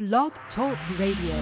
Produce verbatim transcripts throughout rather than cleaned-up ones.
Blog Talk Radio.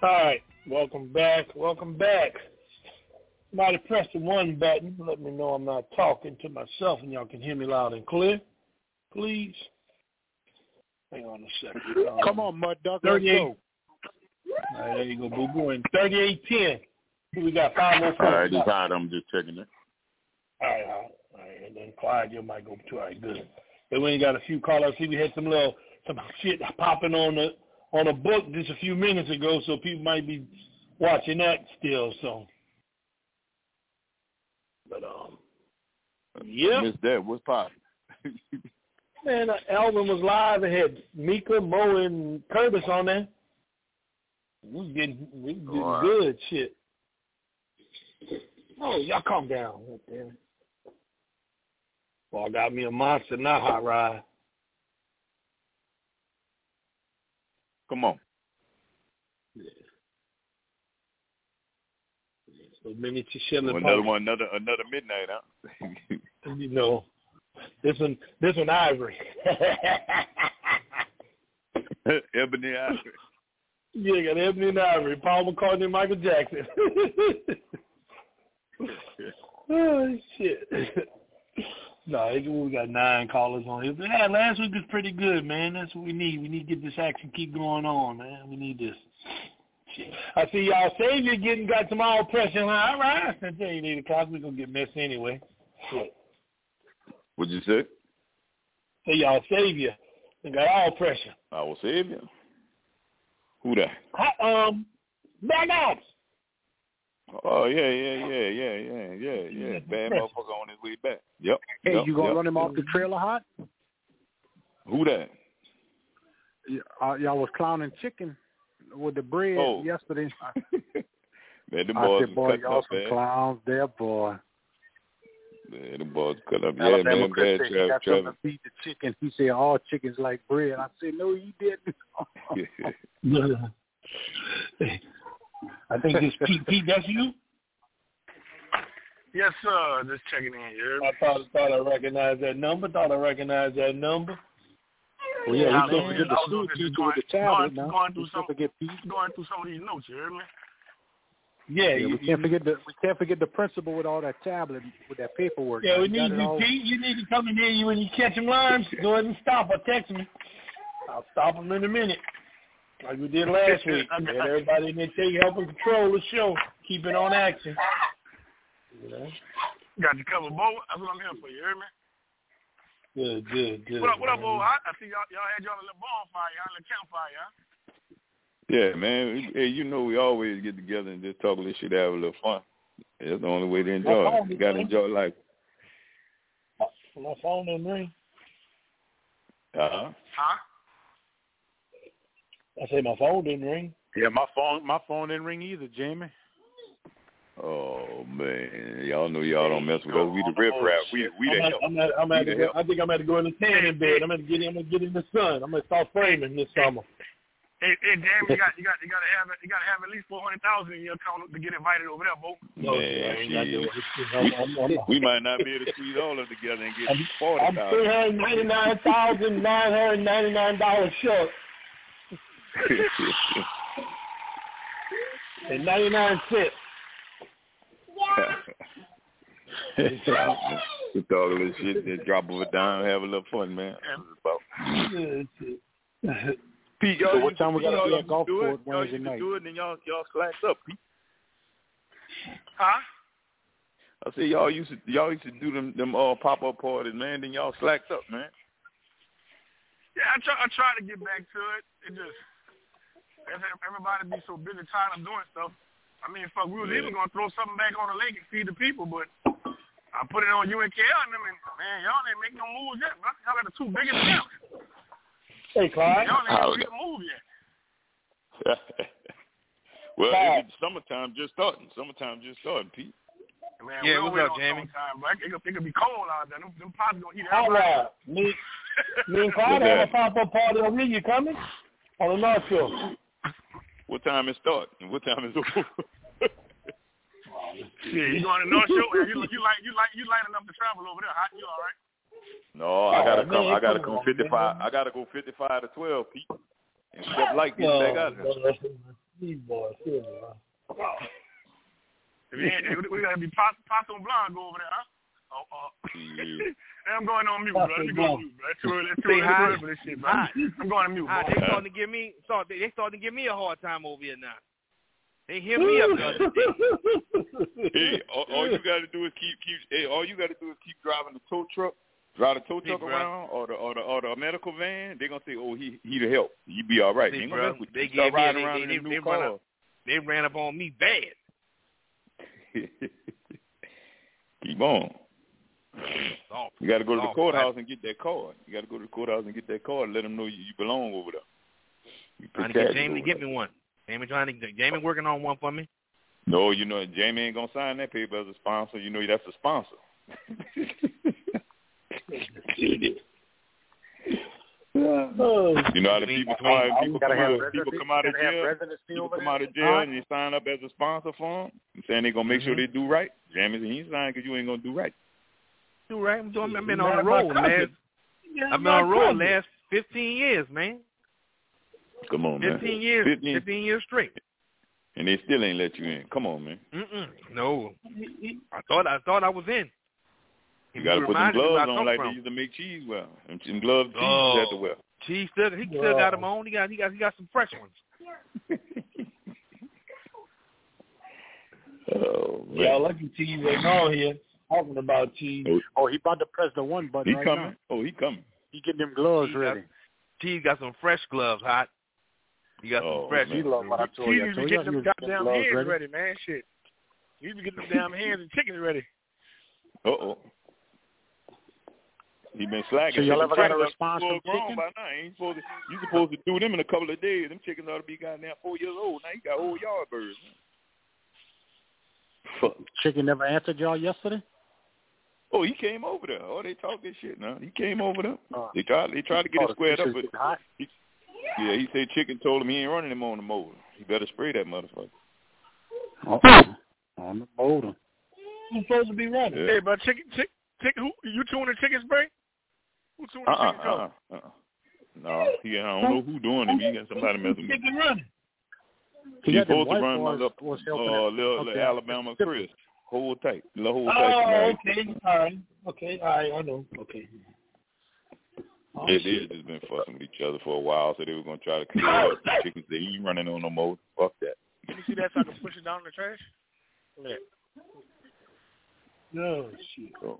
All right, welcome back. Welcome back. Somebody press the one button. Let me know I'm not talking to myself and y'all can hear me loud and clear. Please. Hang on a second. Um, Come on, Mud Duck. thirty-eight. Let's go. All right, there you go, Boo Boo. And thirty-eight ten. We got five more All right, it's hot. I'm just checking it. All right, all right. All right. And then Clyde, your mic go too. All right, good. Then we got a few callers. See, we had some little some shit popping on the on a book just a few minutes ago, so people might be watching that still. So, but um, yeah. Missed that. What's popping? Man, the album was live. It had Mika, Mo, and Curtis on there. We was getting, we was getting right. good shit. Oh, y'all calm down. Damn it. Well, I got me a monster, not hot ride. Come on. Yeah. So miniature Shelly. Another one, another another midnight, huh? You know, this one, this one Ivory. Ebony Ivory. Yeah, got Ebony and Ivory. Paul McCartney and Michael Jackson. Oh, shit. No, we got nine callers on here. But yeah, last week was pretty good, man. That's what we need. We need to get this action keep going on, man. We need this. Shit. I see y'all Savior getting got some all pressure. All right. I tell you, eight o'clock, we're going to get messy anyway. Shit. What'd you say? Say y'all Savior. They got all pressure. Our Savior? Who that? I, um, Black Ops. Oh, yeah, yeah, yeah, yeah, yeah, yeah, yeah. Bad motherfucker on his way back. Yep. Hey, yep, you going to yep. run him off the trailer hot? Who that? Uh, y'all was clowning chicken with the bread oh. yesterday. Man, the I boys said, boy, y'all up, some man. clowns there, boy. Man, the boys cut up. Yeah, Alabama man, Chris bad said he got Travis. something to feed the chicken. He said, all chickens like bread. I said, no, you didn't. I think this Pete, Pete, that's you? Yes, sir. Just checking in here. I thought, thought I recognized that number. Thought I recognized that number. Well, yeah, yeah, we can't forget the suit you do with the tablet now. Going through we some, can't forget Pete. going through some of these notes, you heard me? Yeah, yeah you, we can't forget the we can't forget the principal with all that tablet with that paperwork. Yeah, now. we You need you, all... Pete. You need to come in here. You when you catch them lines, go ahead and stop or text me. I'll stop them in a minute, like we did last week. Had everybody in there take helping control the show, keep it on action. You know? Got you covered, Bo. That's what I'm here for. You heard me? Good, good, good. What up, what up, Bo? I, I see y'all, y'all had y'all a little bonfire, y'all a little campfire, huh? Yeah, man. Hey, you know we always get together and just talk a little shit, have a little fun. That's the only way to enjoy it. You got to enjoy life. My phone didn't ring. Uh-huh. Huh? I say my phone didn't ring. Yeah, my phone my phone didn't ring either, Jamie. Oh man, y'all know y'all don't mess with us. We the rip rap. We we the help. I'm at, I'm at we to the go, help. I think I'm at to go in the tan in bed. I'm gonna get in. I'm gonna get in the sun. I'm gonna start framing this summer. Hey, hey, damn, you got, you got, you got to have, you got to have at least four hundred thousand in your account to get invited over there, Bo. No, man, we might not be able to squeeze all of them together and get I'm, forty I'm thousand. three hundred ninety-nine thousand nine hundred ninety-nine dollars short. And ninety-nine cents. With all of this shit, just drop of a dime, have a little fun, man. Pete, y'all So what used time to, we got y'all to be used at golf do court it. Y'all Wednesday used to night? do it, and then y'all y'all slacked up, Pete. Huh? I said y'all used to y'all used to do them them all pop up parties, man. Then y'all slacked up, man. Yeah, I try, I try to get back to it. It just everybody be so busy tired of doing stuff. I mean, fuck, we was Yeah. even gonna throw something back on the lake and feed the people, but I put it on U N K L and them, and man, y'all ain't make no moves yet. Bro. Y'all got the two biggest camps. Hey, Clyde. Y'all ain't made a move yet. Well, Clyde. it's summertime just starting. Summertime just starting, Pete. Man, Yeah, we what's don't up, wait Jamie? on summertime, bro. It could, it could be cold out there. Them, them pots gonna heat All everybody. right. Me, me and Clyde have a pop-up party on me. You coming? On the North Shore. What time it start and what time is over? Yeah, you going to North Shore? Yeah, you, you like you like you light enough to travel over there? Huh? You all right? No, I gotta Oh, come. man, I gotta come go on, fifty-five. man. I gotta go fifty-five to twelve, Pete. And step light getting Oh, back out of there. These boys, silly, huh? Oh. Yeah, we gotta be Paso Blanc go over there, huh? Oh, uh, yeah. I'm going on mute, bro. Let me go on mute, bro. That's too early. That's too early, too early for this shit, bro. I'm going on mute, bro. They starting to give me, start, they starting to give me a hard time over here now. They hear me up the other day. Hey, all, all you got to do is keep keep. Hey, all you got to do is keep driving the tow truck, drive the tow hey, truck bro. around, or the or the or the medical van. They're gonna say, "Oh, he he to help. You be all right." See, they ain't bro, gonna they start gave me, riding they, around they, in they, them they, new ran cars. up, they ran up on me bad. Keep on. Soft, You got to go to the soft, courthouse right? and get that card. You got to go to the courthouse and get that card and let them know you, you belong over there. You Trying to get Jamie to get me one. Jamie trying to Jamie working on one for me. No, you know, Jamie ain't gonna sign that paper as a sponsor. You know, that's a sponsor. You know how the people come out, people come out, people come out of jail, people come out of jail and you sign up as a sponsor for them, and saying they're gonna make sure they do right. Jamie, he ain't signed because you ain't gonna do right. Do right. I'm doing. I've been on the road, man. I've been on the road the last fifteen years, man. Come on, man. Fifteen years. fifteen, fifteen years straight. And they still ain't let you in. Come on, man. Mm-mm. No. I thought I thought I was in. You got to put them gloves on like from. They used to make cheese well. Them, them gloves cheese oh, had to wear. Cheese still, he still wow. got them on. He got he got he got some fresh ones. Oh man. Yeah, lucky cheese ain't on here. Talking about cheese. Oh, oh, he about to press the one button he right coming. now. Oh, he coming. He getting them gloves cheese ready. Got, cheese got some fresh gloves, hot. He got oh, some fresh. He love what I told cheese you. used to get them goddamn hands ready. ready, man. Shit. You used to get them damn hands and chickens ready. Uh oh. He been slacking. So y'all ever got a response from chicken? By now. Ain't supposed to, you supposed to do them in a couple of days. Them chickens ought to be goddamn four years old. Now you got old yard birds. Fuck. Chicken never answered y'all yesterday? Oh, he came over there. Oh, they talk this shit now. He came over there. Uh, they tried. They tried to get oh, it squared up. But hot? He, yeah, he said chicken told him he ain't running him on the motor. He better spray that motherfucker. Uh-oh. On the motor. Who's supposed to be running? Yeah. Hey, but chicken, chicken, chicken. Who you tuning the chicken spray? Who tuning the uh-uh, chicken uh-uh, uh-uh. No, he, I don't know who doing it. He got somebody messing with him. running. He's supposed to run my little, uh, little, okay. little Alabama Chris. Hold tight. Hold oh, tight. okay. All right. Okay. All right. I know. Okay. Oh, they they just been fussing with each other for a while, so they were gonna try to clear it up. The chickens say he ain't running on no more. Fuck that. Let me see that so I can push it down in the trash. Yeah. No shit. Oh.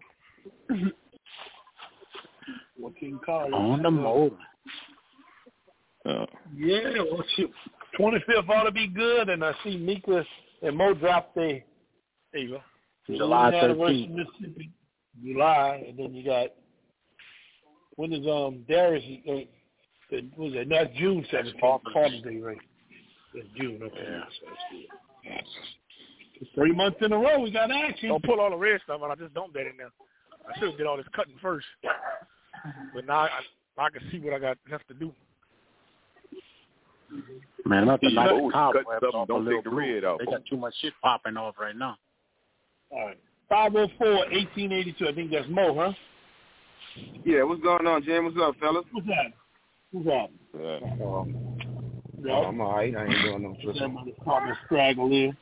What can you call it? On the motor. Uh, yeah. Well, shit. twenty-fifth ought to be good, and I see Mika and Mo dropped their. There you go. July thirteenth. Mississippi, July, and then you got. When is um Darius? Uh, was it not June seventeenth? Father's Day, right? It's June. Okay. Yeah. So that's good. Three months in a row, we got action. Don't pull all the red stuff out. I just dumped that in there. I should have did all this cutting first, but now I, I can see what I got left to do. Man, not the you nice know, top. Don't take the red out. They got too much shit popping off right now. All right. five oh four, eighteen eighty-two. I think that's Mo, huh? Yeah, what's going on, Jim? What's up, fellas? What's that? What's that? Yeah. Um, yeah. Oh, I'm all right. I ain't doing no twisting. Probably straggle here.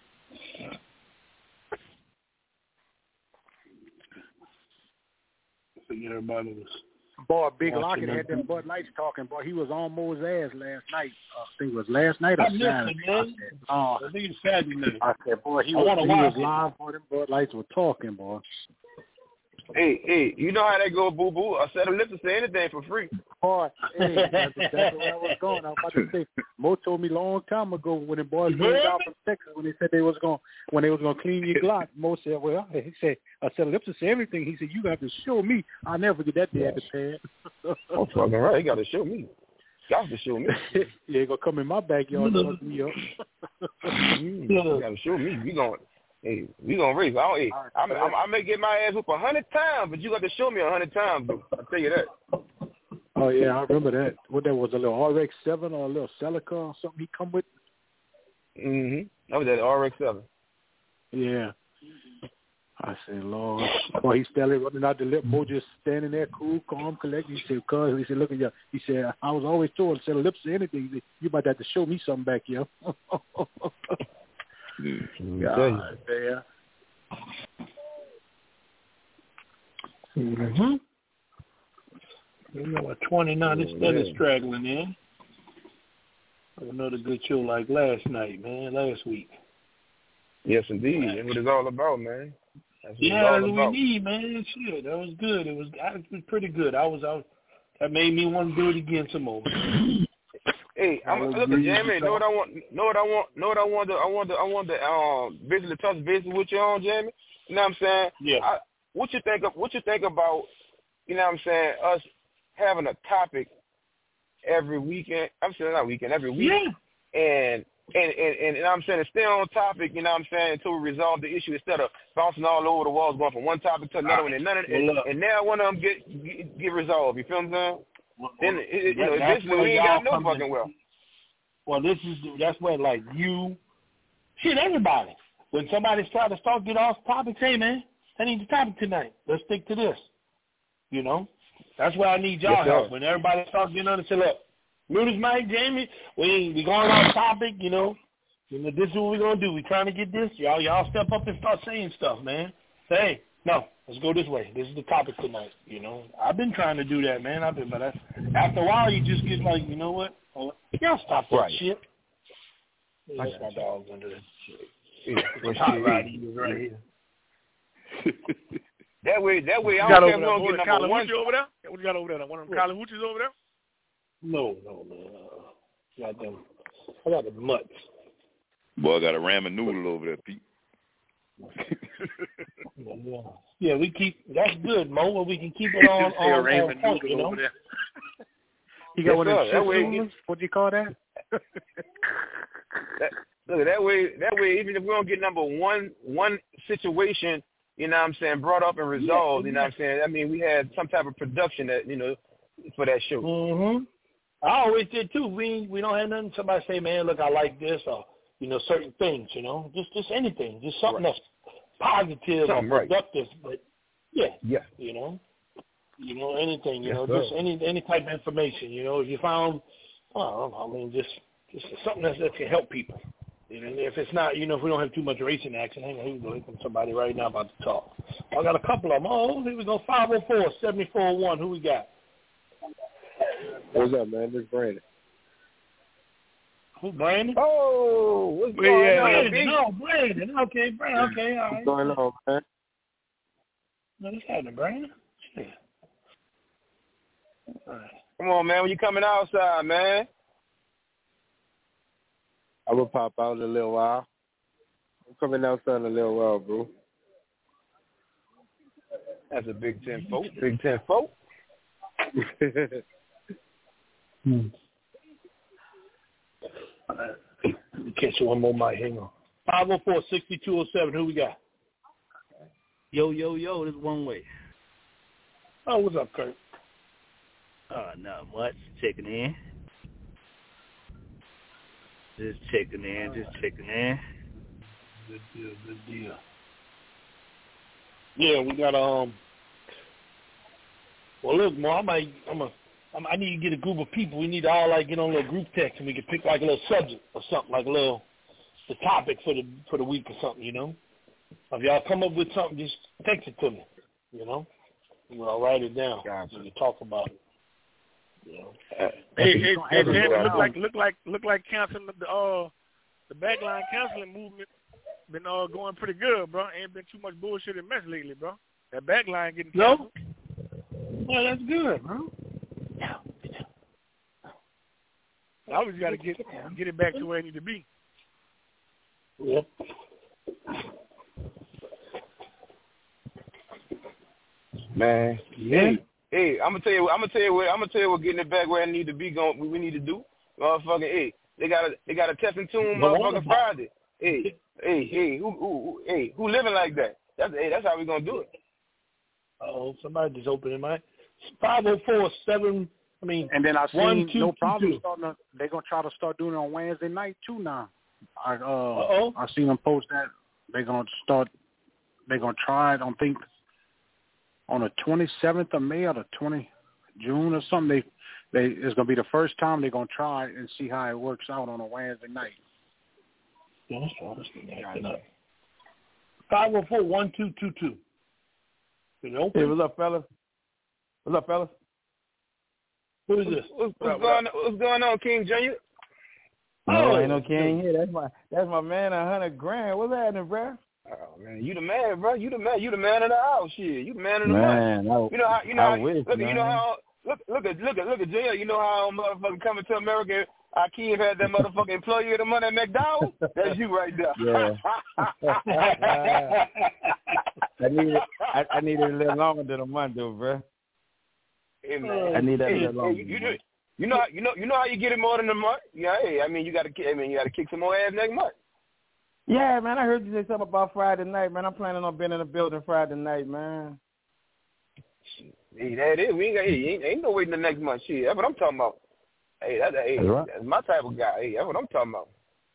Forget everybody was. Boy, Big Lockett had them Bud Lights talking. Boy, he was on Mo's ass last night. Uh, I think it was last night or I Saturday. It, man. I, said, oh, I think it's Saturday night. I said, boy, he I was, he was live for them Bud Lights were talking, boy. Hey, hey, you know how that go, boo boo. I said, lips to say anything for free. Boy, hey, that's exactly where I was going. I was about to say, Mo told me a long time ago when the boys moved out from Texas when they said they was going when they was going to clean your Glock. Mo said, well, he said, I said, lips to say everything. He said, you got to show me. I'll never get that day at the pad. I'm fucking right. He got to show me. Got to show me. You ain't gonna come in my backyard and fuck me up. You got to show me. We going. Hey, we gonna race. I, hey, I'm, I'm, I may get my ass whooped a hundred times, but you got to show me a hundred times, bro. I'll tell you that. Oh yeah, I remember that. What that was, a little R X seven or a little Celica or something he come with? Mhm. That was that R X seven. Yeah. I said, Lord. Well, he's standing running out the lip. Mo just standing there, cool, calm, collected. He said, cuz, he said, look at you. He said, I was always told, said, lips or anything. He said, you about to have to show me something back here. Mm-hmm. God, man. Mm-hmm. You know, at twenty-nine, it's still yeah. straggling in. Another good show like last night, man, last week. Yes, indeed. That's what it's all about, man. That's what yeah, it's all that's about. what we need, man. Shit, that was good. It was, it was pretty good. I was out. That made me want to do it again some more. Hey, I'm look at Jamie. Know what I want? Know what I want? Know what I want? To, I want to. I want to um basically touch base with you on, Jamie. You know what I'm saying? Yeah. I, what you think of? What you think about? You know what I'm saying? Us having a topic every weekend. I'm saying not weekend, every week. Yeah. And and and and, and I'm saying stay on topic. You know what I'm saying, until we resolve the issue instead of bouncing all over the walls, going from one topic to another one, and none of it, and, and now one of them get get, get resolved. You feel what I'm saying? Well, then it, you know, that's eventually we ain't got no fucking in. well. Well, this is that's where like you, shit, everybody. When somebody's trying to start get off topic, hey man, I need the topic tonight. Let's stick to this. You know, that's where I need y'all yes, help. When everybody starts getting on and say, look, Brutus, Mike, Jamie, we we going off topic. You know, you know, this is what we're gonna do. We trying to get this. Y'all, y'all step up and start saying stuff, man. Say, hey, no, let's go this way. This is the topic tonight. You know, I've been trying to do that, man. I've been, but I, after a while, you just get like, you know what? Oh, y'all stop that right. shit. Yeah, that's my dog's under that shit. Yeah, well, shit right, he was right here. That way, that way, I don't care if we don't get number one. Over there? What you got over there? One of them Colin Hoochies over there? No, no, man. Uh, got them. I got the mutts. Boy, I got a ramen noodle over there, Pete. yeah. yeah, we keep. That's good, Mo. But we can keep it on on, on point, you know. You got yes, one of those noodles? What do you call that? that? Look, that way, that way, even if we don't get number one, one situation, you know what I'm saying, brought up and resolved, yeah, you know what I'm saying? I mean, we had some type of production that, you know, for that show. Mm-hmm. I always did, too. We we don't have nothing. Somebody say, man, look, I like this, or, you know, certain things, you know, just just anything, just something right. that's positive something or productive. Right. But, yeah, yeah, you know, you know, anything, you yes, know, sir. just any any type of information, you know, if you found, oh, I mean, just, just something that, that can help people. You know, if it's not, you know, if we don't have too much racing action, hang on, here we go. Here comes somebody right now about to talk. I got a couple of them. Oh, here we go. five oh four, seven four oh one. Who we got? What's up, man? This is Brandon. Who's Brandon? Oh, what's going yeah, on? Brandon. No, Brandon. Okay, Brandon. Okay, all right. What's going on, man? No, what's happening, Brandon? Yeah. All right. Come on, man. When you coming outside, man? I will pop out in a little while. I'm coming outside in a little while, bro. That's a Big Ten folk. Big Ten folk. hmm. Right. Catch you one more mic. Hang on. five oh four, six two oh seven. Who we got? Yo, yo, yo. This is One Way. Oh, what's up, Kurt? Uh, not much. Checking in. Just checking in, just checking in. Good deal, good deal. Yeah, we got um. Well, look, Mo, I might, I'm a, I'm, I need to get a group of people. We need to all like get on a little group text and we can pick like a little subject or something, like a little, the topic for the for the week or something, you know. If y'all come up with something, just text it to me, you know. Well, I'll write it down. Gotcha. We can talk about it. You know. Uh, hey, hey, hey, Jamie, look like look like look like canceling the uh the backline canceling movement been uh going pretty good, bro. Ain't been too much bullshit and mess lately, bro. That backline getting canceled. No, well, that's good, bro. Yeah. I always got to get get it back to where it need to be. Yep. Man, yeah. Hey, hey, I'm gonna tell you, I'm gonna tell you what, I'm gonna tell you what getting it back where it need to be going. We need to do, motherfucking. Hey, they got a, they got a testing tune, motherfucking Friday. Hey, hey, hey, who, who, who, hey, who living like that? That's, hey, that's how we gonna do it. Oh, somebody just opened it, Mike. Five oh four seven. I mean, and then I seen one, two, no problem. two. Starting to, they're gonna try to start doing it on Wednesday night too now. I uh, Uh-oh. I seen them post that they're gonna start they're gonna try it. I think on the twenty-seventh of May or the twentieth June or something. They, they it's gonna be the first time they're gonna try it and see how it works out on a Wednesday night. Yeah, that's right. That's the Five one four one two two two. Is it open? Hey, what's up, fellas? What's up, fellas? Who is this? What's, what's going on? What's going on, King Junior? No, ain't no King here. That's my that's my man, a hundred grand. What's happening, bro? Oh man, you the man, bro. You the man. You the man of the house. Shit, you the man of the man, month. I, you know how you know I how, wish, look, man. you know how look look at look at look at Junior. You know how motherfucker coming to America. Akeem had that motherfucking employee of the month at McDonald's. That's you right there. Yeah. I need it. I, I need it a little longer than a month, though, bro. Hey, man. I need that hey, a little longer. Hey, you, you, you know, you know, you know how you get it more than a month. Yeah, hey, I mean, you got to, I mean, you got to kick some more ass next month. Yeah, man. I heard you say something about Friday night, man. I'm planning on being in the building Friday night, man. Hey, that is. We ain't got. Hey, ain't, ain't no waiting the next month. Shit, that's what I'm talking about. Hey, that's, hey, that's, right. that's my type of guy. Hey, that's what I'm talking about.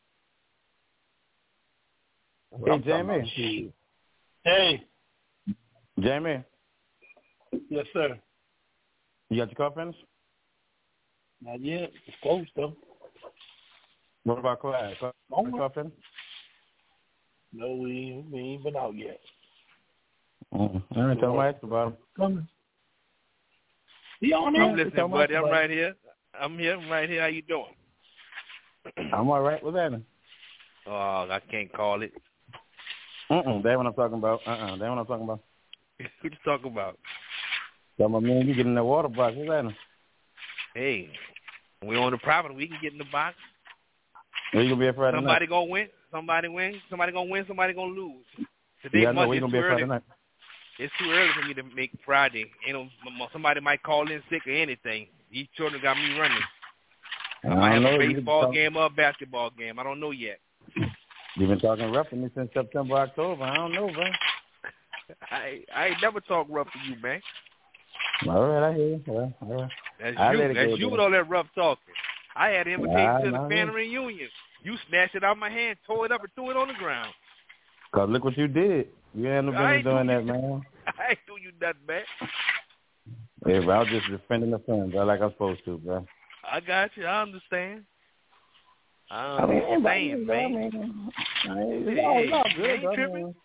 Hey, I'm Jamie. Hey. Jamie. Yes, sir. You got your car finished? Not yet. It's close, though. What about Clyde? Car, oh, car finished? No, we, we ain't been out yet. Mm-hmm. I ain't tell my ex about him. Come. He on there? I'm listening, buddy. I'm right here. I'm here. I'm right here. How you doing? I'm all right. What's happening? Oh, I can't call it. Uh-uh. That's what I'm talking about. Uh-uh. That's what I'm talking about. What you talking about? Tell my man, you get in that water box. What's happening? Hey, we on the property. We can get in the box. Where you gonna be at Friday Somebody night? gonna win. Somebody win. Somebody gonna win. Somebody gonna lose. Today yeah, I know. Monday, Where you gonna be at Friday night? It's too early for me to make Friday. You know, somebody might call in sick or anything. These children got me running. I, I might have know. a baseball game or a basketball game. I don't know yet. You've been talking rough to me since September, October. I don't know, bro. I I ain't never talk rough to you, man. All right, I hear you. Well, all right. That's I you. That's you with all that rough talking. I had an invitation nah, to the nah, family nah. reunion. You snatched it out of my hand, tore it up, and threw it on the ground. Cause look what you did. You ain't no business doing that, man. I ain't do you nothing, man. Yeah, bro, I was just defending the friends, bro, like I'm supposed to, bro. I got you. I understand. I I mean, understand, man. man. I mean, it's Hey, all hey, love, you good, ain't bro, tripping. man.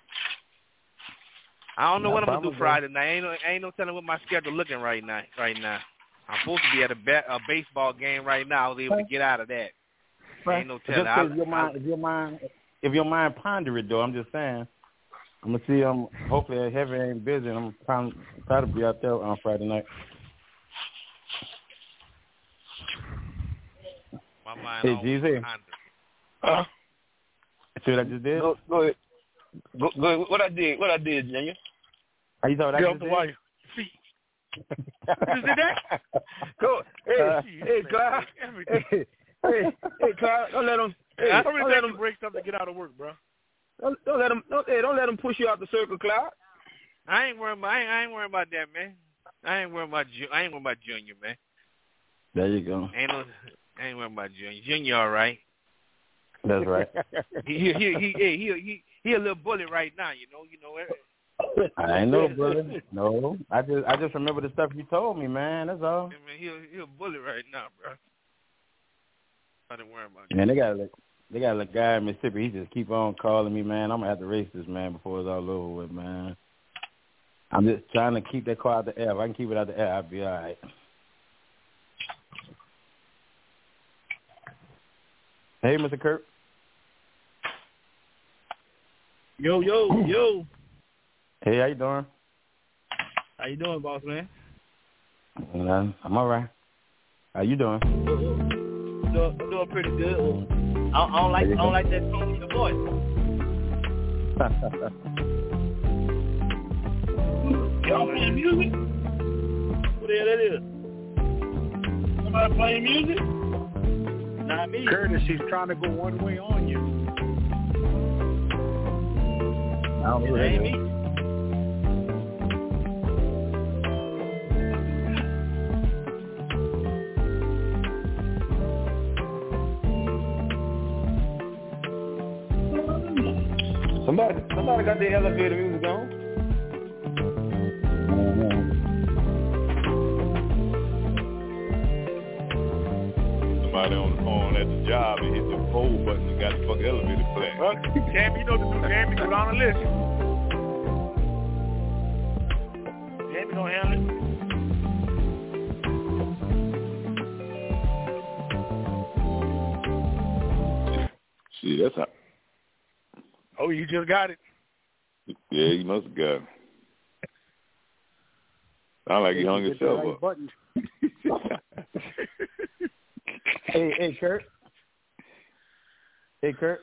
I don't know No what I'm problem, gonna do Friday night. Ain't no, ain't no telling what my schedule looking right now. Right now, I'm supposed to be at a, ba- a baseball game right now. I was able to get out of that. Right. Ain't no telling. Just I, if your mind, if your mind, if your mind ponder it, though, I'm just saying. I'm gonna see. I'm hopefully heavy ain't busy. And I'm trying try to be out there on Friday night. My mind hey, always G Z. Huh? See what I just did? Go, go ahead. Go, go ahead. What I did? What I did, Junior? How you thought I Get just off the did? wire. Feet. You did that? Go. Hey, Uh, hey, Clyde. Hey, hey, hey, Clyde. Don't let them. Hey, I don't don't let let them break something to get out of work, bro. Don't, don't let them. Don't, hey, don't let them push you out the circle, Clyde. I ain't worrying about. I ain't, I ain't worrying about that, man. I ain't worrying about. I ain't worrying about Junior, man. There you go. Ain't no. I ain't worrying about Junior. Junior, all right. That's right. he he he he he he he, he a little bully right now, you know. You know. I ain't know, brother. No, I just I just remember the stuff you told me, man. That's all. I mean, he a, he a bully right now, bro. I didn't worry about it. Man, they got a they got a guy in Mississippi. He just keep on calling me, man. I'm gonna have to race this man before it's all over with, man. I'm just trying to keep that car out the air. If I can keep it out the air, I'll be all right. Hey, Mister Kurt. Yo, yo, yo. Hey, how you doing? How you doing, boss man? Uh, I'm all right. How you doing? Doing, doing pretty good. I, I don't like I don't like that tone in your voice. Y'all playing music? What the hell that is? Somebody playing music? Not me. Curtis, he's trying to go one way on you. I don't know. It ain't me. Somebody, somebody got the elevator music on. Somebody on the phone at the job and hit the pole button and got the fucking elevator playing. Well, Jamie, you know what to do, Jamie. Go down the list. Jamie don't handle it. See, that's how. Oh, you just got it? Yeah, he must have got it. Sound like he hung himself up. Hey, hey, Kurt. Hey, Kurt.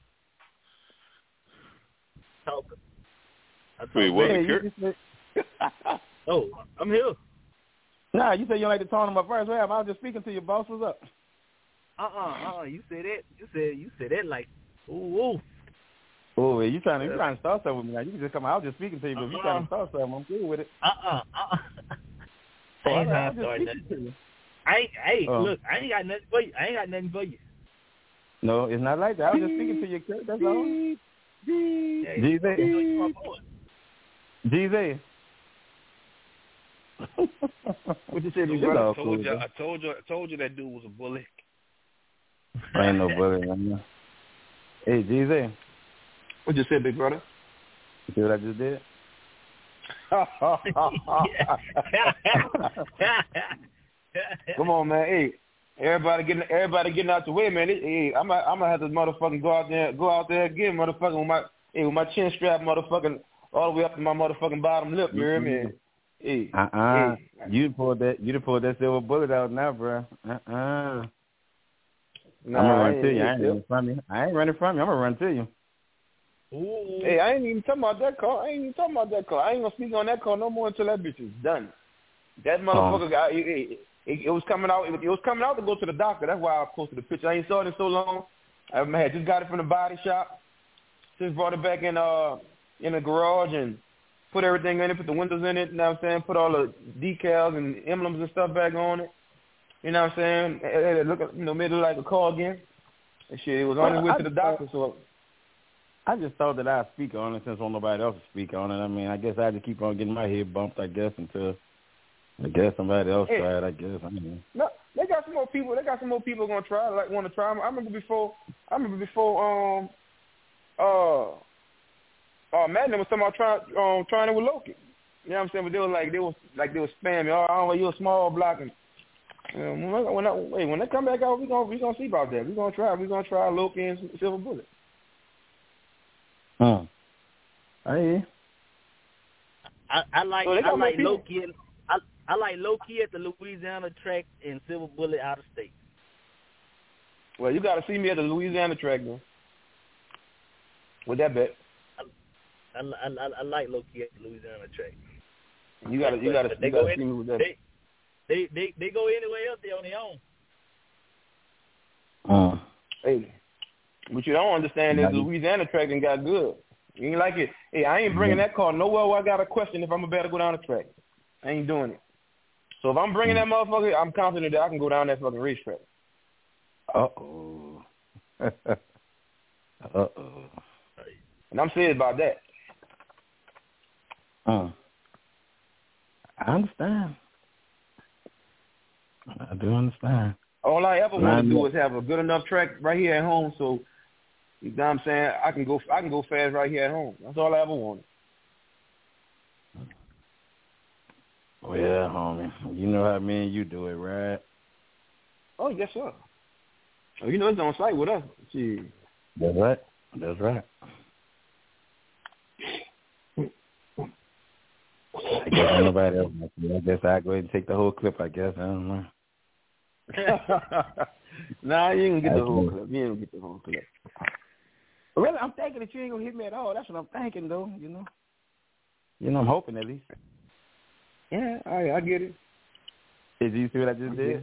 Wait, what, hey, Kurt? Said... oh, I'm here. Nah, you said you don't like to tone him up first. Well, I was just speaking to your boss. What's up? Uh-uh, uh-uh. You said that. You said you said that like, ooh, ooh. Oh, you trying to you trying to start something with me now? You can just come out. I was just speaking to you, but uh-uh. if you trying to start something, I'm good with it. Uh-uh, uh-uh. Oh, I ain't I, trying to start nothing. I ain't, hey, uh, look, I ain't got nothing for you. I ain't got nothing for you. No, it's not like that. I was just speaking to you, Kurt. That's all. G Z. G Z. What you say, big brother? brother? I told you, I told you, I told you that dude was a bully. I ain't no bully, man. Hey, G Z. What you say, big brother? You see what I just did? Come on, man. Hey, everybody getting everybody getting out the way, man. It, hey, I'm I'm gonna have to motherfucking go out there, go out there again, motherfucking with my hey, with my chin strap, motherfucking all the way up to my motherfucking bottom lip. You hear me? Hey, uh-uh. Hey. You pulled that. You pulled that silver bullet out now, bro. Uh-uh. Nah, I'm gonna run I to you. I ain't still. running from you. I ain't running from you. I'm gonna run to you. Ooh. Hey, I ain't even talking about that call. I ain't even talking about that call. I ain't gonna speak on that call no more until that bitch is done. That motherfucker Oh. got it, it, it, it was coming out. It, it was coming out to go to the doctor. That's why I posted the picture. I ain't saw it in so long. I had just got it from the body shop. Just brought it back in uh in the garage and put everything in it. Put the windows in it. You know what I'm saying? Put all the decals and emblems and stuff back on it. You know what I'm saying? It, it, it look, you know, made it look like a car again. And shit, it was on the way to the doctor. So. I just thought that I'd speak on it since nobody else would speak on it. I mean, I guess I had to keep on getting my head bumped, I guess, until I guess somebody else hey, tried, I guess. I mean. No, they got some more people. They got some more people gonna try, like want to try. I remember before. I remember before. Um. Uh. Uh. Madden was talking about trying. Um. Trying it with Loki. You know what I'm saying? But they was like they was like they was spamming. Oh, I don't know, you a small block and. You know, when I, wait, when they come back out, we gonna we gonna see about that. We gonna try. We gonna try Loki and Silver Bullet. Hmm. I I, I like so I like Loki and I I like Loki at the Louisiana track and Silver Bullet out of state. Well, you got to see me at the Louisiana track, then. With that bet. I, I, I, I like Loki at the Louisiana track. You got to you got to you got to see me with that. They, they they they go anywhere else they on their own. Uh, hey, what you don't understand is the Louisiana track and got good. You ain't like it. Hey, I ain't bringing that car nowhere where I got a question if I'm about to go down the track. I ain't doing it. So if I'm bringing that motherfucker, I'm confident that I can go down that fucking racetrack. Uh-oh. Uh-oh. And I'm serious about that. Uh, I understand. I do understand. All I ever want to do is have a good enough track right here at home, so you know what I'm saying, I can go I can go fast right here at home. That's all I ever wanted. Well, homie, you know how me and you do it, right? Oh, yes, sir. Oh, you know it's on site with us. Gee. That's right. That's right. I guess ain't nobody else. I guess I'll go ahead and take the whole clip, I guess. I don't know. Nah, you ain't gonna get the whole clip. You ain't gonna get the whole clip. Really, I'm thinking that you ain't gonna hit me at all. That's what I'm thinking, though. You know. You know, I'm hoping at least. Yeah, I I get it. Did you see what I just did?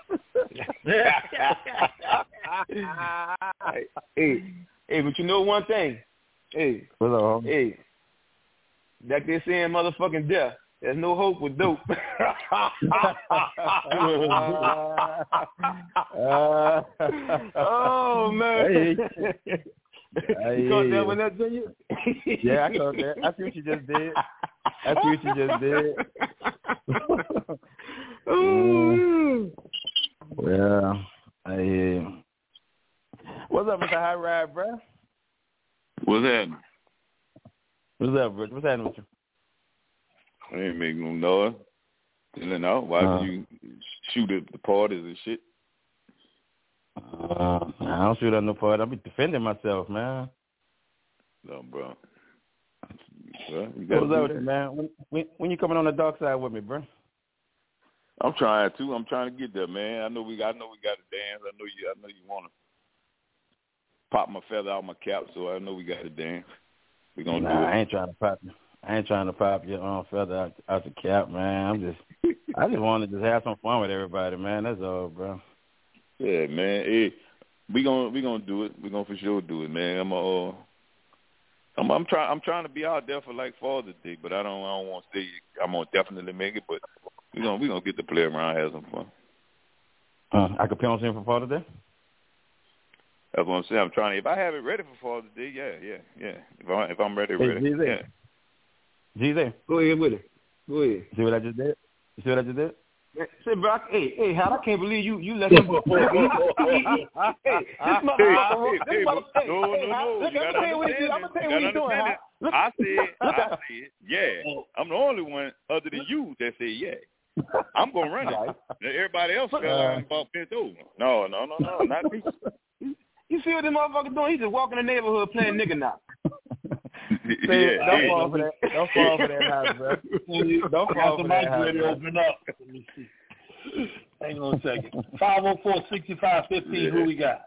hey, hey, but you know one thing. Hey, what's up, hey, like they saying, motherfucking death. There's no hope with dope. uh, oh man. Hey, You caught that one, that Junior? Yeah, I caught that. I see what you just did. I see what you just did. mm. Yeah, I hear you. What's up, Mister High Ride, bro? What's happening? What's up, bro? What's happening with you? I ain't making no noise. You know, why uh, you shoot at the parties and shit? Uh, I don't shoot at no party. I be defending myself, man. No, bro. Well, you What's up with you, man? When, when, when you coming on the dark side with me, bro? I'm trying to. I'm trying to get there, man. I know we got. I know we got to dance. I know you. I know you want to pop my feather out my cap, so I know we got to dance. We gonna nah, do it. I ain't trying to pop. I ain't trying to pop your um, feather out, out the cap, man. I'm just. I just want to just have some fun with everybody, man. That's all, bro. Yeah, man. Hey, we gonna we gonna do it. We gonna for sure do it, man. I'm uh, I'm I'm trying I'm trying to be out there for like Father's Day, but I don't I don't want to say I'm gonna definitely make it, but we gonna we gonna get to play around, have some fun. Uh, I could pencil in for Father's Day. That's what I'm saying. I'm trying to. If I have it ready for Father's Day, yeah, yeah, yeah. If I if I'm ready, hey, ready, G Z. yeah. G Z. Go ahead with it. Go ahead. See what I just did? You see what I just did? Say, bro, I, hey, hey, Hal, I can't believe you, you let him go. Hey, this motherfucker, hey, this hey, motherfucker, hey, no, hey, no, Hal, no. Look, I'm gonna tell you what he's doing. I'm gonna tell you what he's doing, Hal. Look, I said, I said, yeah. I'm the only one other than you that said yeah. I'm gonna run it. Everybody else fell out about bent over. No, no, no, no, not me. You see what this motherfucker doing? He's just walking the neighborhood playing nigga now. Say, yeah, don't yeah. fall for that. Don't fall for that, house, bro. Don't fall for that, house, bro. Open up. Let me see. Hang on a second. five oh four, six five one five. Yeah. Who we got?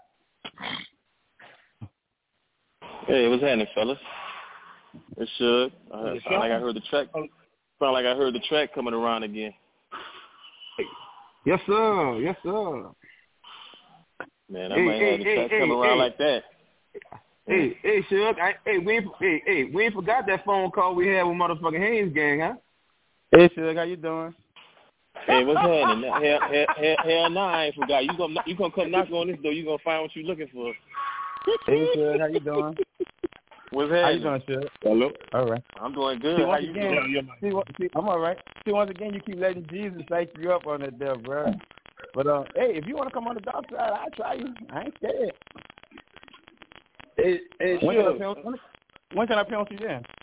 Hey, what's happening, fellas? It's Shug. Uh, sound like I heard the track. Sound like I heard the track coming around again. Yes, sir. Yes, sir. Man, I hey, might hey, have the hey, track hey, come around hey. like that. Hey, hey, Shug. I, hey, we ain't, hey, hey, we ain't forgot that phone call we had with motherfucking Haynes gang, huh? Hey, Shug, how you doing? Hey, what's happening? Hell, hell, hell, hell no, I ain't forgot. You gonna you gonna come knock on this door. You gonna find what you looking for. Hey, Shug, how you doing? What's happening? How you doing, Shug? Hello. All right. I'm doing good. See, how once you again, doing? See, see, I'm all right. See, once again, you keep letting Jesus psych you up on that there, bro. But uh, hey, if you want to come on the dark side, I'll try you. I ain't scared. Hey, hey, when, Shug. can I, when, when can I pencil you in?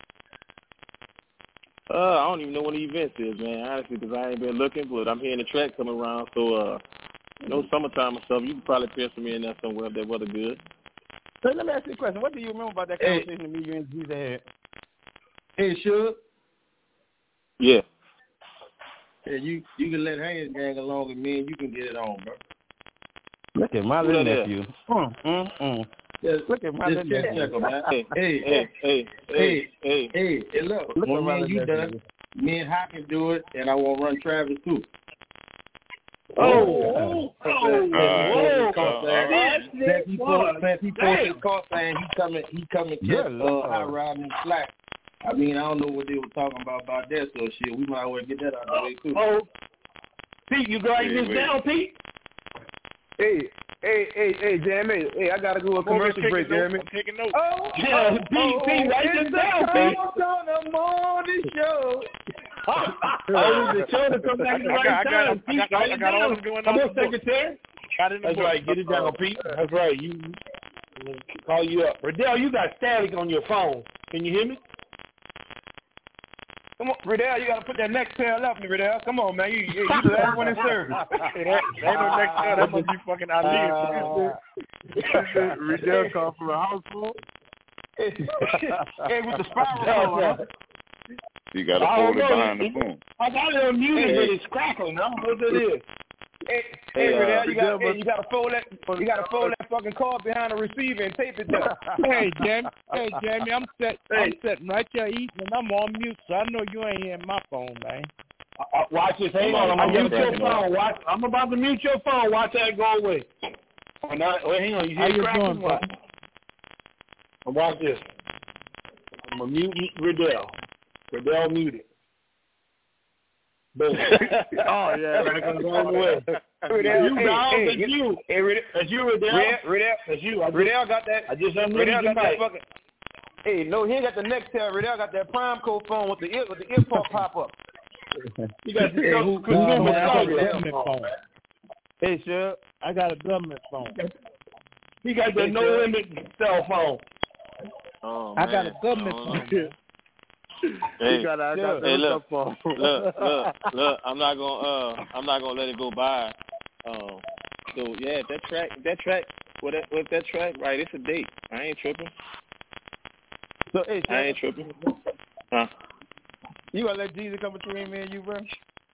Uh, I don't even know when the event is, man. Honestly, because I ain't been looking, but I'm hearing the track coming around. So, uh, you know, summertime and stuff. You can probably pencil me in there somewhere if that weather good. So let me ask you a question. What do you remember about that Hey. conversation that me, you, and Jesus had? Hey, Shug. Yeah. Yeah, you you can let Haynes gang along with me, and you can get it on, bro. Look at my Who little that nephew. Mm, mm, mm. Just, Look at my just little check nephew. check man. Hey, Hey, hey, hey, hey, hey. hey, hey, look, Look when at me my and you little done, nephew. me and Hawk can do it, and I want to run Travis too. Oh, oh, oh, All oh, right. Since he post, since he posted his call saying he coming, he coming catch Good uh, Lord. high riding and slack. I mean, I don't know what they were talking about about that, so shit, we might as well get that out of the way too. Oh, Pete, you writing Wait, this wait. down, Pete? Hey, hey, hey, hey, Jeremy, hey, I gotta go a commercial break, Jeremy. I'm taking notes. Oh, Yeah, oh, Pete, oh, Pete, write it's this the down, Pete. Comes on the morning show. Oh, the show to come back at the I got- right I got- time. I Pete, got- write I it got all down. this going Come on on, in the book. secretary. Got it in the That's book. right. Get it down, Pete. That's right. You call you up. Riddell, you got static on your phone. Can you hear me? Come on, Riddell, you gotta put that next pair left me, Riddell. Come on, man, you you, you the last one in service. Hey, that, that ain't no next time. That must be fucking Ali. Uh, Riddell come from a house full. Hey, with the spiral cord, huh? You got to I hold don't it know. behind the phone. I got it unmuted, Hey. but it's crackling. I don't know what it is. Hey, Hey, hey, uh, Riddell, you got Riddell hey, you got to fold that you got to fold that fucking cord behind the receiver and tape it down. Hey, Jamie. Hey, Jamie. I'm set. I'm sitting right there eating, and I'm on mute, so I know you ain't hearing my phone, man. Uh, watch this. Hang Somebody- on. I'm going to mute somebody your cracking phone. Watch. I'm about to mute your phone. Watch that go away. Oh, now, wait, hang on. You How hear you cracking? doing, Watch. brother? Watch this. I'm going to mute Riddell. Riddell muted. Boom. Oh yeah, that goes all the way. Riddell, you, hey, dog, hey, that's you. Hey, Riddell, that's you, Riddell. Riddell, Riddell, that's you. I just, Riddell got that. I just Riddell got that mic. fucking. Hey, no, he ain't got the next tail. Riddell got that prime code phone with the ear with the ear pop pop up. You got the hey, who, who, uh, who, uh, government phone. Hey, sure. I got a government phone. He got the no limit cell phone. Oh, I man. got a government phone. Hey, got a, I got hey, look, phone. look, look, look. I'm not gonna, uh, I'm not gonna let it go by. Um, so yeah, that track, that track, with that, with that track, right? It's a date. I ain't tripping. So, hey, I ain't tripping. Huh? You gonna let Jesus come between me and you, bro?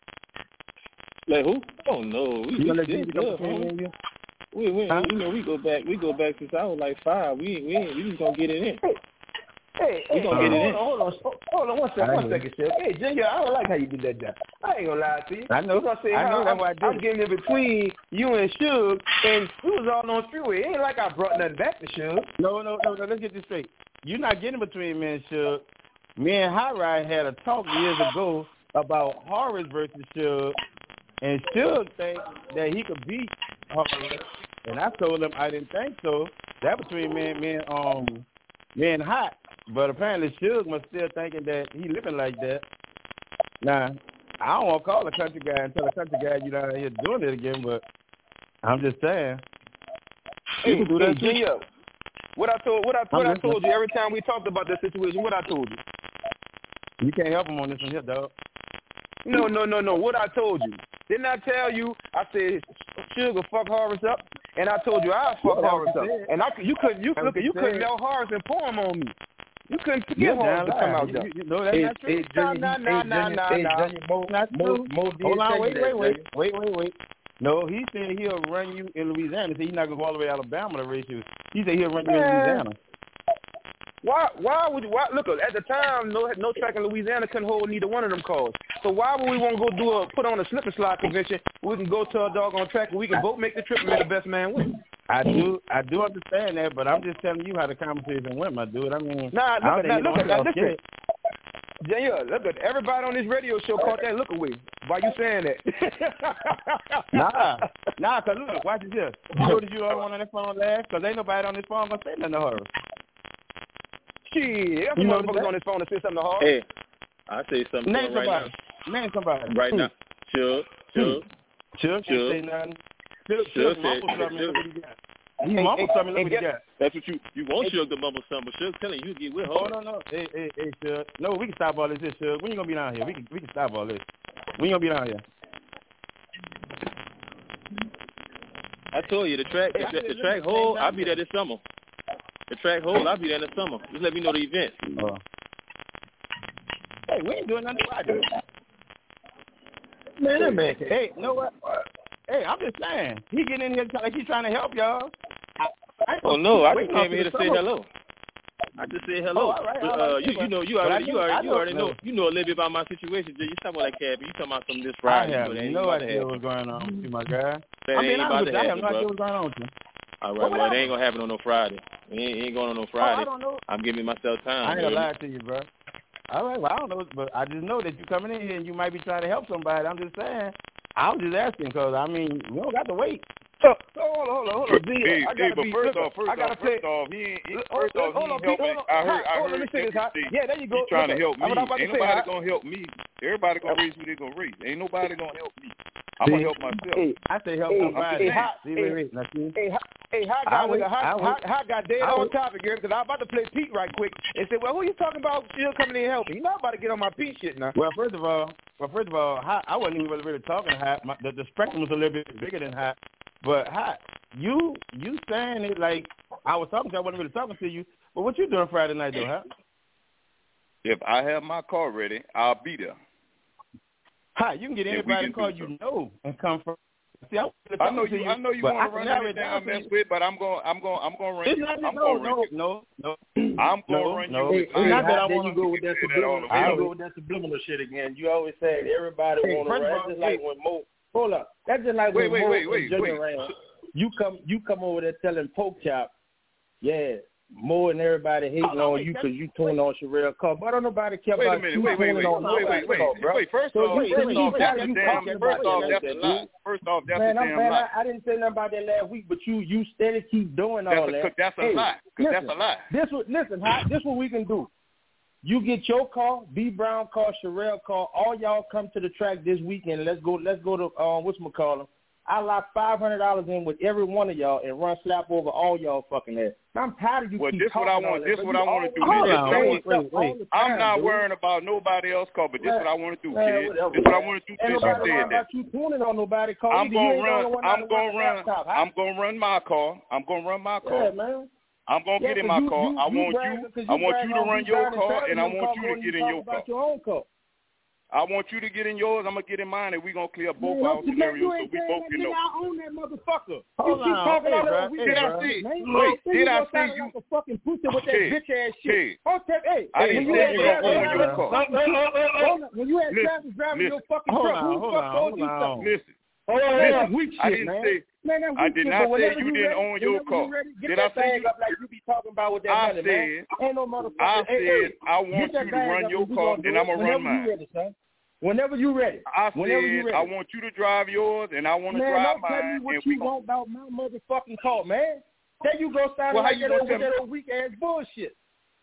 Like who? Oh no, we, You gonna let we Jesus still come good, between me homie. and you? We, we, Huh? you know, we go back, we go back since I was like five. We, we, we just gonna get it in. Hey, We hey, gonna hey, get it hold in. on, hold on, hold on, one second, one second, Chef. Hey, Junior, I don't like how you did that job. I ain't gonna lie to you. I know. You gonna say I know how that's why I I'm, did I'm it. getting in between you and Suge, and we was all on the freeway. It ain't like I brought nothing back to Suge. No, no, no, no. Let's get this straight. You're not getting between me and Suge. Me and High Ride had a talk years ago about Horace versus Suge, and Suge think that he could beat Horace, and I told him I didn't think so. That between me and me and um me and Hot, but apparently Suge was still thinking that he living like that. Now, I don't want to call a country guy and tell a country guy you're not here doing it again, but I'm just saying. Hey, You can do hey, that too. Junior, what I told, what I, what I'm I told listening. you every time we talked about this situation, what I told you. You can't help him on this one here, dog. No, no, no, no. What I told you. Didn't I tell you? I said Sugar fuck Horace up, and I told you I'll fuck Yeah, Horace up. said. And I, you couldn't, you That's look, what you you couldn't said. let Horace inform on me. You couldn't You're get Horace damn to come lie. out You, there. you, you know that's Hey, not true. hey, Junior, Nah, he- nah, hey, nah, Junior, nah, hey, nah. Junior, Mo, Not Mo, true. Mo did Hold on, tell wait, you wait, that, wait, Junior. wait, wait, wait. No, he said he'll run you in Louisiana. He said he's not gonna go all the way to Alabama to race you. He said he'll run you in Man. Louisiana. Why? Why would? Why, look, at the time, no, no track in Louisiana couldn't hold neither one of them cars. So why would we want to go do a put on a slip and slide convention? We can go to a doggone track and we can both make the trip and make the best man win. I do, I do understand that, but I'm just telling you how the conversation went, my dude. I mean, Nah, I look, don't now, think look, you now, don't listen. get it. Yeah, look at everybody on this radio show caught that look away. Why you saying that? Nah, nah, cause look, watch this here. You know that you don't want on this phone last, cause ain't nobody on this phone gonna say nothing to her. Shit, there's You some know motherfuckers that? on this phone that say something to her. Hey, I say something Name to him right somebody. now. Name somebody. Right now, Suge, Suge, Chuck can't say nothing. Chuck, Suge Chuck said, mumble something. Look Suge- what he got. He mumble something. Look what he got. That's what you you want Suge to mumble something, but Suge telling you get with her. Oh no no, hey hey hey, Chuck. No, we can stop all this, here, Chuck. When you gonna be down here? We can we can stop all this. When you gonna be down here? I told you the track, the, the track hole. I'll be there this summer. The track hole, I'll be there this summer. Just let me know the event. Oh. Hey, we ain't doing nothing about it. Man, that man. Hey, you know what? Hey, I'm just saying. He getting in here like he's trying to help y'all. I, I Oh no, I just waiting came on here to the say summer. hello. I just said hello. Oh, all right, But, all uh, right, you you know you but already I you know- already I you know- already know no. you know a little bit about my situation. You talking about that cabin. You talking about some this I Friday. have you know, that ain't no about to idea happen. what's going on with you, my guy. That I mean, ain't honest about with to you, I have happen, no idea bro. what's going on with you. All What right, would well, it happen? ain't gonna happen on no Friday. It ain't, it ain't going on no Oh, Friday. I don't know. I'm giving myself time. I ain't you gonna know? lie to you, bro. All right, well, I don't know, but I just know that you coming in here and you might be trying to help somebody. I'm just saying. I was just asking because, I mean, we don't got to wait. So, so hold on, hold on, hold on. Z, Hey, I hey, gotta but be, first look, off, first I gotta off, play. first off, he ain't. He, Hold, first off, he hold on, ain't Pete, helping. hold on. I heard, Hot, I hold on, heard. let me say this, Hot. He, Yeah, there you go. He's trying Look, to help I'm me. about to Ain't say, nobody Hot. gonna help me. Everybody gonna race who they gonna race. Ain't nobody gonna help me. I'm gonna help myself. Hey, I say help hey, somebody. hey, Hot, See, hey, wait, wait. Now, see? Hey, Hot, hey, Hot I got, wait, look, I Hot, wait. Hot, Hot got dead I on wait. topic here because I'm about to play Pete right quick and say, well, who you talking about? Still coming in and helping? You know I'm about to get on my Pete shit now. Well, first of all, well, first of all, Hot, I wasn't even really, really talking to Hot. My, the, the spectrum was a little bit bigger than Hot. But Hot, you you saying it like I was talking to you. I wasn't really talking to you. But what you doing Friday night, though, Hot? If I have my car ready, I'll be there. Hot, you can get If we anybody can car do you something. know and come from. See, I, I know you. I know you want to run anything I mess with, but I'm going. I'm going. I'm going to run It's you. not that, I'm no, going to run no, you. no, no. I'm going to no, run no. you with It's mine. not that I There want you to go with that subliminal. There you go with that subliminal shit again. You always said everybody Hey, want to first of run. all, Just like hey. when Mo. Hold up. That's just like Wait, when wait, Mo wait, and wait, Junior wait. ran. You come, you come over there telling Poke Chop, yeah, more than everybody hating oh, on you because you tuned on Sherelle Carr. But don't nobody care wait about a minute, you wait, wait, wait, on wait, wait, wait, Carr, wait, wait. First so off, wait, first wait, off, that's a you damn. First off, that's a lie. First off, that's man, a damn man, lie. I, I didn't say nothing about that last week, but you you steady keep doing all that's a, that. That's a hey, lie. Because that's a lie. This what listen, how, this what we can do. You get your car, B Brown car, Sherelle car. All y'all come to the track this weekend. Let's go. Let's go to um, whatchamacallit. I lock five hundred dollars in with every one of y'all and run slap over all y'all fucking ass. I'm tired of you. Well, keep this what I want. This what I want to do. Wait, wait, wait. I'm not worrying about nobody else car, but this what I want to do, kid. This what I want to do. Ain't Since you nobody said about you tuning on nobody car. I'm gonna run. I'm gonna run. I'm gonna run my car. I'm gonna run my car. Yeah, man. I'm gonna yeah, get in my you, car. You, I you want brag, you. you. I want you to run your car, and I want want you to get in your car. Your own car. I want you to get in yours. I'm gonna get in mine, and we are gonna clear both man, our scenarios so we both can know. I own that motherfucker. Hold you keep on. talking Hey, all bro. that. Hey, did I see? Man. Wait, Then did you I gonna sound see you? like a fucking pussy with that Kid, bitch ass shit. Kid. Okay, hey, I didn't when say you you had gonna own your car. When you had Travis driving your fucking hold truck, on, who the hold fuck on, told hold you on. something? Listen. Oh, yeah, Listen, weak shit, I didn't man. say. Man, that I did shit, not say you you didn't ready, own your car. Ready, get Did that I say bag you? up like you be talking about with that I money, said. man. Ain't no motherfucker. I hey, said hey, I want you to run your car, and I'm gonna run mine. You ready, son. Whenever you ready. I Whenever said you ready. I want you to drive yours, and I want to man, drive don't tell mine. me what and you we want about my motherfucking car, man. There you go, sounding well, like you that old, tell that old weak ass bullshit.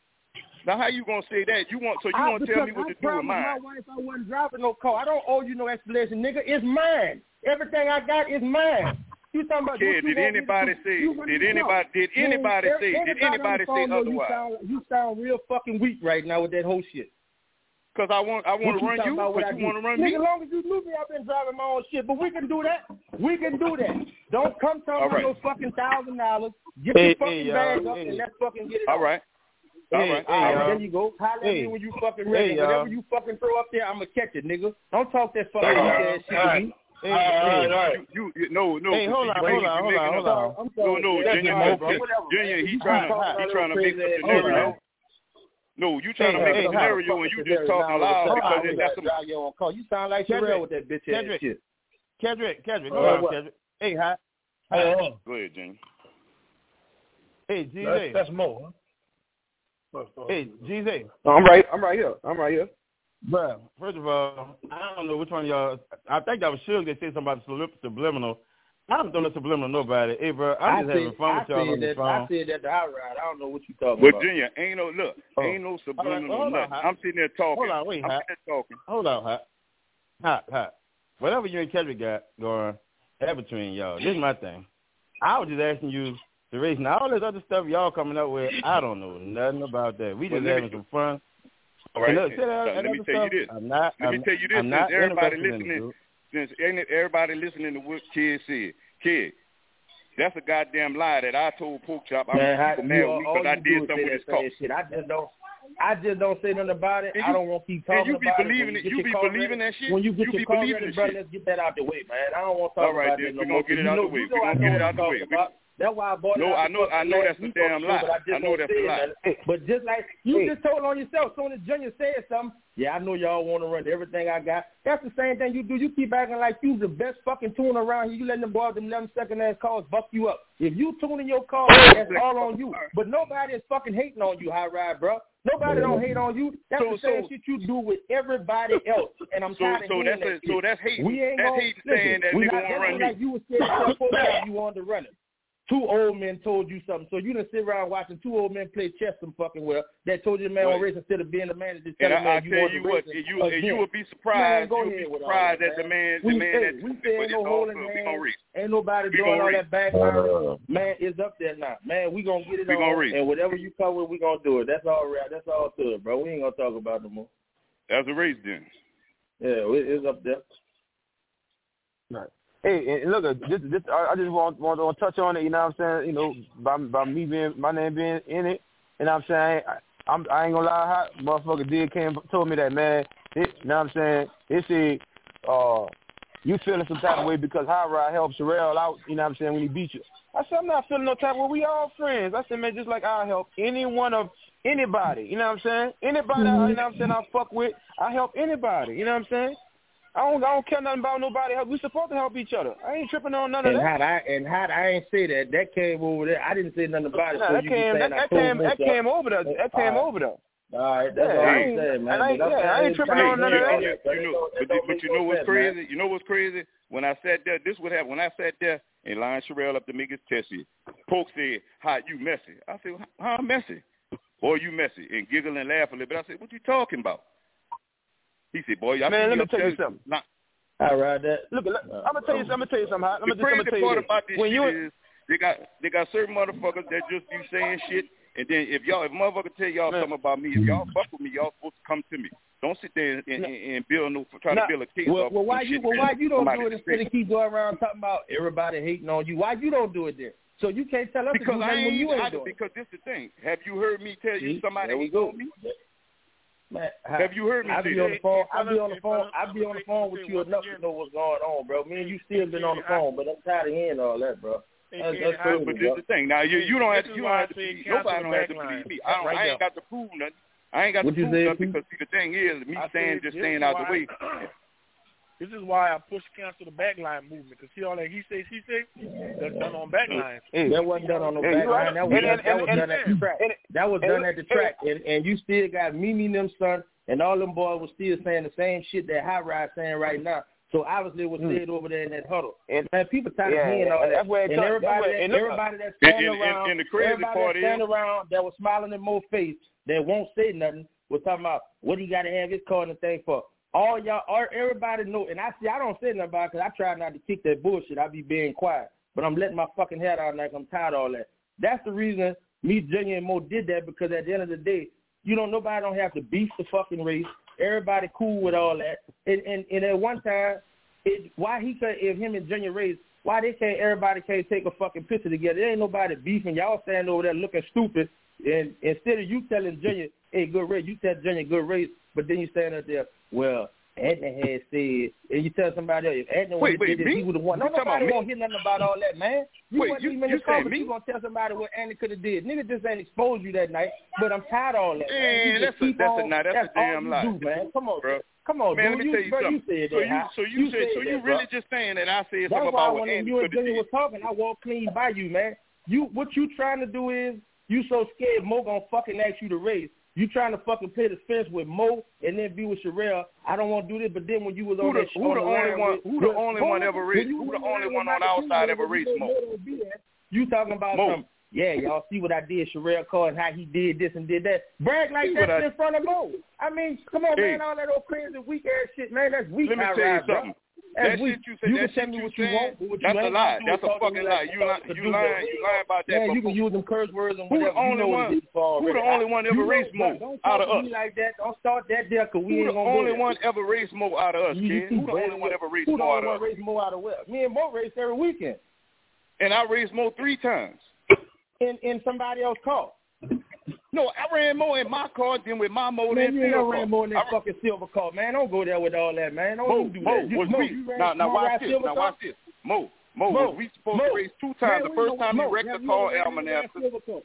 Now, how you gonna say that? You want so you I, want to tell me what I to do with mine? my wife I wasn't driving no car. I don't owe you no explanation, nigga. It's mine. Everything I got is mine. You talking about? Kid, did anybody say? Did anybody? Did anybody man, say? Did anybody say otherwise? You sound, you sound real fucking weak right now with that whole shit. Cause I want, I want to run you, but you want to run me. As long as you knew me, I've been driving my own shit. But we can do that. We can do that. Don't come talking about no fucking thousand dollars. Get hey, your fucking hey, bag uh, up hey. and let's fucking get it. All on. right. All hey, right. Hey, All right. uh, There you go. Holler hey. at me when you fucking ready. Hey, Whatever uh, you fucking throw up there, I'm gonna catch it, nigga. Don't talk that fucking Hey, ass shit to me. Hey, hey. You, you, no, no. Hey, hold on, you hold making, on, you hold on, making hold up, on. No, no, Junior, no, Junior, he trying to, he trying to make a scenario. No, you trying to Hey, make hey, a scenario and you just talking loud because you that's some. your own car. You sound like Sherelle with that bitch ass Kendrick. shit. Kendrick, Kendrick, Oh, hold on, what? Kendrick. Hey, hi. Hey, hi. Go ahead, Junior. Hey, G that's, Z. that's more. Huh? Hey, G Z. No, I'm right. I'm right here. I'm right here. Bro, first of all, I don't know which one of y'all. I think that was Suge that said something about subliminal. I don't know subliminal nobody. Hey, bro, I'm just I having said, fun with I y'all said on the that, phone. I said that the outright. I don't know what you talking But about. Junior, ain't no look, Oh. ain't no subliminal Hold on, nothing. Hot. I'm sitting there talking. Hold on, wait, I'm Hot. sitting there talking. Hold on, hot, hot, hot. Whatever you and Kendrick got going, that between y'all. This is my thing. I was just asking you the reason. All this other stuff y'all coming up with, I don't know nothing about that. We just Well, having me, some fun. All right. Look, So, let me tell stuff, you this. I'm not, Let I'm, me tell you this. I'm Since not everybody interested in listening, it, since ain't everybody listening to what Kid said, Kid, that's a goddamn lie that I told Pork Chop. I'm Man, people mad with me because I did something with his car. Shit. I just don't. I just don't say nothing about it. And I you- don't want to keep and talking you be about believing it. it. You be believing that shit. When you get You your be car believing ready, this brother, shit. let's get that out the way, man. I don't want to talk All right, about then it no we're more. gonna get it You out know, the way. you know We're I gonna know get it what out the I'm way. talking about. That's why I bought it No, out I the know- I fucking know last that's a week damn on the show, lie. but I just I know don't that's say a it, lie. man. But just like you Hey. just told on yourself, as soon as Junior said something, yeah, I know y'all want to run everything I got. That's the same thing you do. You keep acting like you the best fucking tuner around here. You letting them boys, them eleven second ass cars buck you up. If you tuning your car, that's all on you. But nobody is fucking hating on you, High Ride, bro. Nobody don't hate on you. That's So- the same so- shit you do with everybody else. And I'm So, tired of so hearing that's that a, shit. so that's hating. We ain't That's gonna, hating listen, saying that we nigga not, want to that's run like me. you was scared to tell folks that you wanted to run it. Two old men told you something, so you done sit around watching two old men play chess some fucking well. That told you the man Right. on race instead of being the man that just And tell the I, I man you tell want you to what, race and you and you again. would be surprised. Man, go You'll be ahead with all surprised that, at the man, We, the man hey, that. we But saying it's no all holding good. We gonna hands. reach. Ain't nobody We doing gonna all reach. that background. Man, it's up there now. Man, we gonna get it We on, gonna reach. and whatever you come with, we gonna do it. That's all right. That's all good, bro. We ain't gonna talk about it no more. That's a race then. Yeah, it, it's up there. Right. Hey, and look, just, just, I just want, want to touch on it. You know what I'm saying? You know, by, by me being, my name being in it. You know what I'm saying? I, I'm, I ain't gonna lie, hot motherfucker did came told me that, man. It, you know what I'm saying? They said, uh, you feeling some type of way because High Ride helped Sherelle out. You know what I'm saying? When he beat you, I said I'm not feeling no type of way. We all friends. I said, man, just like I help any one of anybody. You know what I'm saying? Anybody, mm-hmm. you know what I'm saying? I fuck with, I help anybody. You know what I'm saying? I don't, I don't care nothing about nobody else. We supposed to help each other. I ain't tripping on none of and that. How I and how I ain't say that. That came over there. I didn't say nothing about it. Nah, so that you came, that, that came, that came over there. That came right. over there. All right, that's yeah, all I I'm ain't, saying, man. I ain't, but yeah, I ain't tripping hey, on none you, of that. You, you know, but, but you know what's crazy? You know what's crazy? When I sat there, this would happen. When I sat there and lined Sherelle up to make his test sheet, Polk said, "How you messy?" I said, "How I'm messy?" Boy, you messy, and giggle and laugh a little bit. I said, "What you talking about?" He said, "Boy, I man, let me tell you you something." Not, I ride that. Look, look uh, I'm gonna tell you. I'm gonna tell you something. I'm the gonna just crazy tell you part this. about this when shit you is they got they got certain motherfuckers that just be saying shit, and then if y'all if motherfucker tell y'all man. something about me, if y'all fuck with me, y'all supposed to come to me. Don't sit there and, and, and build no try now, to build a case well, up. Well, why you well why you don't do it instead of keep going around talking about everybody hating on you? Why you don't do it then? So you can't tell us because to do I ain't, when you ain't I, doing because this is the thing. Have you heard me tell you See, somebody hating on me? Man, have you heard me I say be that? on the phone. I be on the phone. I be on the phone with you enough to know what's going on, bro. Me and you still been on the phone, but I'm tired of hearing all that, bro. That's, that's crazy, but bro. this is the thing. Now you you don't have to, you don't have to believe, nobody don't have to believe me. I don't. I ain't got to prove nothing. I ain't got to prove nothing because see the thing is me saying just staying out the way. This is why I push cancel the backline movement because see all that he say she say that's done on backline. Hey, that wasn't done on the hey, backline. Right. That was, and, done, and, that was and, done and, at the track. And, that was and, done at the track, and and you still got Mimi and them son, and all them boys was still saying the same shit that High Ride saying right now. So obviously it was mm. said over there in that huddle. And man, people tired yeah, of hearing all that. That's where it and comes, everybody, that's that, where, everybody that's standing and, around, and, and the crazy everybody part that's standing is, around that was smiling in Mo's face that won't say nothing was talking about what he got to have his car and the thing for. All y'all, all, everybody know, and I see, I don't say nothing about it because I try not to kick that bullshit. I be being quiet, but I'm letting my fucking head out like I'm tired of all that. That's the reason me, Junior, and Mo did that because at the end of the day, you know, nobody don't have to beef the fucking race. Everybody cool with all that. And and, and at one time, it, why he could, if him and Junior race, why they can't, everybody can't take a fucking picture together? There ain't nobody beefing. Y'all standing over there looking stupid, and instead of you telling Junior, hey, good race, you tell Junior good race, but then you stand up there, well, Edna had said, and you tell somebody else, if Edna wait, wait, did this, he would have won. No, nobody won't hear nothing about all that, man. You wait, wasn't you, even in you the car, but me? you going to tell somebody what Andy could have did. Nigga just ain't exposed you that night, but I'm tired of all that. Man, that's a, that's, a, nah, that's, that's a damn lie. Do, man. Come on, bro. Come on, man, dude. let me you, tell you bro, something. You said so that, you, so you, you said, so you that, really bro. just saying that I said that's something about what when Andy you and could have Junior was talking, I walked clean by you, man. You, what you trying to do is, you so scared Mo gonna fucking ask you to race. You trying to fucking play the fence with Mo and then be with Sherelle. I don't want to do this, but then when you was who on the, that who on the, the only line one? with, Who the with, only Mo, one ever raced? Who the only one on our side ever raced Mo? You talking about Mo. some? Yeah, y'all see what I did, Sherelle Carr, and how he did this and did that. Brag like see that I, in front of Mo. I mean, come on, hey, man, all that old crazy weak ass shit, man. That's weak. Let me tell you something. That shit you said, you that can tell shit me you what said, you want, but what that's you a lie. That's a fucking lie. You lying, you lying, you lying about that. Man, you can use them curse words and who whatever. The only you know one, who the only one ever raced Mo out of us? Like that. Don't start that there, cause we who ain't the gonna only go one ever raced Mo out of us, kid? Who the only one ever raced Mo out of us? Who the only one raced Mo out of what? Me and Mo raced every weekend. And I raced Mo three times. In in somebody else's car. No, I ran Mo in my car, then with my Mo man, in you ain't never ran Mo in that I, fucking silver car, man. Don't go there with all that, man. Don't Mo, even do Mo, that. Was Mo, we, you ran now, now watch this. Now car? watch this. Mo, Mo, Mo was we supposed Mo, to race two times? Man, the first time Mo, you wrecked Mo, the car, Almanaster.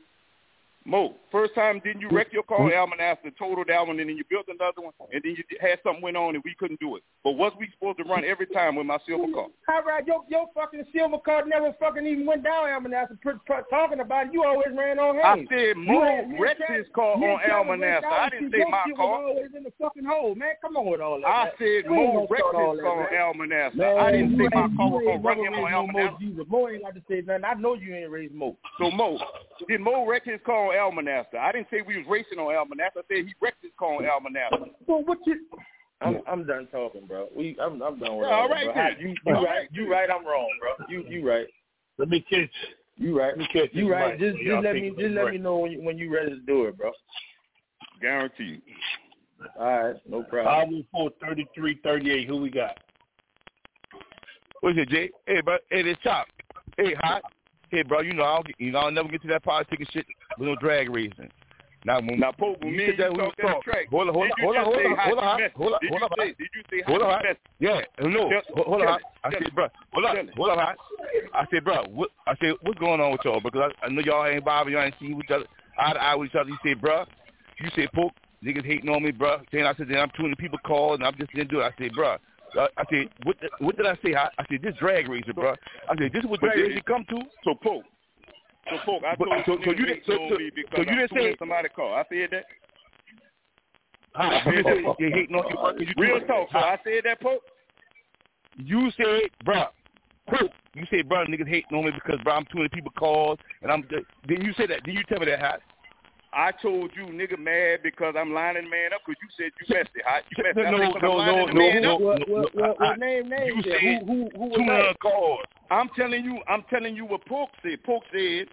Mo, first time didn't you wreck your car, Almanaster, totaled that one, and then you built another one, and then you had something went on and we couldn't do it. But was we supposed to run every time with my silver car? All right, your your fucking silver car never fucking even went down, Almanaster. Talking about it, you always ran on Hayes. I said Mo wrecked his car on Almanaster. I didn't say my car. Always in the fucking hole, man. Come on with all that. I man. said Mo wrecked his car on Almanaster. I didn't say my car was gonna run him on Almanaster. Mo ain't like to say nothing. I know you ain't raised Mo. So Mo, did Mo wreck his car on Almanaster? I didn't say we was racing on Almanaster. I said he wrecked his car on Almanaster. Well, what you? I'm I'm done talking, bro. We I'm I'm done with yeah, all, all right, that, bro. You, you all right, right, you right. I'm wrong, bro. You you right. Let me catch. You right. Let me catch. You right. Mic, just so just let me just let right. me know when you when you ready to do it, bro. Guaranteed. All right, no problem. Five one four thirty three thirty eight. Who we got? What's it, Jay? Hey, bro. Hey, this Chop. Hey, Hot. Hey, bro. You know I'll get, you know I'll never get to that politic and shit with no drag racing. Now, when, now, Pope, when me and you talk at the track, hold on, hold on, hold on, hold on, hold on, hold on, did hold on, you say, did you say hold on, how yeah, no, hold on, I said, bro, hold on, hold on, I said, bro, what, I said, what's going on with y'all? Because I, I know y'all ain't bothering, y'all ain't seen each other, eye to eye with each other. You said, bro, you said, Pope, niggas hating on me, bro. Then I said, then I'm tuning people call and I'm just didn't do it. I said, bro, Uh, I said, what, the, what did I say? I, I said, this drag racer, bro. I said, this is what drag racer come to. So, Pope. So, Pope, I told so, you, so you didn't, so, so, me because so you didn't say somebody call. I said that. Hi, you said you hating on your work. You Real talk. So I said that, Pope. You said, bro. Pope. You said, bro, niggas hating on me because, bro, I'm tuning people calls, and I'm. Then you say that. Then you tell me that, Hot. I told you, nigga, mad because I'm lining man up because you said you messed it, Hot. You messed it. No, no, no, no, no. What, what, what, what name, name? You said who, who, who was tuning that? calls. I'm telling you, I'm telling you what Poke said. Poke said,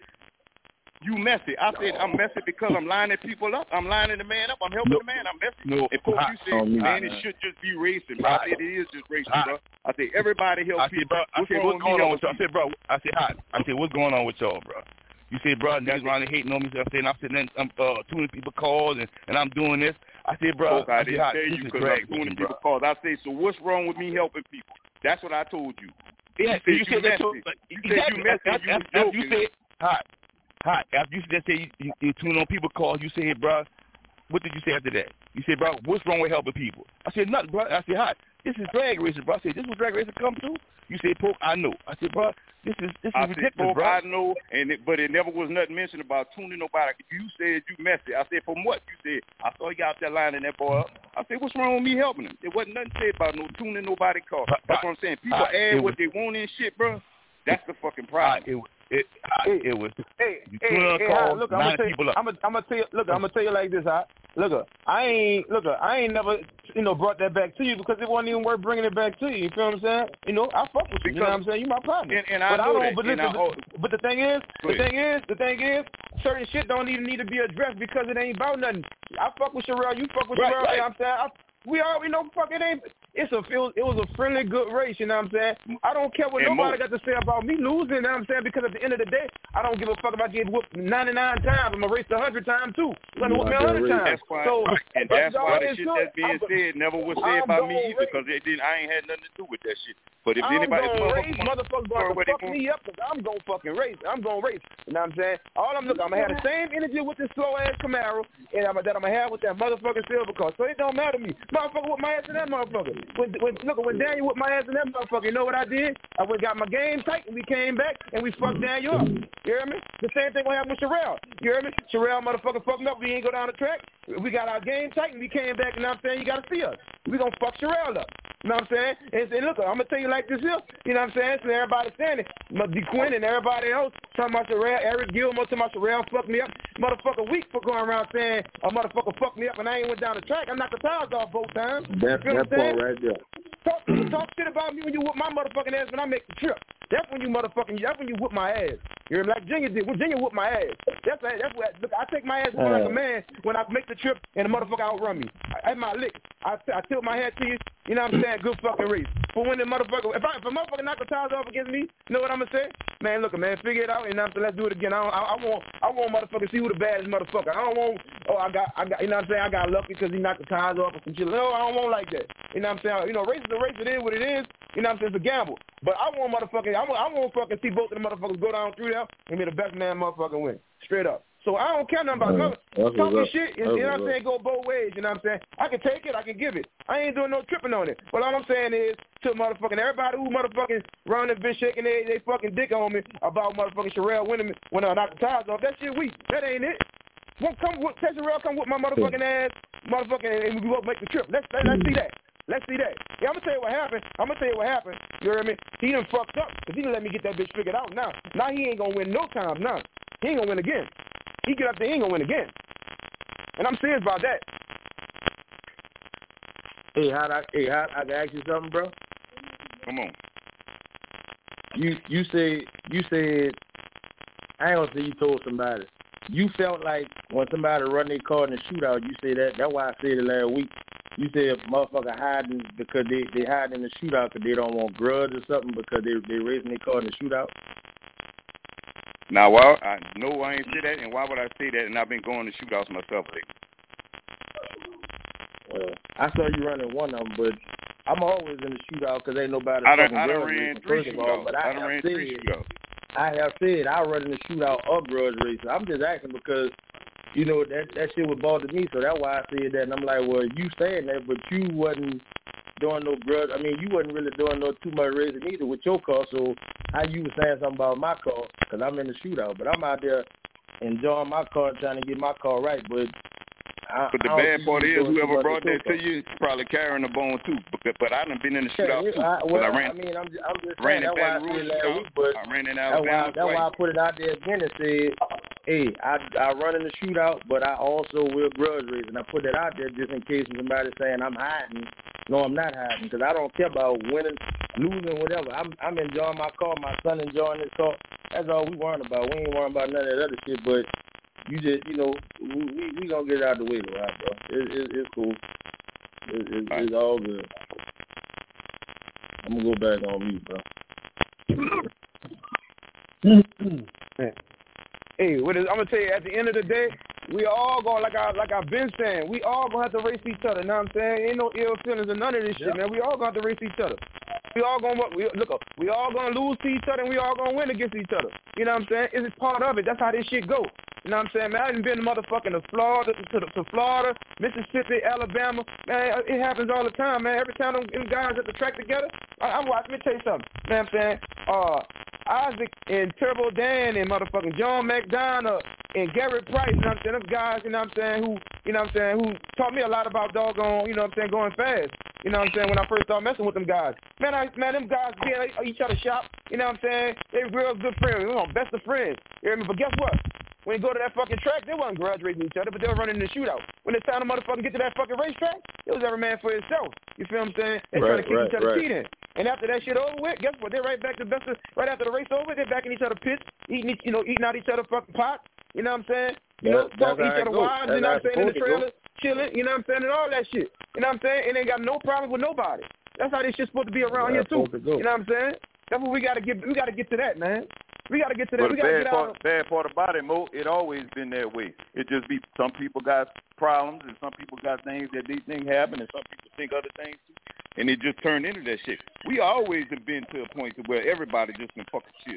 you messy. I said, I'm messy because I'm lining people up. I'm lining the man up. I'm helping no, the man. I'm messy. No, and Poke, you said, me, man, it should just be racing. Bro. I said, it is just racing, bro. I said, everybody help I said, people. bro, I what's said, what's going on with y'all? I people? said, bro, I said, Hot. I said, what's going on with y'all, bro? You said, bro, niggas around here hating on me. So I said, I'm sitting there, I'm uh, tuning people calls, and, and I'm doing this. I said, bro, Poke, I, I didn't said, tell you because I'm tuning people calls. I said, so what's wrong with me helping people? That's what I told you. Yeah, you, you said said that you too. You exactly. said you messy. After, You was after joking. you said, Hot, Hot. After you said you, you, you tune on people calls, you said, bro, what did you say after that? You said, bro, what's wrong with helping people? I said, nothing, bro. I said, Hot, this is drag racing, bro. I said, this is what drag racing come to? You said, Poke, I know. I said, bro, this is this is I ridiculous, said, Pope, bro. I know, and it, but it never was nothing mentioned about tuning nobody. You said you messy. I said, from what? You said, I saw you out there lining that boy up. I said, what's wrong with me helping him? There wasn't nothing said about no tuning nobody call. That's what I'm saying. People uh, add what was, they want in shit, bro. That's the fucking problem. Uh, it, it, uh, hey, it was. Hey, you hey, hey, call, look, I'm gonna tell you. I'm gonna, I'm gonna tell you. Look, I'm gonna tell you like this, huh? Look, I ain't. Look, I ain't never, you know, brought that back to you because it wasn't even worth bringing it back to you. You feel what I'm saying? You know, I fuck with you. You know what I'm saying? You my partner. And, and I but know I don't. that. But, listen, I, oh, but, but the thing is, the thing is, the thing is, certain shit don't even need to be addressed because it ain't about nothing. I fuck with Sherelle. You fuck with right, Sherelle. Right. You know what I'm saying? I, we all we know fuck it ain't it's a it was, it was a friendly good race, you know what I'm saying? I don't care what and nobody most, got to say about me losing, you know what I'm saying? Because at the end of the day, I don't give a fuck if I get whooped ninety-nine times. I'm gonna race a hundred times too. I'm gonna whoop me a hundred times. That's why, so, and that's why the shit good. that's being I'm, said never was I'm said by me either race. because it didn't. I ain't had nothing to do with that shit. But if I'm anybody, gonna race, motherfuckers, motherfuckers gonna fuck me up because I'm gonna fucking race. I'm gonna race. You know what I'm saying? All I'm looking, I'm gonna have the same energy with this slow ass Camaro and I'm, that I'm gonna have with that motherfucking silver car. So it don't matter to me. Motherfucker with my ass in that motherfucker. When, when look, when Daniel with my ass in that motherfucker, you know what I did? I went got my game tight and we came back and we fucked Daniel up. You hear me? The same thing gonna happen with Sherelle. You hear me? Sherelle motherfucker fucked me up. We ain't go down the track. We got our game tight and we came back. You know what I'm saying? You gotta see us. We gonna fuck Sherelle up. You know what I'm saying? And say, look, I'm gonna tell you like this here. You know what I'm saying? So everybody standing, D. Quinn and everybody else talking about Sherelle, Eric Gilmore talking about Sherelle fucked me up. Motherfucker weak for going around saying a motherfucker fucked me up and I ain't went down the track. I knocked the tires off both times. That's you know that part right there. Talk, talk shit about me when you whoop my motherfucking ass when I make the trip. That's when you motherfucking, that's when you whoop my ass. You hear me? Like Virginia did. Virginia whooped my ass. That's that's what, look, I take my ass uh, like a man when I make the trip and the motherfucker outrun me. At my lick, I, I tilt my head to you. You know what I'm saying? Good fucking race. But when the motherfucker, if, I, if a motherfucker knock the tires off against me, you know what I'm gonna say? Man, look, man, figure it out, and I'm saying, let's do it again. I, don't, I, I want, I want motherfucker see who the baddest motherfucker. I don't want, oh, I got, I got, you know what I'm saying? I got lucky because he knocked the tires off or some shit. No, I don't want like that. You know what I'm saying? You know, race is a race. It is what it is. You know what I'm saying? It's a gamble. But I want motherfucking, I want, I want fucking see both of the motherfuckers go down through there and be the best man motherfucking win. Straight up. So I don't care nothing about uh, no, talking shit. You know what I'm saying? Go both ways. You know what I'm saying? I can take it. I can give it. I ain't doing no tripping on it. But all I'm saying is to motherfucking everybody who motherfucking around this bitch shaking they, they fucking dick on me about motherfucking Sherelle winning when I knock the tires off. That shit weak. That ain't it. Won't come with tell Sherelle come with my motherfucking ass, motherfucking, and we go make the trip. Let's let's see that. Let's see that. Yeah, I'm gonna tell you what happened. I'm gonna tell you what happened. You hear me? He done fucked up because he didn't let me get that bitch figured out. Now, now he ain't gonna win no time. Now he ain't gonna win again. He get up there, he ain't gonna win again. And I'm serious about that. Hey, how I hey how I can ask you something, bro? Come on. You you said you said I ain't gonna say you told somebody. You felt like when somebody run their car in the shootout, you say that. That's why I said it last week. You said motherfucker hiding because they they hiding in the shootout because they don't want grudge or something because they they raising their car in the shootout. Now, why? I no, I ain't say that, and why would I say that? And I've been going to shootouts myself lately. Well, I saw you running one of them, but I'm always in the shootout because ain't nobody. I done, I done ran three shootouts. But I, I done ran said, three shootouts. I have said I run in the shootout or grudge racing. I'm just asking because, you know, that that shit would bother me, so that's why I said that. And I'm like, well, you saying that, but you wasn't doing no grudge. I mean, you wasn't really doing no too much racing either with your car. So how you was saying something about my car? Because I'm in the shootout, but I'm out there enjoying my car, trying to get my car right. But I, but the bad part is, whoever brought that to you is probably carrying a bone too. But, but I done been in the shootout yeah, too. I, well, I, ran, I mean, I'm, I'm just ran saying that's why I said last week, but I ran in that's why, Alabama that's why I put it out there again and said, hey, I I run in the shootout, but I also will grudge race, and I put that out there just in case somebody's saying I'm hiding. No, I'm not hiding, because I don't care about winning, losing, whatever. I'm I'm enjoying my car. My son enjoying his car. That's all we worrying about. We ain't worrying about none of that other shit. But you just, you know, we we, we gonna get it out of the way, though, right, bro. It, it, it's cool. It, it, it's all good. I'm gonna go back on mute, bro. Hey, what is, I'm gonna tell you, at the end of the day, we all going, like I like I've been saying, we all gonna have to race each other. You know what I'm saying? Ain't no ill feelings or none of this yep. shit, man. We all gonna have to race each other. We all gonna we, look up. We all gonna lose to each other, and we all gonna win against each other. You know what I'm saying? It's part of it. That's how this shit go. You know what I'm saying, man? I done been to motherfucking to Florida, to, to, to Florida, Mississippi, Alabama. Man, it happens all the time, man. Every time them, them guys at the track together, I, I'm watching. Let me tell you something. You know what I'm saying? Uh, Isaac and Turbo Dan and motherfucking John McDonough and Garrett Price, you know what I'm saying? Them guys, you know what I'm saying, who, you know what I'm saying, who taught me a lot about doggone, you know what I'm saying, going fast. You know what I'm saying, when I first started messing with them guys. Man, I, man, them guys be at each other's shop, you know what I'm saying? They were real good friends, you know, best of friends. You hear me? But guess what? When you go to that fucking track, they wasn't grudge racing each other, but they were running in the shootout. When it's time to motherfucking get to that fucking racetrack, it was every man for himself. You feel what I'm saying? They right, trying to keep right, each other right. teeth in. And after that shit over with, guess what? They're right back to best of, right after the race over, they're back in each other's pits, eating, you know, eating out each other's fucking pots. You know what I'm saying? You that, know, talking each other wives, you know what I'm saying, in the trailer, chilling, you know what I'm saying, and all that shit. You know what I'm saying? And they ain't got no problem with nobody. That's how this shit's supposed to be around here too. To you know what I'm saying? That's what we gotta get. We gotta get to that, man. We gotta get to that. But we the gotta bad get part, out. Of... bad part about it, Mo, it always been that way. It just be some people got problems and some people got things that they think happen and some people think other things too. And it just turned into that shit. We always have been to a point to where everybody just been fucking shit.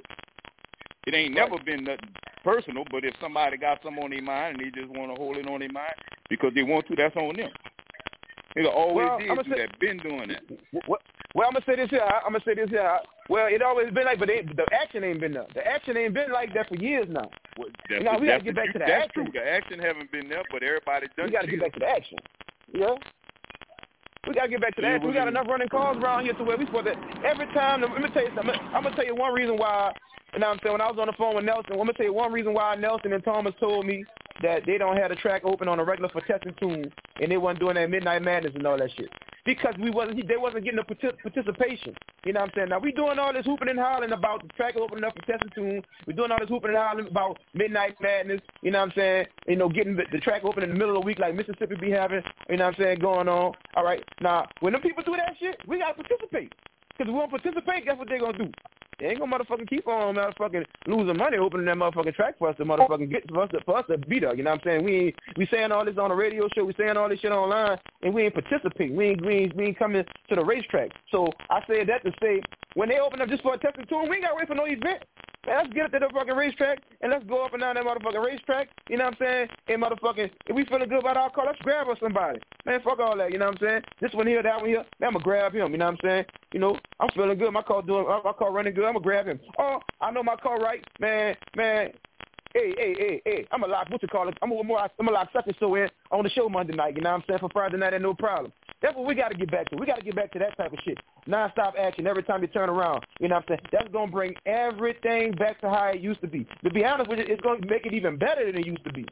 It ain't right. never been nothing personal, but if somebody got something on their mind and they just want to hold it on their mind because they want to, that's on them. They always well, did I'm do say, that, been doing that. Well, well, I'm going to say this here. I'm going to say this here. Well, it always been like, but they, the action ain't been there. The action ain't been like that for years now. Well, that's you know, the, we got to get back to the that's action. True. The action haven't been there, but everybody done We got to get back to the action. Yeah? We got to get back to the action. We got enough running cars around here to where we supposed to, every time, let me tell you something. I'm going to tell you one reason why, you know what I'm saying, when I was on the phone with Nelson, I'm going to tell you one reason why Nelson and Thomas told me that they don't have the track open on a regular for testing tune and they wasn't doing that Midnight Madness and all that shit. Because we wasn't, they wasn't getting the participation. You know what I'm saying? Now, we doing all this hooping and hollering about the track opening up for testing tune. We're doing all this hooping and hollering about Midnight Madness. You know what I'm saying? You know, getting the, the track open in the middle of the week like Mississippi be having, you know what I'm saying, going on. All right. Now, when them people do that shit, we got to participate. Because if we don't participate, guess what they're going to do? They ain't gonna motherfucking keep on motherfucking losing money opening that motherfucking track for us to motherfucking get for us to, for us to beat her. You know what I'm saying? We ain't, we saying all this on the radio show, we saying all this shit online, and we ain't participating. We ain't, we ain't, we ain't coming to the racetrack. So I said that to say, when they open up just for a testing tour, we ain't gotta wait for no event. Man, let's get up to the fucking racetrack, and let's go up and down that motherfucking racetrack, you know what I'm saying? And motherfucking, if we feeling good about our car, let's grab us somebody. Man, fuck all that, you know what I'm saying? This one here, that one here, man, I'm gonna grab him, you know what I'm saying? You know, I'm feeling good, my car doing, my car running good, I'm gonna grab him. Oh, I know my car right, man, man. Hey, hey, hey, hey, I'm gonna lock, what you call it? I'm gonna, I'm gonna lock such and so in on the show Monday night, you know what I'm saying? For Friday night, and no problem. That's what we got to get back to. We got to get back to that type of shit. Non-stop action every time you turn around. You know what I'm saying? That's going to bring everything back to how it used to be. To be honest with you, it's going to make it even better than it used to be.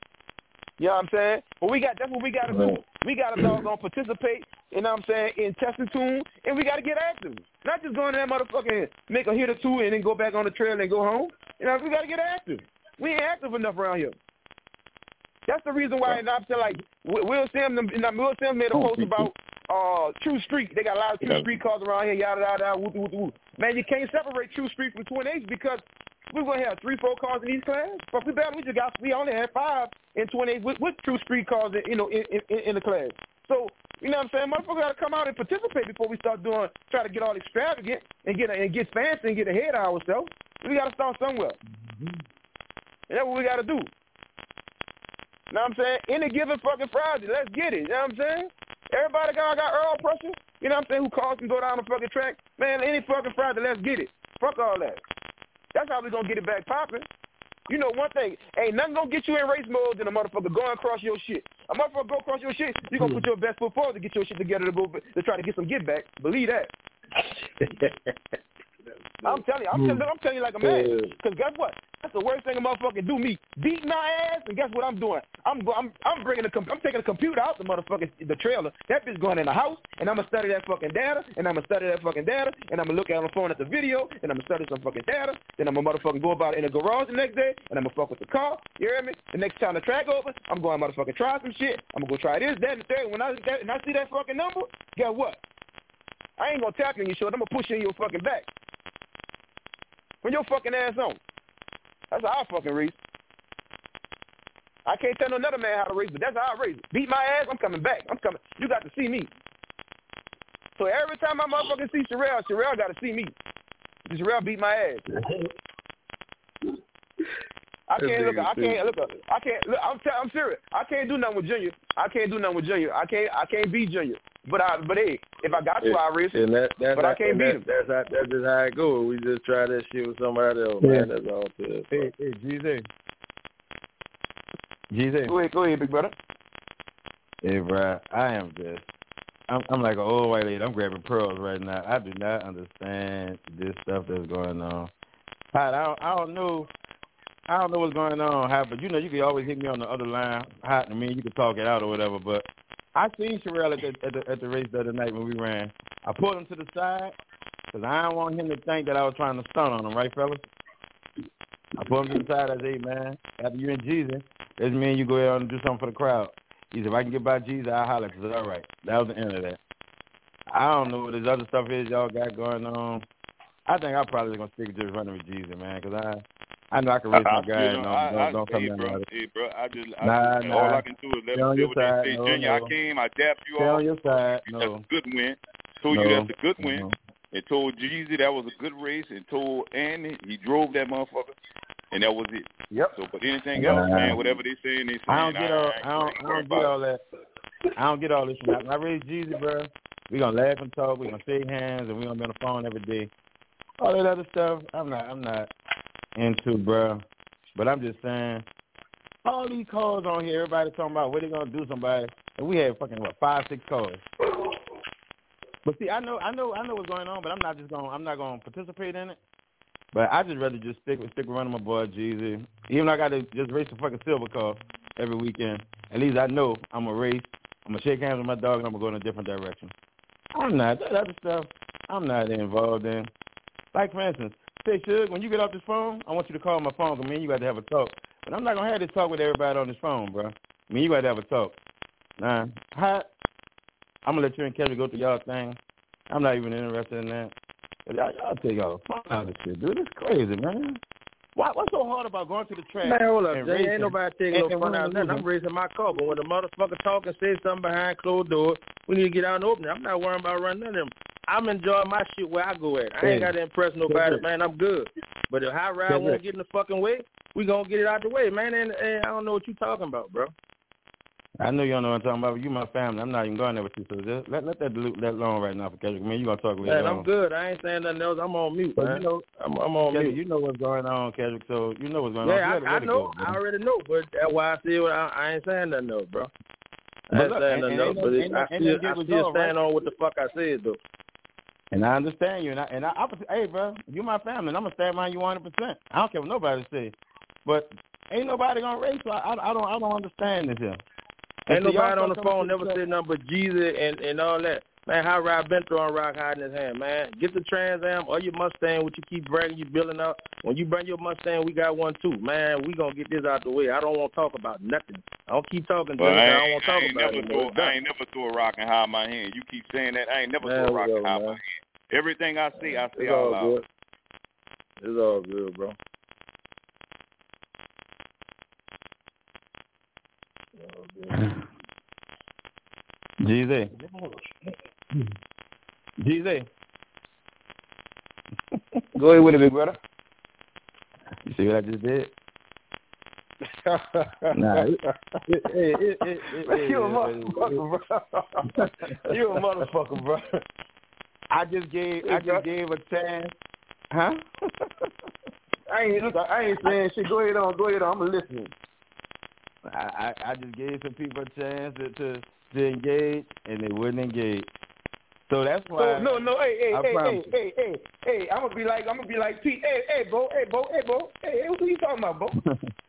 You know what I'm saying? But we got, that's what we got to do. We got to doggone participate, you know what I'm saying, in testing tune, and we got to get active. Not just going to that motherfucking make a hit or two and then go back on the trail and go home. You know, we got to get active. We ain't active enough around here. That's the reason why, and I'm saying, like, Will Sims, Will Sims made a post about uh, True Street. They got a lot of True yeah. Street cars around here, yada, yada, yada, whoop, whoop, whoop. Man, you can't separate True Street from Twin H because we're going to have three, four cars in each class. But we barely, we just got, we only had five in Twin H with, with True Street cars, in, you know, in, in, in the class. So, you know what I'm saying? Motherfuckers got to come out and participate before we start doing, try to get all extravagant and get and get fancy and get ahead of ourselves. We got to start somewhere. Mm-hmm. And that's what we got to do. You know what I'm saying? Any given fucking Friday, let's get it. You know what I'm saying? Everybody got got oil pressure. you know what I'm saying, who calls and go down the fucking track, man, any fucking Friday, let's get it. Fuck all that. That's how we gonna get it back popping. You know one thing, ain't nothing gonna get you in race mode than a motherfucker going across your shit. A motherfucker go across your shit, you gonna put your best foot forward to get your shit together to go to try to get some get back. Believe that. I'm telling you, I'm, telling, I'm telling you like a man. Because guess what? That's the worst thing a motherfucker do me. Beat my ass, and guess what I'm doing? I'm I'm I'm bringing the I'm taking the computer out the motherfucking the trailer. That bitch going in the house, and I'm gonna study that fucking data, and I'm gonna study that fucking data, and I'm gonna look at on the phone at the video, and I'm gonna study some fucking data. Then I'm gonna motherfucking go about it in the garage the next day, and I'm gonna fuck with the car. You hear me? The next time the track over, I'm going to motherfucking try some shit. I'm gonna go try this, that, and the third. When I that, and I see that fucking number, guess what? I ain't gonna tap you in your shoulder. I'm gonna push you in your fucking back. Put your fucking ass on. That's how I fucking race. I can't tell another man how to race, but that's how I race. Beat my ass, I'm coming back. I'm coming. You got to see me. So every time I motherfucking see Sherelle, Sherelle got to see me. Sherelle beat my ass. I can't look. I can't look. I can't. Look, I'm. T- I'm serious. I can't do nothing with Junior. I can't do nothing with Junior. I can't. I can't beat Junior. But I. But hey, if I got to, I race. And that, that's but how, I can't beat that, him. That's how. That's just how it goes. We just try that shit with somebody else, yeah. man. That's all it is. Hey, hey, G Z. G Z. Go ahead, go ahead, big brother. Hey, bro. I am just. I'm. I'm like an old white lady. I'm grabbing pearls right now. I do not understand this stuff that's going on. I don't. I don't know. I don't know what's going on, Hot, but you know you can always hit me on the other line, Hot. I mean, you can talk it out or whatever. But I seen Sherelle at the, at the at the race the other night when we ran. I pulled him to the side because I don't want him to think that I was trying to stunt on him, right, fellas? I pulled him to the side. I said, "Hey, man, after you and Jesus, let's me and you go ahead and do something for the crowd." He said, "If I can get by Jesus, I'll holler." I said, "All right." That was the end of that. I don't know what this other stuff is y'all got going on. I think I'm probably gonna stick to just running with Jesus, man, because I. I know I can raise my guy. You know, don't, I, don't, I, don't come hey, down bro, about it. hey, bro, I just, I nah, just nah. all I can do is let Stay them on do your what they side. say. No, Junior, no. I came, I dapped you Stay off. on your side. That's No. a good win. Told no. you that's a good win. No. And told Jeezy that was a good race. And told Andy he drove that motherfucker. And that was it. Yep. So, but anything Nah. else, man, whatever they saying, they saying. I don't get all. I, I don't. I don't get all that. I don't get all this. When I, when I raise Jeezy, bro, we gonna laugh and talk. We gonna shake hands, and we gonna be on the phone every day. All that other stuff, I'm not. I'm not into, bro. But I'm just saying, all these calls on here, everybody talking about what they gonna do somebody, and we had fucking what five, six calls. But see, I know, I know, I know what's going on, but I'm not just going, I'm not going to participate in it. But I just rather just stick with stick with running my boy Jeezy. Even though I got to just race the fucking silver car every weekend, at least I know I'm gonna race. I'm gonna shake hands with my dog, and I'm gonna go in a different direction. I'm not that other stuff. I'm not involved in. Like for instance, say Suge, when you get off this phone, I want you to call my phone. 'Cause me and you got to have a talk. But I'm not gonna have this talk with everybody on this phone, bro. I mean, you got to have a talk. Nah, Hot. I'm gonna let you and Kevin go through y'all thing. I'm not even interested in that. Y'all, y'all take y'all fun out of this shit, dude. It's crazy, man. Why, what's so hard about going to the track? Man, hold up, and Jay. racing Ain't nobody taking no fun out of nothing. I'm racing my car, but when the motherfucker talk and say something behind closed doors, we need to get out and open it. I'm not worrying about running none of them. I'm enjoying my shit where I go at. I ain't got to impress nobody, That's man. I'm good. But if high ride won't get in the fucking way, we gonna get it out the way, man. And, and I don't know what you talking about, bro. I know you don't know what I'm talking about. You my family. I'm not even going there with you. So just let let that that alone right now for Kendrick. Man, you gonna talk later Man, I'm on. good. I ain't saying nothing else. I'm on mute, So man. you know, I'm, I'm on Kendrick, mute. you know what's going on, Kendrick. So you know what's going Yeah, on. I, I know. I already know, but that's why I said I, I ain't saying nothing else, bro. I But ain't look, saying and- nothing and else, ain't but no- it, ain't I no- ain't still, no I get still resolved, stand right? on what the fuck I said, though. And I understand you, and I and I, I hey, bro, you my family, and I'm gonna stand behind you one hundred percent. I don't care what nobody say, but ain't nobody gonna race. So I, I, I don't, I don't understand this here. Ain't And so y'all nobody on the start phone coming to never the- said nothing but Jesus and, and all that. Man, how Rod been throwing rock hiding his hand, man. Get the Trans Am or your Mustang, which you keep bringing, you building up. When you bring your Mustang, we got one too. Man, we going to get this out the way. I don't want to talk about nothing. I don't keep talking, Well, Jennifer. I, I ain't, don't want to I talk ain't about never it. throw, It's done. I ain't never throw a rock and hide my hand. You keep saying that. I ain't never Man, throw a rock we and go, hide man. my hand. Everything I say, I say It's out all loud. good. It's all good, bro. G Z. G Z. Go ahead with it, big brother. You see what I just did? Nah, it, it, it, it, it, you a motherfucker, bro. You a motherfucker, bro. I just gave I just gave a chance, huh? I ain't look. I ain't saying shit. Go ahead on. Go ahead on. I'm listening. I, I I just gave some people a chance to, to to engage, and they wouldn't engage. So that's why. So, no, no, hey, hey, I hey, promise hey, hey, hey, hey, I'm gonna be like, I'm gonna be like Pete. Hey, hey, Bo, hey, Bo, hey, Bo, hey, who you talking about, Bo?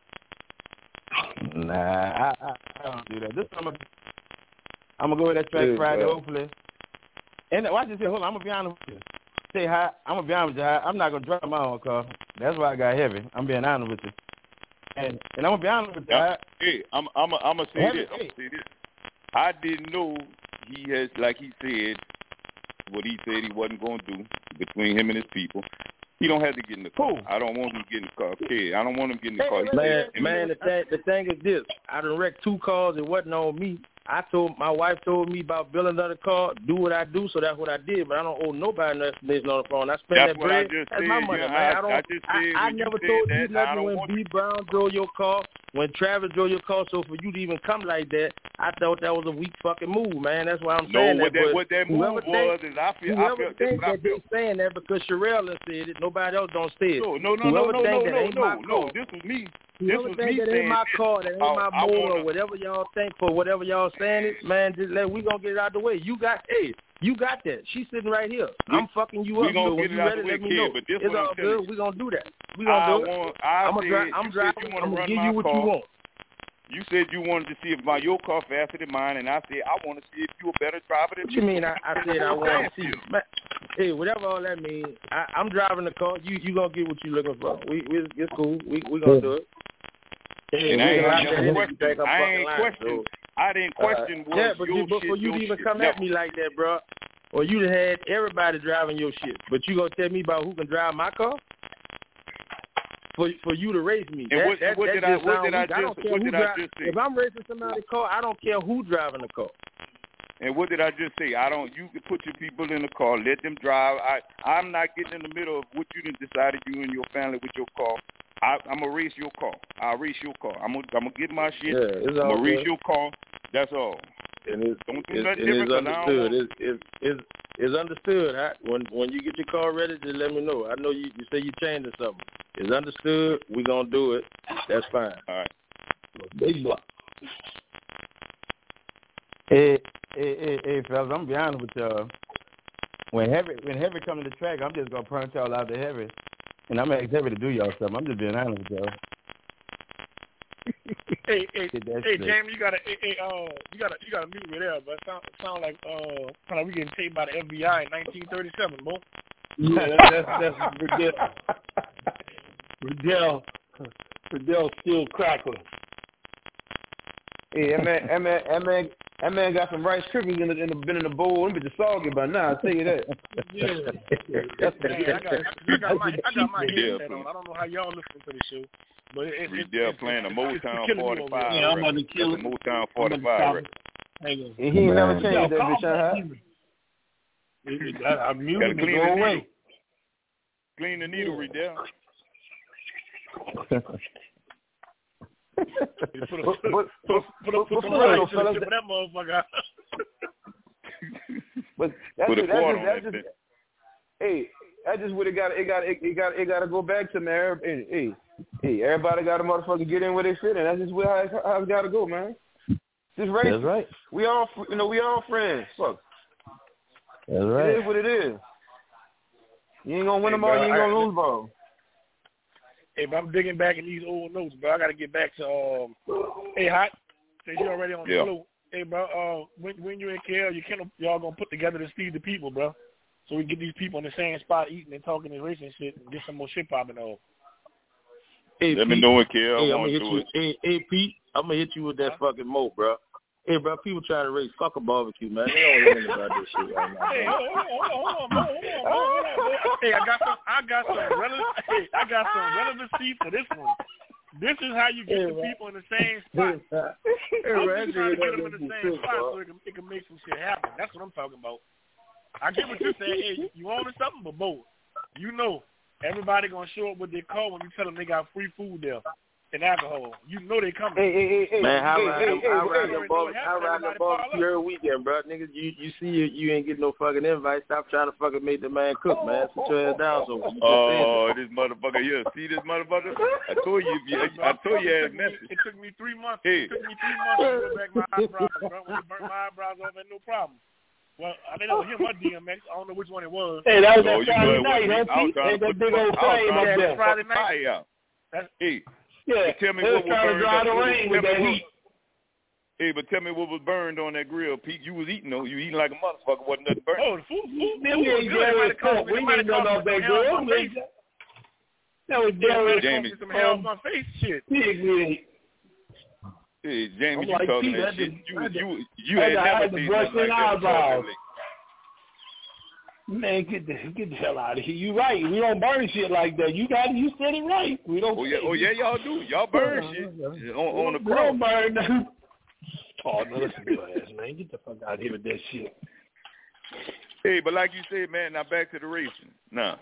Nah, I, I I don't do that. This I'm gonna I'm gonna go with that track Yeah, Friday, bro. hopefully. And watch this here. Hold on, I'm gonna be honest with you. Say hi. I'm gonna be honest with you. Hi. I'm not gonna drive my own car. That's why I got heavy. I'm being honest with you. And and I'm gonna be honest with you. Yeah. Hey, I'm I'm I'm gonna say Heavy, this. I'm hey. gonna say this. I didn't know he has, like he said, what he said he wasn't going to do between him and his people. He don't have to get in the car. Cool. I don't want him to get in the car. Okay, I don't want him to get in the car. He Man, said, man, the thing, the thing is this. I done wrecked two cars. It wasn't on me. I told my wife told me about building another car. Do what I do, so that's what I did. But I don't owe nobody no explanation on the phone. I spend That's that what I bread. just That's said, my money, yeah, man. I, I- don't. I just I, said I when you never said told that, you I nothing don't when want B Brown drove your car. When Travis drove your car. So for you to even come like that, I thought that was a weak fucking move, man. That's why I'm No, saying what that. that but what that move whoever was think, is I feel I whoever feel this think is what I that feel. they saying that because Sherelle done said it, nobody else don't say it. No, no, no, no, whoever no, think no, that no, ain't my no, car, no. This was me. This Whoever was think me that saying ain't my this car, that ain't about, my I motor, wanna, or whatever y'all think for whatever y'all saying it, man, just let we gonna get it out the way. You got hey, you got that. She's sitting right here. We- I'm fucking you we up. gonna So when get it you out ready, the way, let me kid, know. but this It's what I'm all telling good. you. We gonna do that. We gonna I do it. want. I I'm said, dri- I'm you driving. said you want I'm to gonna run give my you what car. you want. You said you wanted to see if my your car faster than mine, and I said I want to see if you a better driver than What you me. mean? I, I said I want to see. Man, hey, whatever all that means. I, I'm driving the car. You you gonna get what you looking for. We, we it's cool. We we gonna do it. Hey, And we I can lock ain't that never in if you think questioned. I'm I fucking ain't lying. questioned. So. I didn't question Uh, was yeah, but your you, but shit, for you your to even shit. come Never. at me like that, bro, or you done had everybody driving your shit, but you gonna tell me about who can drive my car? For for you to race me? And that, what, that, what that did just I what sound did I weak. I don't just care what who did I drive. just say? If I'm racing somebody's car, I don't care who driving the car. And what did I just say? I don't. You can put your people in the car, let them drive. I I'm not getting in the middle of what you done decided you and your family with your car. I, I'm gonna race your car. I'll race your car. I'm gonna I'm gonna get my shit. Yeah, it's I'm all gonna race good. your car. That's all. And it's Don't do it's, nothing and different it's 'cause I don't understood. want- It's, it's it's it's understood. Huh? When when you get your car ready, just let me know. I know you you say you changing something. It's understood. We gonna do it. That's fine. All right. Big block. Hey, hey, hey, hey, fellas, I'm gonna be honest with y'all. When heavy, when heavy come to the track, I'm just gonna punch y'all out the heavy, and I'm gonna ask heavy to do y'all something. I'm just being honest with y'all. Hey, hey, Get that hey, straight. Jamie, you gotta, hey, hey, uh, you gotta, you gotta mute me there, but it sound, sound like, uh, sound like we getting taped by the F B I in nineteen thirty-seven, boy. Yeah, that's that's, that's Riddell. Riddell, Riddell still crackling. Hey, that man, that man, that man, that man got some Rice Krispies in the, in the been in the bowl. Them bitches soggy by now. I tell you that. Yeah, That's man, I got, I got my, I got my Riddell headset on. I don't know how y'all listening to the show, but it, it, it, Riddell it's, playing it's, a it's, it's Motown killing me over forty-five. here. Yeah, I'm about to record. kill That's it. a Motown I'm forty-five about to stop record. it. Hang on. And he ain't never Man. changed Yo, that call bitch, huh? back. I, I muted Gotta me. clean Go the away. needle. Clean the needle, Riddell. Put a, put, But- put, but- put, put, but- put but some for rice real, to the fellas, tip of that motherfucker. But that's Put a just, that's quarter just, on that's that just, bitch. hey, that just what it got. It got, it, it got, it got to go back to man. Hey, hey, hey, everybody got to motherfucker get in where they fit in. That's just how it's, how it's got to go, man. Just race. That's right. We all, you know, we all friends. Fuck. That's It right. is what it is. You ain't gonna win Hey, them all. bro, You ain't gonna I- lose ball. Hey, but I'm digging back in these old notes, bro. I got to get back to, um, hey, Hot, since you already on the Yeah. floor. Hey, bro, uh, when, when you and K L, you can't, y'all going to put together to feed the people, bro. So we get these people in the same spot eating and talking and racing shit and get some more shit popping off. Hey, Let me Pete. know when K L Hey, I'm want gonna to hit do you. it. Hey, hey, Pete, I'm gonna hit you with that fucking mo, bro. Hey, bro, people trying to race. Fuck a barbecue, man. They don't even about this shit right now. Hey, hold on, hold on, hold on, hold on, hold on, hold on, hold on. Hey, I got some, I got some relevant, hey, I got some relevancy for this one. This is how you get Hey, the man. people in the same spot. Hey, I'm bro, just trying to get them in that the shit same sick, spot bro. so it can, it can make some shit happen. That's what I'm talking about. I get what you're saying. Hey, you, you wanted something, but both. You know, everybody gonna show up with their car when you tell them they got free food there. and alcohol. You know they coming. Hey, hey, hey, Man, how hey, ride hey, them, hey, how hey, ride hey, them bubbles, how ride them bubbles every weekend, bro. Niggas, you you see you, you ain't getting no fucking invite. Stop trying to fucking make the man cook, man. Sit your ass down so you Oh, this motherfucker here. See this motherfucker? I told you, you I told you it, I met it took me three months. Hey. It took me three months to go back my eyebrows, bro. When I burnt my eyebrows off, had no problem. Well, I think that was him or D M X. I don't know which one it was. Hey, that was Oh, that you Friday know night, what? huh, I was Pete? trying Hey, to that put big the old fuck- I was flame trying up to there. put Friday the night. fire out. That's, Hey, Yeah, tell me they what was was trying to burned dry up. the What was- rain tell with me that what- heat. Hey, but tell me what was burned on that grill, Pete. You was eating though. You eating like a motherfucker. Wasn't nothing burnt. oh, the food, food, Man, food we was ain't good. It might have cost cook. me, We it might ain't have done cost no me bad some hair grill. off my face. That was Yeah, it might Jerry. have cost Jamie. me some hair off my face. Shit. Pig meat. Hey, Jamie, I'm you like, talking Pete, that I shit. had to- You, I had to- you, you I had had to- I never had to seen brush nothing like them that. eyebrows. Lately. Man, get the get the hell out of here. You right. We don't burn shit like that. You got it. You said it right. We don't. Oh yeah, oh yeah, y'all do. Y'all burn shit on, on the We cross. don't burn nothing. Oh, no, listen to your ass, man. Get the fuck out of here with that shit. Hey, but like you said, man, now back to the racing. Now,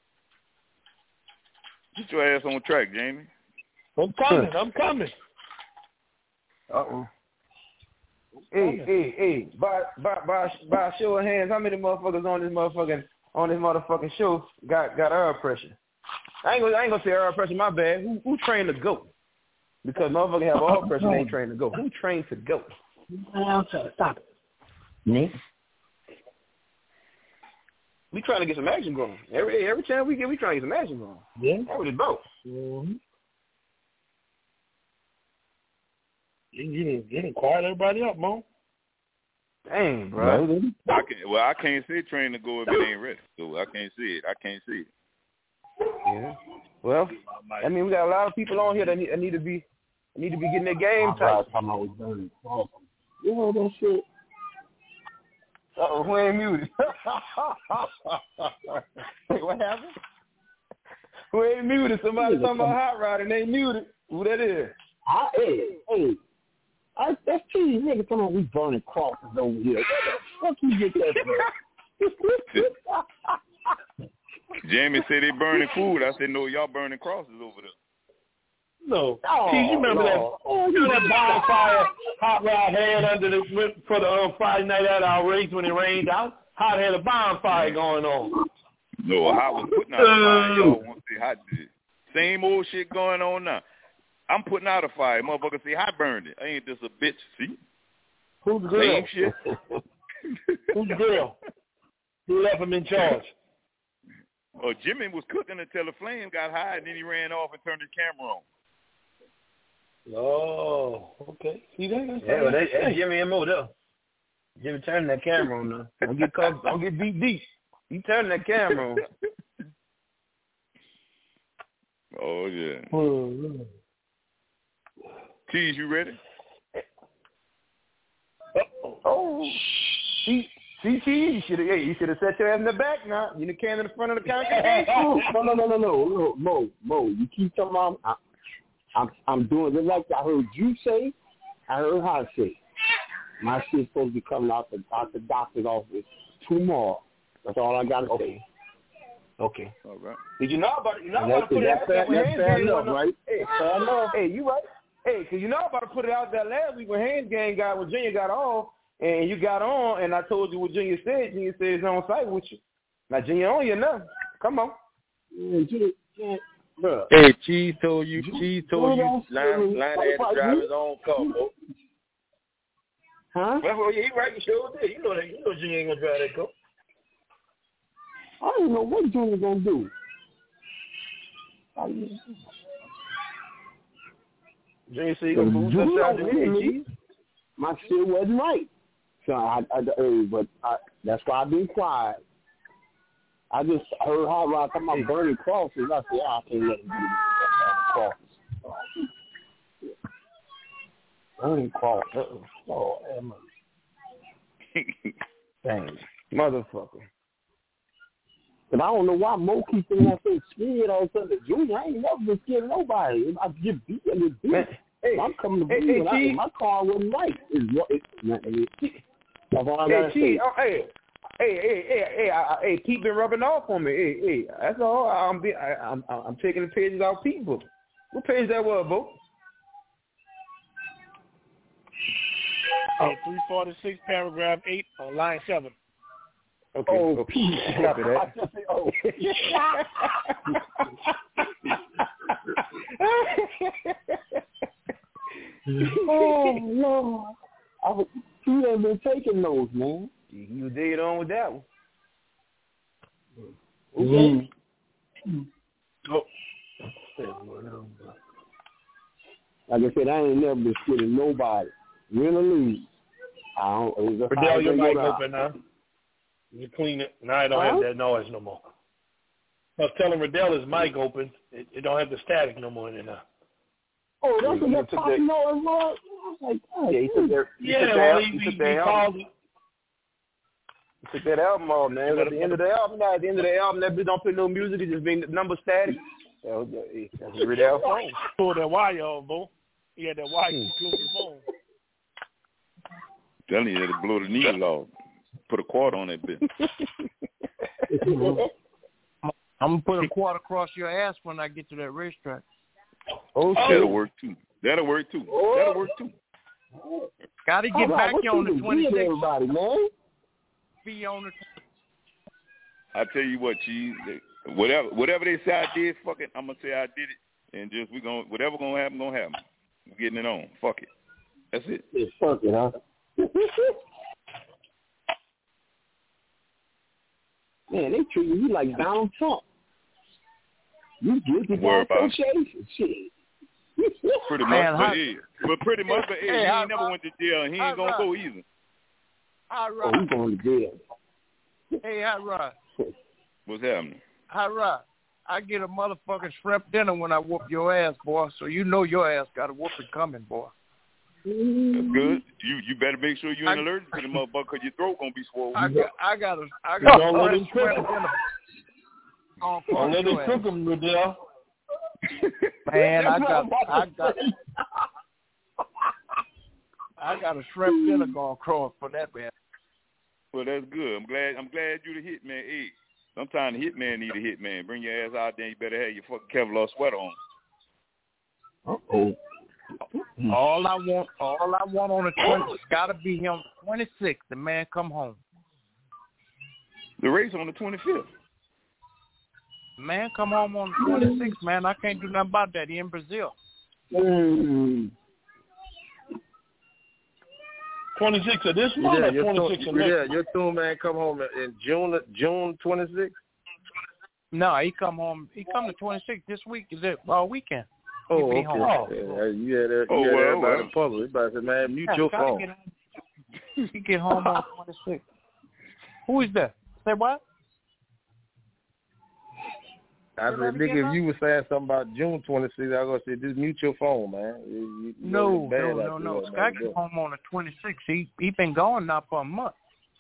get your ass on track, Jamie. I'm coming. I'm coming. Uh-oh. Hey, hey, hey, by, by, by, by a show of hands, how many motherfuckers on this motherfucking, on this motherfucking show got, got air pressure? I ain't gonna, I ain't gonna say air pressure, my bad. Who, who trained to go? Because motherfuckers have all pressure, they ain't trained to go. Who trained to go? Stop it. Me? We trying to get some action going. Every, every chance we get, we trying to get some action going. Yeah. That was it, bro. Mm-hmm. You, you, didn't, you didn't quiet everybody up, Mo. Dang, bro. I can, well, I can't say train to go if it ain't ready. So I can't see it. I can't see it. Yeah. Well, I mean, we got a lot of people on here that need, that need to be need to be getting their game tight. You know that shit. Uh-oh, who ain't muted? Wait, what happened? Who ain't muted? Somebody talking about hot rod and they muted. Who that is? I, hey, hey. I, that's true. Nigga, come on, we burning crosses over here. Where the fuck you get that from? Jamie said they burning food. I said, no, y'all burning crosses over there. No. Oh, See, you remember no. that? Oh, you remember that bonfire Hot Rod had under the for the um, Friday night at our race when it rained out? Hot had a bonfire going on. No, Hot was putting out a fire. Y'all want to say Hot did. Same old shit going on now. I'm putting out a fire. Motherfucker say Hot burned it. Ain't this a bitch? See? Who's the girl? Same shit. Who's the girl? Who left him in charge? Oh, Jimmy was cooking until the flame got high, and then he ran off and turned his camera on. Oh, okay. See that? That's Yeah, well, that, that's Jimmy M O there. Jimmy turning that camera on now. Don't get caught, don't get beat deep. He turning that camera on. Oh yeah. Oh, Tease, you ready? Oh, see, see, see, you should have, hey, you should have set your ass in the back now. You came in the front of the congregation. no, no, no, no, no, no, Mo, Mo. You keep talking about. I'm, I'm, I'm doing it like I heard you say. I heard how say. My shit's supposed to be coming out the out the doctor's office tomorrow. That's all I gotta okay. say. Okay. All right. Did you know about it? You know And about to that's, put it that's out fair, there that's when fair Hands Gang enough, went right? Hey, fair enough. Hey, you right? Hey, because you know about to put it out there last week when Hands Gang got when Junior got off and you got on and I told you what Junior said. Junior said he's on site with you. Now Junior on you now. Come on. Yeah, Junior, yeah, bro. Hey, Cheese told you, Cheese told you, don't line, say- line had to drive his own car, bro. Huh? Well, yeah, you right. You sure did. You know that. You know Junior ain't gonna drive that car. I don't know what Junior gonna do. Junior said he gonna move upside the head, Cheese. My shit wasn't right. So I, I, I but I, that's why I've been quiet. I just heard Hot Rod talking about burning crosses. I said, oh, I can't let him do that. Burning crosses. Burning crosses. Oh, Emma. Dang. Motherfucker. But I don't know why Mo keeps saying that so scared all of a sudden. Junior, I ain't never been scared of nobody. I get beat in the beat. Hey, I'm coming to hey, believe hey, I, my car wasn't right. It's, it's, it's, that's all I hey, gotta Chief, say. oh, hey, hey, hey, hey, hey, I, I, hey, Pete been rubbing off on me. Hey, hey, that's all. I'm be, I, I'm, I'm taking the pages out Pete book. What page that was, bro? Hey, three forty-six, paragraph eight on line seven. Okay. Oh, okay. Copy that. oh. oh Lord, I was, he ain't been taking those, man. He was dead on with that one. Okay. Mm-hmm. Oh. Like I said, I ain't never been scared of nobody, win or lose. I don't. It was a Riddell, your mic open now. You clean it. Now I don't huh? have that noise no more. I was telling Riddell his mic open. It, it don't have the static no more in it now. Oh, that's what that pop noise was? I was like, oh, yeah, he took that. He yeah, took that, well, he, he, he, took he, that he album. called it. He took that album off, man. At the end of the album, now, at the end of the album, that bitch don't play no music. It just been number static. That was, that's a Riddell phone. Pull that wire off, bro. He had that wire hmm. close to the phone. Telling you, to blow the needle off. Put a quarter on that bit. I'm going to put a quarter across your ass when I get to that racetrack. Oh, that'll work too. That'll work too. Oh. That'll work too. Got to get right, back here on the twenty-sixth. Everybody, man. Be on the. I tell you what, Cheese. Whatever, whatever they say I did, fuck it. I'm gonna say I did it, and just we gonna whatever gonna happen, gonna happen. We're getting it on. Fuck it. That's it. Yeah, fuck it, huh? Man, they treating you like Donald Trump. You guilty by association. Shit. Pretty much, Man, but, hey, but pretty much, but hey, hey, he ain't never went to jail, and he ain't gonna go either. Hi, Rod. Oh, he's going to jail. Hey, hi, Rod. What's happening? Hi, Rod. I get a motherfucking shrimp dinner when I whoop your ass, boy. So you know your ass got a whooping coming, boy. That's good. You you better make sure you ain't I, allergic to the motherfucker, because your throat gonna be swollen. I got I got a I got a let him shrimp cook dinner. Don't let him cook him, Riddell. Man, I got I got I got a shrimp dinner going across for that man. Well, that's good. I'm glad. I'm glad you the hitman. Hey, sometimes the hitman need a hitman. Bring your ass out there. You better have your fucking Kevlar sweater on. Uh oh. All I want, all I want on the twentieth, it's got to be him. twenty-sixth, the man come home. The race on the twenty-fifth. Man come home on the twenty-sixth, man. I can't do nothing about that. He in Brazil. Mm. twenty-sixth of this month yeah, or twenty-sixth of next? Yeah, your tune man come home in June, June twenty-sixth? No, he come home. He come the twenty-sixth this week. Is it all weekend? Oh, okay. Home. Yeah, you had, that, oh, you had well, everybody well. in public. Everybody said, man, mute yeah, your phone. Get he get home on twenty-sixth. Who is that? Say what? I said, nigga, if you were saying something about June twenty-sixth, I was going to say, just mute your phone, man. You, you, you no, no, no, no. There, Scott came home on the twenty-sixth. He he been gone now for a month.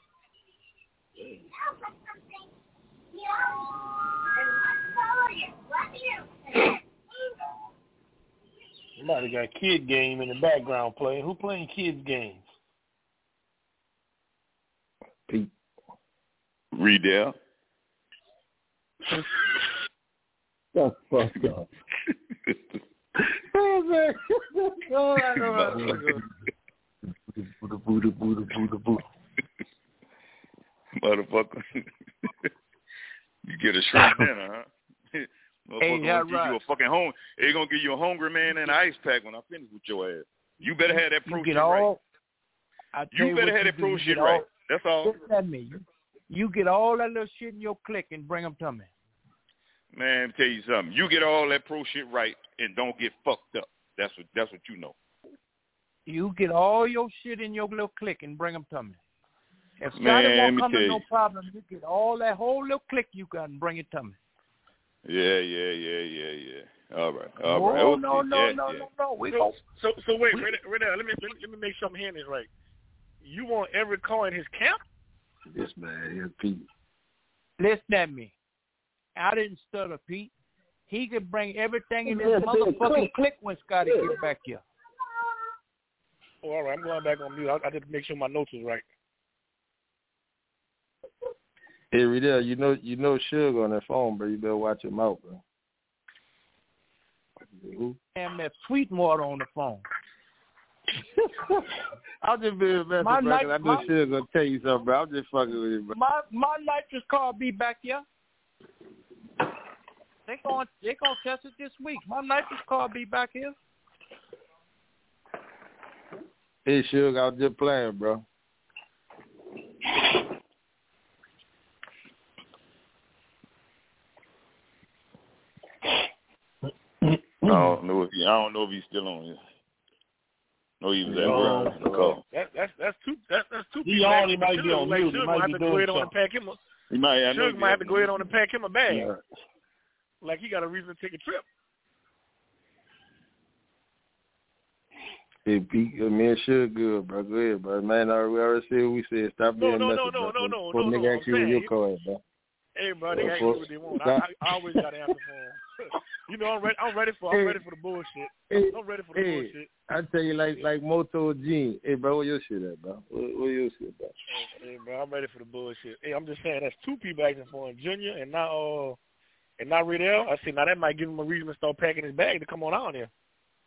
Somebody got a kid game in the background playing. Who playing kids games? Pete. Riddell. That's fucked up. Oh, man. Oh, I know. Motherfucker. You get a shrimp dinner, huh? Motherfucker Hey, yeah, gonna give right. you a fucking home. They gonna give you a hungry man and an ice pack when I finish with your ass. You better have that pro you shit get all, right. You, you better have you that pro you shit all, right. That's all. Listen at me. You, you get all that little shit in your clique and bring them to me. Man, let me tell you something. You get all that pro shit right and don't get fucked up. That's what that's what you know. You get all your shit in your little clique and bring them to me. If Scotty Man, won't come to you. no problem, you get all that whole little clique you got and bring it to me. Yeah, yeah, yeah, yeah, yeah. All right, all no, right. Okay. No, no, yeah, no, yeah. no, no. We so, go. so, so wait, Renee, Renee, let me let me, let me make sure I'm hearing this right. You want every car in his camp? This man here, Pete. Listen at me. I didn't stutter, Pete. He could bring everything in his motherfucking clique when Scotty yeah. get back here. Oh, all right. I'm going back on mute. I, I did make sure my notes was right. Hey, Riddell, you know you know Sugar on that phone, bro. You better watch him out, bro. Damn, that Sweetwater on the phone. I'm just being messing, My bro. night- 'cause I know my- Suge gonna tell you something, bro. I'm just fucking with you, bro. My my nitrous car be back here. They going they gonna test it this week. My nitrous car be back here. Hey, Suge, I was just playing, bro. I don't know if he, I don't know if he's still on here. No, he was at work. Um, Call. That, that's that's two that, that's two He people. on, he actually, might but be Suge, on like, mute. He Suge might might be have to go doing ahead on and something. pack him. A, He might. I know Suge he might have to had- go ahead on and pack him a bag. Yeah. Like he got a reason to take a trip. Hey, Pete, me and Suge good, bro. Go ahead, bro. Man, I we already said what we said. Stop No, being no, messy, no, bro. no, no, no, Before no, nigga no. I'm ask you where saying, your car is, bro. hey, bro, they Of ask me course. what they want. I, I, I always got to answer for them. You know, I'm ready. I'm ready for. I'm Hey. ready for the bullshit. Hey, I'm ready for the hey, bullshit. I tell you, like like Moto Gene. Hey, bro, where your shit at, bro? Where, where your shit, bro? Hey, bro, I'm ready for the bullshit. Hey, I'm just saying that's two people asking for him, Junior and not uh and not Riddell. I said now that might give him a reason to start packing his bag to come on out here.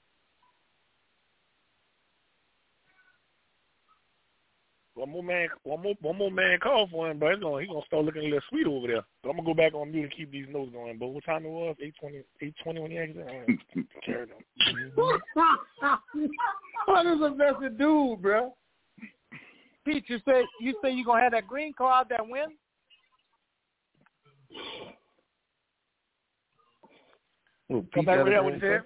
One more man, one more, one more man call for him, but he's gonna, he gonna start looking a little sweet over there. But I'm gonna go back on mute and keep these notes going. But what time it was? Eight twenty, eight twenty when he asked that. Carry them. What is a messy dude, bro? Pete, you say you say you gonna have that green car out that win? Oh, Come back with that. What he said?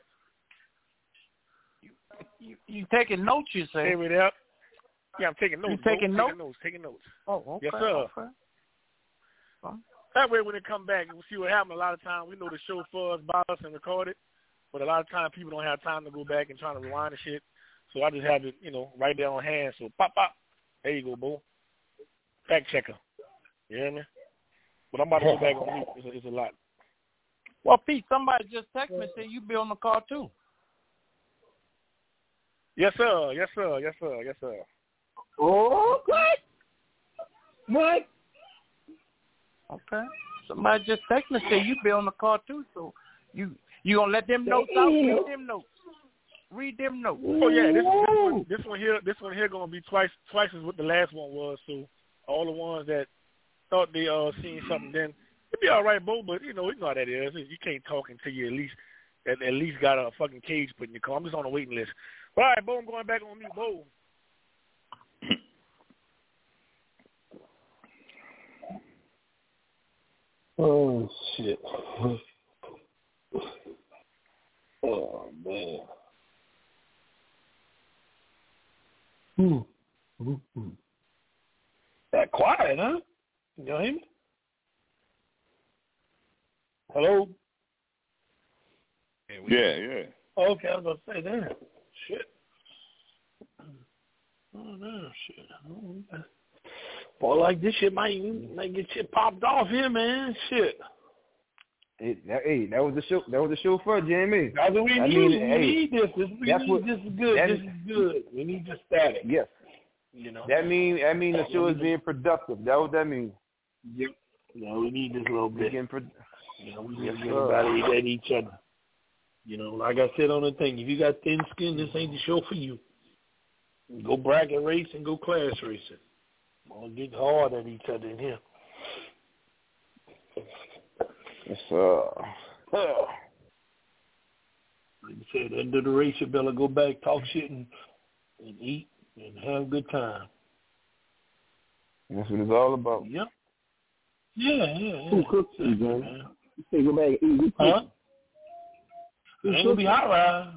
You, you taking notes? You say? Hey, with that. Yeah, I'm taking notes. You taking bro. notes? Taking notes. Taking notes. Oh, okay. Yes, sir. Okay. Huh? That way, when they come back, we'll see what happened. A lot of times, we know the show for us, by us, and record it, but a lot of times people don't have time to go back and try to rewind the shit. So I just have it, you know, right there on hand. So pop, pop. There you go, boo. Fact checker. You hear me? But I'm about to go back on mute. It's a, it's a lot. Well, Pete, somebody just texted me and said you be on the car too. Yes, sir. Yes, sir. Yes, sir. Yes, sir. Oh, what? What? Okay. Somebody just texted me and said you be on the car too. So you you gonna let them notes out? Read them notes. Read them notes. Oh yeah, this, this one, this one here, this one here gonna be twice, twice as what the last one was. So all the ones that thought they uh seen something, then it'd be all right, Bo. But you know, you know how that is. You can't talk until you at least at, at least got a fucking cage put in your car. I'm just on the waiting list. All right, Bo, I'm going back on mute, Bo. Oh shit. Oh man. Hmm. Mm-hmm. That quiet, huh? You know him? Hello? Yeah, yeah. Okay, I was gonna say that. Shit. Oh no, shit. Oh, boy, like this shit might might get shit popped off here, man. Shit. Hey, that, hey, that was the show. That was the show for Jimmy. That's what we I need. mean, we hey, need this. This, we that's need, what- this is good. that- This is good. We need the static. Yes. You know. That mean that mean the show is being productive. That what that means. Yep. You know, we need this little bit. Getting pro- You know, we Yes, just get sir. about it at each other. You know, like I said on the thing, if you got thin skin, this ain't the show for you. Go bracket race and go class racing. We'll get hard at each other in here. Yes, sir. Like I said, end of the race, you better go back, talk shit, and, and eat and have a good time. That's what it's all about. Yep. Yeah, yeah, yeah. Who cooks you, man? You say go back and eat. Who cooks Huh? you? Ain't gonna be hot ride.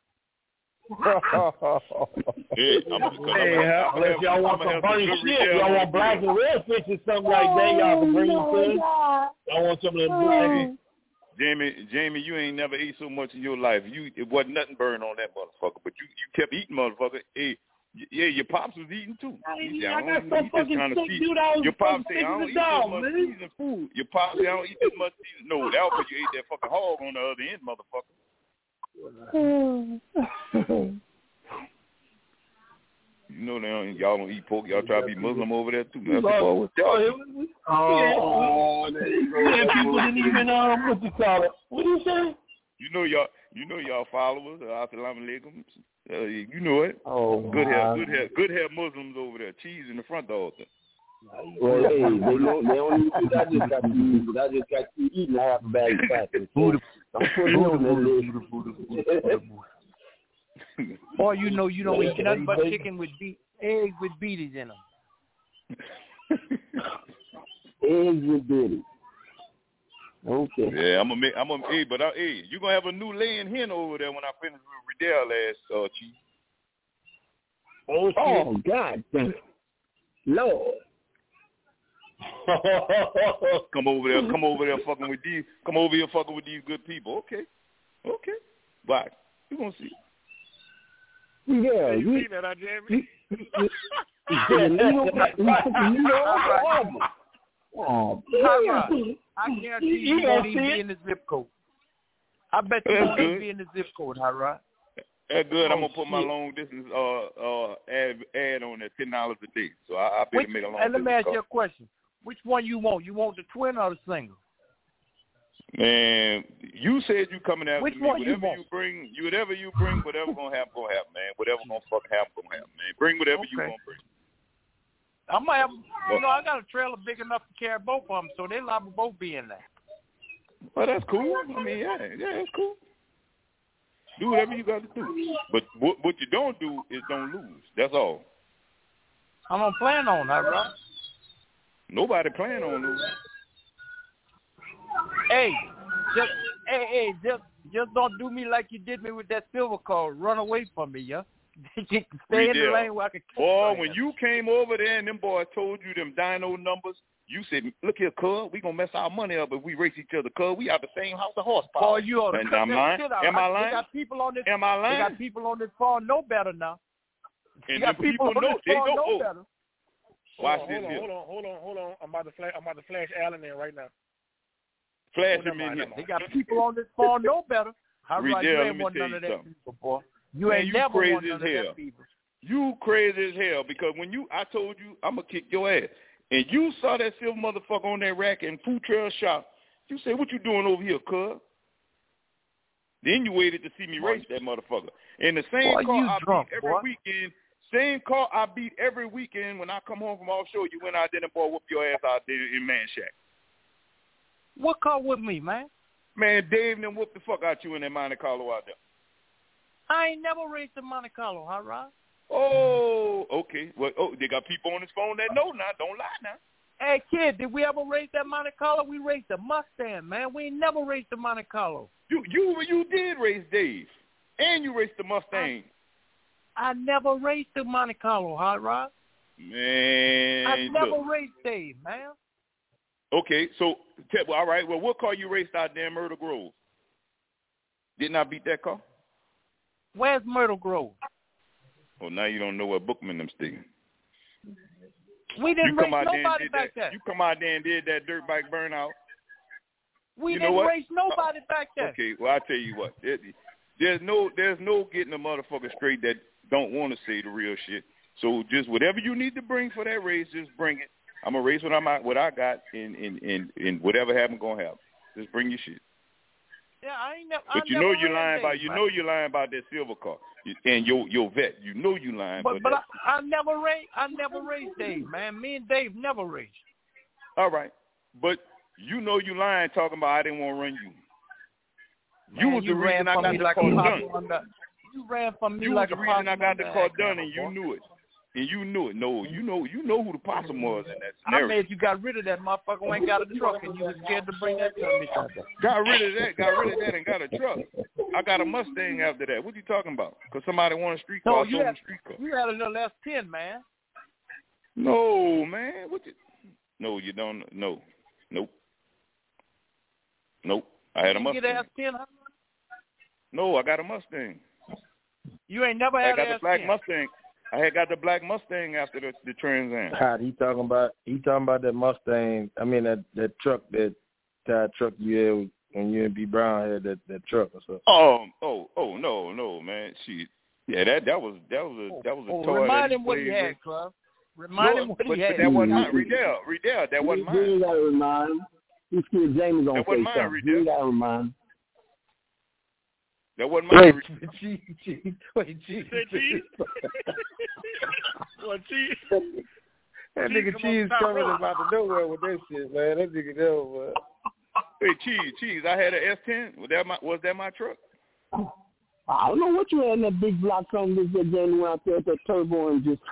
Hey, I'm gonna come Hey, I'm unless y'all want some funny shit, y'all want black and red fish or something like that, y'all can bring them to us. Y'all want some of that black. Jamie, Jamie, you ain't never ate so much in your life. You it wasn't nothing burned on that motherfucker, but you, you kept eating, motherfucker. Hey, y- yeah, your pops was eating too. He said, I got don't- some he just fucking trying to sick see- dude. I was Your pops fucking say, sick I as don't a eat that dog, much man. seasoned food. Your pops say, I don't eat that much seasoned. No, that was because you ate that fucking hog on the other end, motherfucker. You know they don't, y'all don't eat pork. Y'all try to be Muslim over there too. That's the Oh, with y'all. oh, there you go. Yeah, people didn't even um, what you call it? What do you say? You know y'all, you know y'all followers. Assalamu alaikum. Uh, you know it. Oh, good hair, wow. good hair, good hair Muslims over there. Cheese in the front door. Well, hey, they don't, they don't even think I just got to eat, but I just got to eating half a bag of crackers. So I'm putting on that list. Boy, you know you don't eat nothing but chicken with be- eggs with beaties in them. Eggs with beaties. Okay. Yeah, I'm gonna make. I'm gonna. Hey, but I, hey, you gonna have a new laying hen over there when I finish with Riddell last uh, Chief. Oh, oh God damn it, Lord. come over there, come over there, fucking with these. Come over here, fucking with these good people. Okay, okay. Bye. You gonna see? Yeah, you, you you see that, I Jamie? Oh, I guarantee you, you won't even be in the zip code. I bet you won't even be in the zip code, huh, right? That's good. Oh, I'm gonna put shit. my long distance uh uh ad ad on there, ten dollars a day. So I I better Which, make a long and let distance me ask call. you a question. Which one you want? You want the twin or the single? Man, you said you coming after Which me. one you Whatever want? you bring, you whatever you bring, whatever gonna happen, gonna happen, man. Whatever gonna fuck happen, gonna happen, man. Bring whatever you Okay. gonna bring. I might have, you know, I got a trailer big enough to carry both of them, so they liable to both be in there. Well, that's cool. I mean, yeah, yeah, that's cool. Do whatever you got to do. But what, what you don't do is don't lose. That's all. I don't plan on that, right? Nobody plan on losing. Hey, just hey, hey, just just don't do me like you did me with that silver car. Run away from me, yeah. Stay in the lane where I can. Boy, when you came over there and them boys told you them dyno numbers, you said, "Look here, cuz, we gonna mess our money up if we race each other, cuz we have the same house of horsepower." Boy, you ought to and cut I'm that lying. shit out. Am I lying? They got people on this. Am I lying? They got people on this phone know better now. And You got the people, people on know this they phone know. know Oh, better. watch hold this on, here. hold on, hold on, hold on. I'm about to flash. I'm about to flash Allen in right now. Flash oh, him in here. They got people on this phone know better. How right? You Riddell, let ain't me want tell none you of that something. people, boy. You Man, ain't you never crazy want none as of hell. that people. You crazy as hell because when you, I told you I'm gonna kick your ass, and you saw that silver motherfucker on that rack in Food Trail shop. You say, "What you doing over here, cuz?" Then you waited to see me Boy, race that motherfucker. And the same boy, car you I drunk, beat every boy. weekend, same car I beat every weekend when I come home from offshore. You went out there and boy whoop your ass out there in Man Shack. What car with me, man? Man, Dave and them whooped the fuck out you in that Monte Carlo out there. I ain't never raced a Monte Carlo, huh, Rod? Oh, okay. Well, oh, they got people on this phone that know now. Don't lie now. Hey, kid, did we ever race that Monte Carlo? We raced a Mustang, man. We ain't never raced a Monte Carlo. You you you did race Dave, and you raced the Mustang. I, I never raced the Monte Carlo, huh, Rod? Man, I never look. raced Dave, man. Okay, so te- well, all right. Well, what car you raced out there in Myrtle Grove? Didn't I beat that car? Where's Myrtle Grove? Oh, now you don't know where Bookman them stay. We didn't you come race out there and nobody did back that, there. You come out there and did that dirt bike burnout. We you know didn't what? race nobody back there. Okay, well I tell you what, there, there's no there's no getting a motherfucker straight that don't want to say the real shit. So just whatever you need to bring for that race, just bring it. I'm gonna race what I'm at, what I got, and and and, and whatever happen gonna happen. Just bring your shit. Yeah, I ain't never. But I you never know you're lying ran about Dave, you man. know you're lying about that silver car You- and your your vet. You know you lying. But about but that. I, I never raced. I never raced Dave, man. Me and Dave never raced. All right, but you know you lying talking about I didn't want to run you. You Man, was you the reason ran I from got me the like car a done. possum under. You ran from me You like was a the reason I possum got the under car Alabama, done, and you boy. knew it. And you knew it. No, you know you know who the possum was in that I scenario. made you got rid of that motherfucker who ain't got a truck, and you was scared to bring that to me. Got rid of that, got rid of that, and got a truck. I got a Mustang after that. What you talking about? Because somebody wanted a street car. No, I you sold had him a street car. you had a little S ten, man. No, man. What you? No, you don't. No, nope, nope. I had a You get an Mustang. S ten, huh? No, I got a Mustang. You ain't never I had got an the S ten. black Mustang. I had got the black Mustang after the, the Trans Am. God, he talking about he talking about that Mustang. I mean that that truck that that truck you had when you and B Brown had that that truck or something. Oh, oh, oh, no, no, man. Shit. Yeah, that that was that was a that was a Oh, toy. remind that him what he played had, with. Club. Remind No, him what but, he had. but that wasn't mine. Riddell, Riddell, that wasn't You mine. ain't got to remind him. He's scared Jamie gonna That say wasn't mine, something. You ain't got to remind him. That wasn't my Wait, reason. cheese, cheese. Wait, cheese. Say cheese? What, cheese? That Cheese nigga come cheese off the top coming rope. about to nowhere with that shit, man. That nigga know, man. Hey, cheese, cheese. I had an S ten. Was that my was that my truck? I don't know what you had in that big block coming this day going out there at that turbo and just.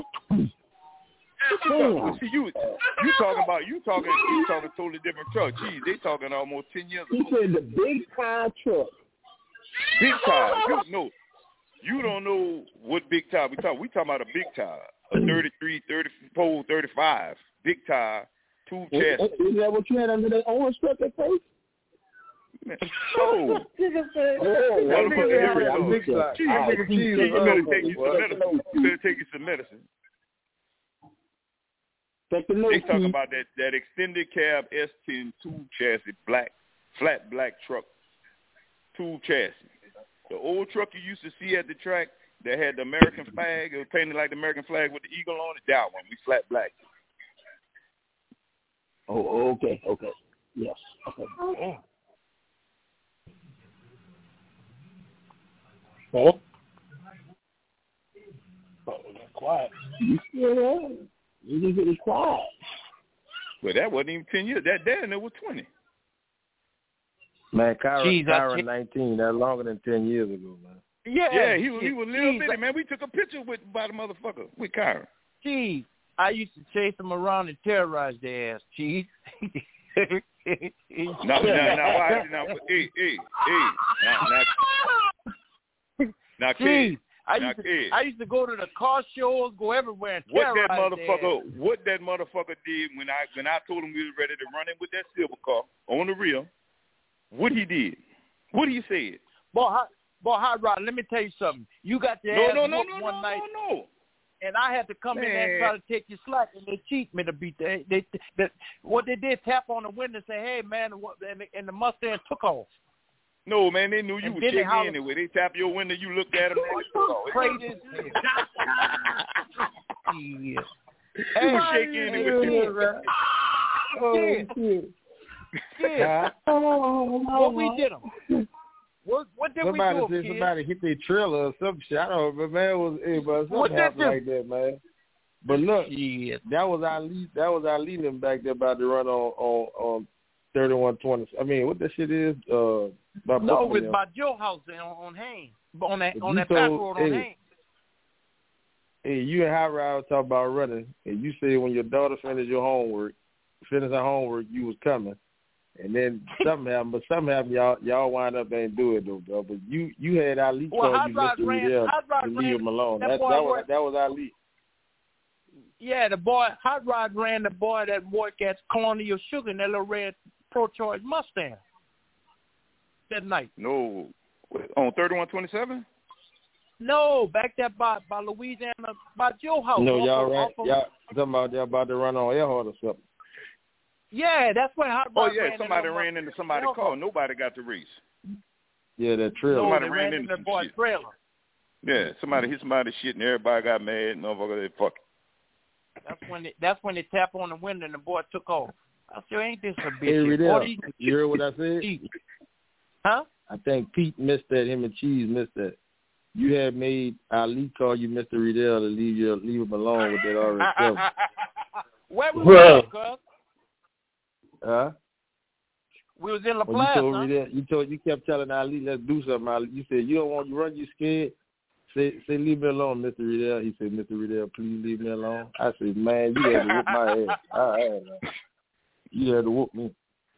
Damn. See, you you talking about you talking you talking totally different truck. Geez, they talking almost ten years ago. He said the big car truck. Big tire. You know, you don't know what big tire we talking. We talking about a big tire, a thirty-three, thirty-four, thirty-five, big tire, two chassis. Is that what you had under that orange strip at face? No. Oh, Motherfucker, you better take you some medicine. You better take you some medicine. They talking about that, that extended cab S ten two chassis, black, flat black truck, two chassis. The old truck you used to see at the track that had the American flag, it was painted like the American flag with the eagle on it, that one, we flat black. Oh, okay, okay. Yes. Okay. Oh. Oh. Oh, quiet. You still there? You just getting quiet. Well, that wasn't even ten years. That then it was twenty. Man, Kyra, Jeez, Kyra I- nineteen. That's longer than ten years ago, man. Yeah, Yeah, he was he geez, was little geez, bitty, man. We took a picture with by the motherfucker with Kyra. Geez, I used to chase them around and terrorize their ass, Cheese. No, no, no, why? Now, hey, hey, hey, now, now, now, kid, Geez, I now, used, to, kid. I used to go to the car shows, go everywhere and What terrorize that motherfucker, their ass. what that motherfucker did when I when I told him we was ready to run in with that silver car on the real, what he did, what he said. Boy, hot, boy, hot rod. Let me tell you something. You got your No, ass no, no, whooped no, one no, night, no, no. and I had to come in there and Man. try to take your slack, and they cheat me to beat the. They, they, they, what they did, tap on the window and say, "Hey, man," and, what, and, the, and the Mustang took off. No, man, they knew you And was then they checking holler- anyway. They tap your window, you looked at them, and they took off. Crazy. You was shaking anyway. Yeah. Yeah. What we did them? What what did somebody we do? said Kid? somebody hit their trailer or some shit. I don't know, but man, it was hey, but something What happened that do? like that, man. But look, yeah. that was our lead. That was our leading back there about to run on on on thirty one twenty. I mean, what that shit is? Uh, by No, Brooklyn, with yeah. my Joe house on, on Haynes, on that But on you that back told- road on hey, Haynes. Hey, you and High Ride talk about running, and you said when your daughter finished your homework, finished her homework, you was coming, and then something happened. But something happened, y'all y'all wind up ain't do it though, bro. But you you had Ali Well, call Hot you Rod Mister ran- Riddell Hot Rod to leave ran- him alone. that That, that boy was worked- that was Ali. Yeah, the boy Hot Rod ran the boy that worked at Colonial Sugar in that little red Pro Choice Mustang that night. No, on thirty-one twenty-seven. No, back there by by Louisiana, by Joe house. No, off y'all of- ran, off of- y'all talking about y'all about to run on Earhart or something. Yeah, that's where Hot Oh Rod yeah, ran somebody in ran into somebody's Earhart. car. Nobody got the race. Yeah, that trailer. No, Somebody they ran ran into in the some boy's shit. trailer. Yeah, somebody hit somebody's shit and everybody got mad. Motherfucker, they fuck. That's when they, that's when they tap on the window and the boy took off. I said, ain't this a bitch? Hey, Riddell, forty you heard what I said? Huh? I think Pete missed that. Him and Cheese missed that. You had made Ali call you Mister Riddell to leave you leave him alone with that already covered. Where we Well. was, cuz? Huh? We was in La Well, you Plaza. told huh? Riddell, you told you kept telling Ali, let's do something. Ali. You said you don't want you run, you scared. Say say leave me alone, Mister Riddell. He said, Mister Riddell, please leave me alone. I said, man, you had to whoop my ass. I had to. You had to whoop me.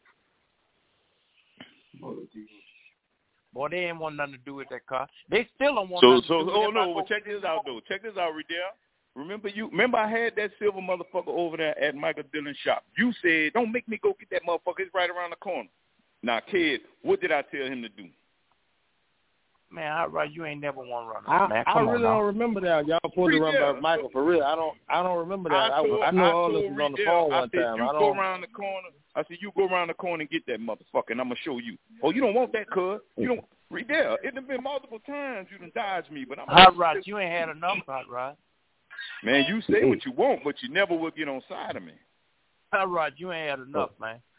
Boy, they ain't want nothing to do with that car. They still don't want So, nothing so, to do with oh that no, car. well, check this out though. Check this out, Riddell. Remember you? Remember I had that silver motherfucker over there at Michael Dillon's shop. You said, "Don't make me go get that motherfucker. It's right around the corner." Now, kid, what did I tell him to do? Man, all right, you ain't never want to run. I, man, I come really on now. don't remember that. Y'all supposed to run Riddell. by Michael for real. I don't. I don't remember that. I, told, I know all told this was on the Riddell, phone I one said, time. You I go don't. around the corner. I said, you go around the corner and get that motherfucker, and I'm gonna show you. Oh, you don't want that, cuz. You don't. Riddell, it done been multiple times you done dodged me, but I'm. Hot Rod, you ain't had enough, Hot Rod. Man, you say what you want, but you never will get on side of me. Hot Rod, you ain't had enough, man.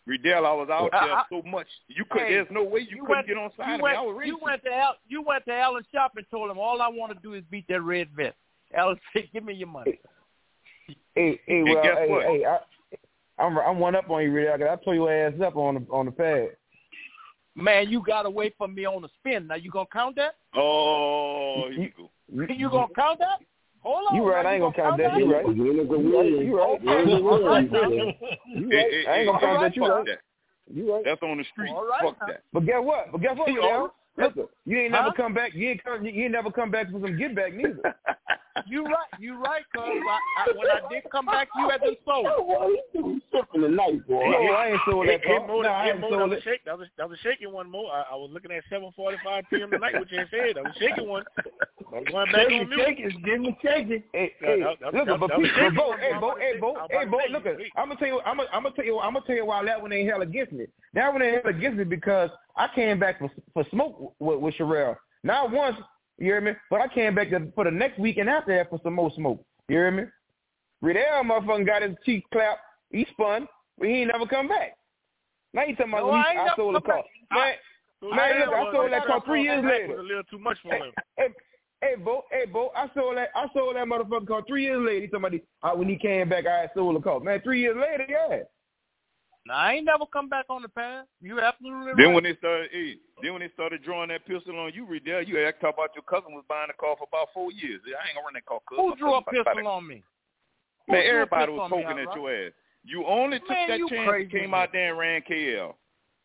Riddell, I was out I, there I, so much. You could. hey, There's no way you, you couldn't went, get on side you of went, me. I was racing. You went to Al, you went to Allen Shop and told him all I want to do is beat that red vest. Allen said, "Give me your money." Hey, hey, well, hey, hey, hey, I, I'm I'm one up on you, Riddell. I tore your ass up on the on the pad. Man, you got away from me on the spin. Now you gonna count that? Oh, you go. You gonna count that? Hold on. You right? I ain't gonna count that. You right? You right? You right? I ain't gonna count that. You right? You right? That's on the street. Fuck that. But guess what? But guess what, Riddell? Listen, you ain't never come back. You ain't come, you ain't never come back for some get back neither. You right, you right, cuz I, I, when I did come back, you had been sold. Something tonight, boy. No, I ain't sold that car. No, I ain't sold it. Shake, that was that was shaking one more. I, I was looking at seven forty-five p.m. tonight, which you said. I was shaking one. I was going back on mute. Shaking, give me shaking. Hey, hey, look, but Bo, hey, Bo, hey, Bo, hey, Bo, look, I'm gonna tell you, I'm gonna, I'm gonna tell you, I'm gonna tell you why that one ain't held against me. That one ain't held against me because I came back for for smoke with, with Sherelle. Not once, you hear me? But I came back to, for the next weekend after that for some more smoke. You hear me? Riddell motherfucking got his cheek clapped. He spun, but he ain't never come back. Now you talking about no, I, I sold the car. Man, So man look, I sold that car three years later. Was a little too much for him. Hey, hey, Bo, hey, Bo, I sold that, I sold that motherfucking car three years later. He talking about uh, when he came back, I sold the car. Man, three years later, yeah. Now, I ain't never come back on the path. You absolutely right. Then when they started, hey, then when they started drawing that pistol on you, Riddell, you had to talk about your cousin was buying the car for about four years. I ain't gonna run that car. Who drew a pistol on me? Man, everybody was poking at your ass. You only took Man, that you chance crazy, and came man. out there and ran K L.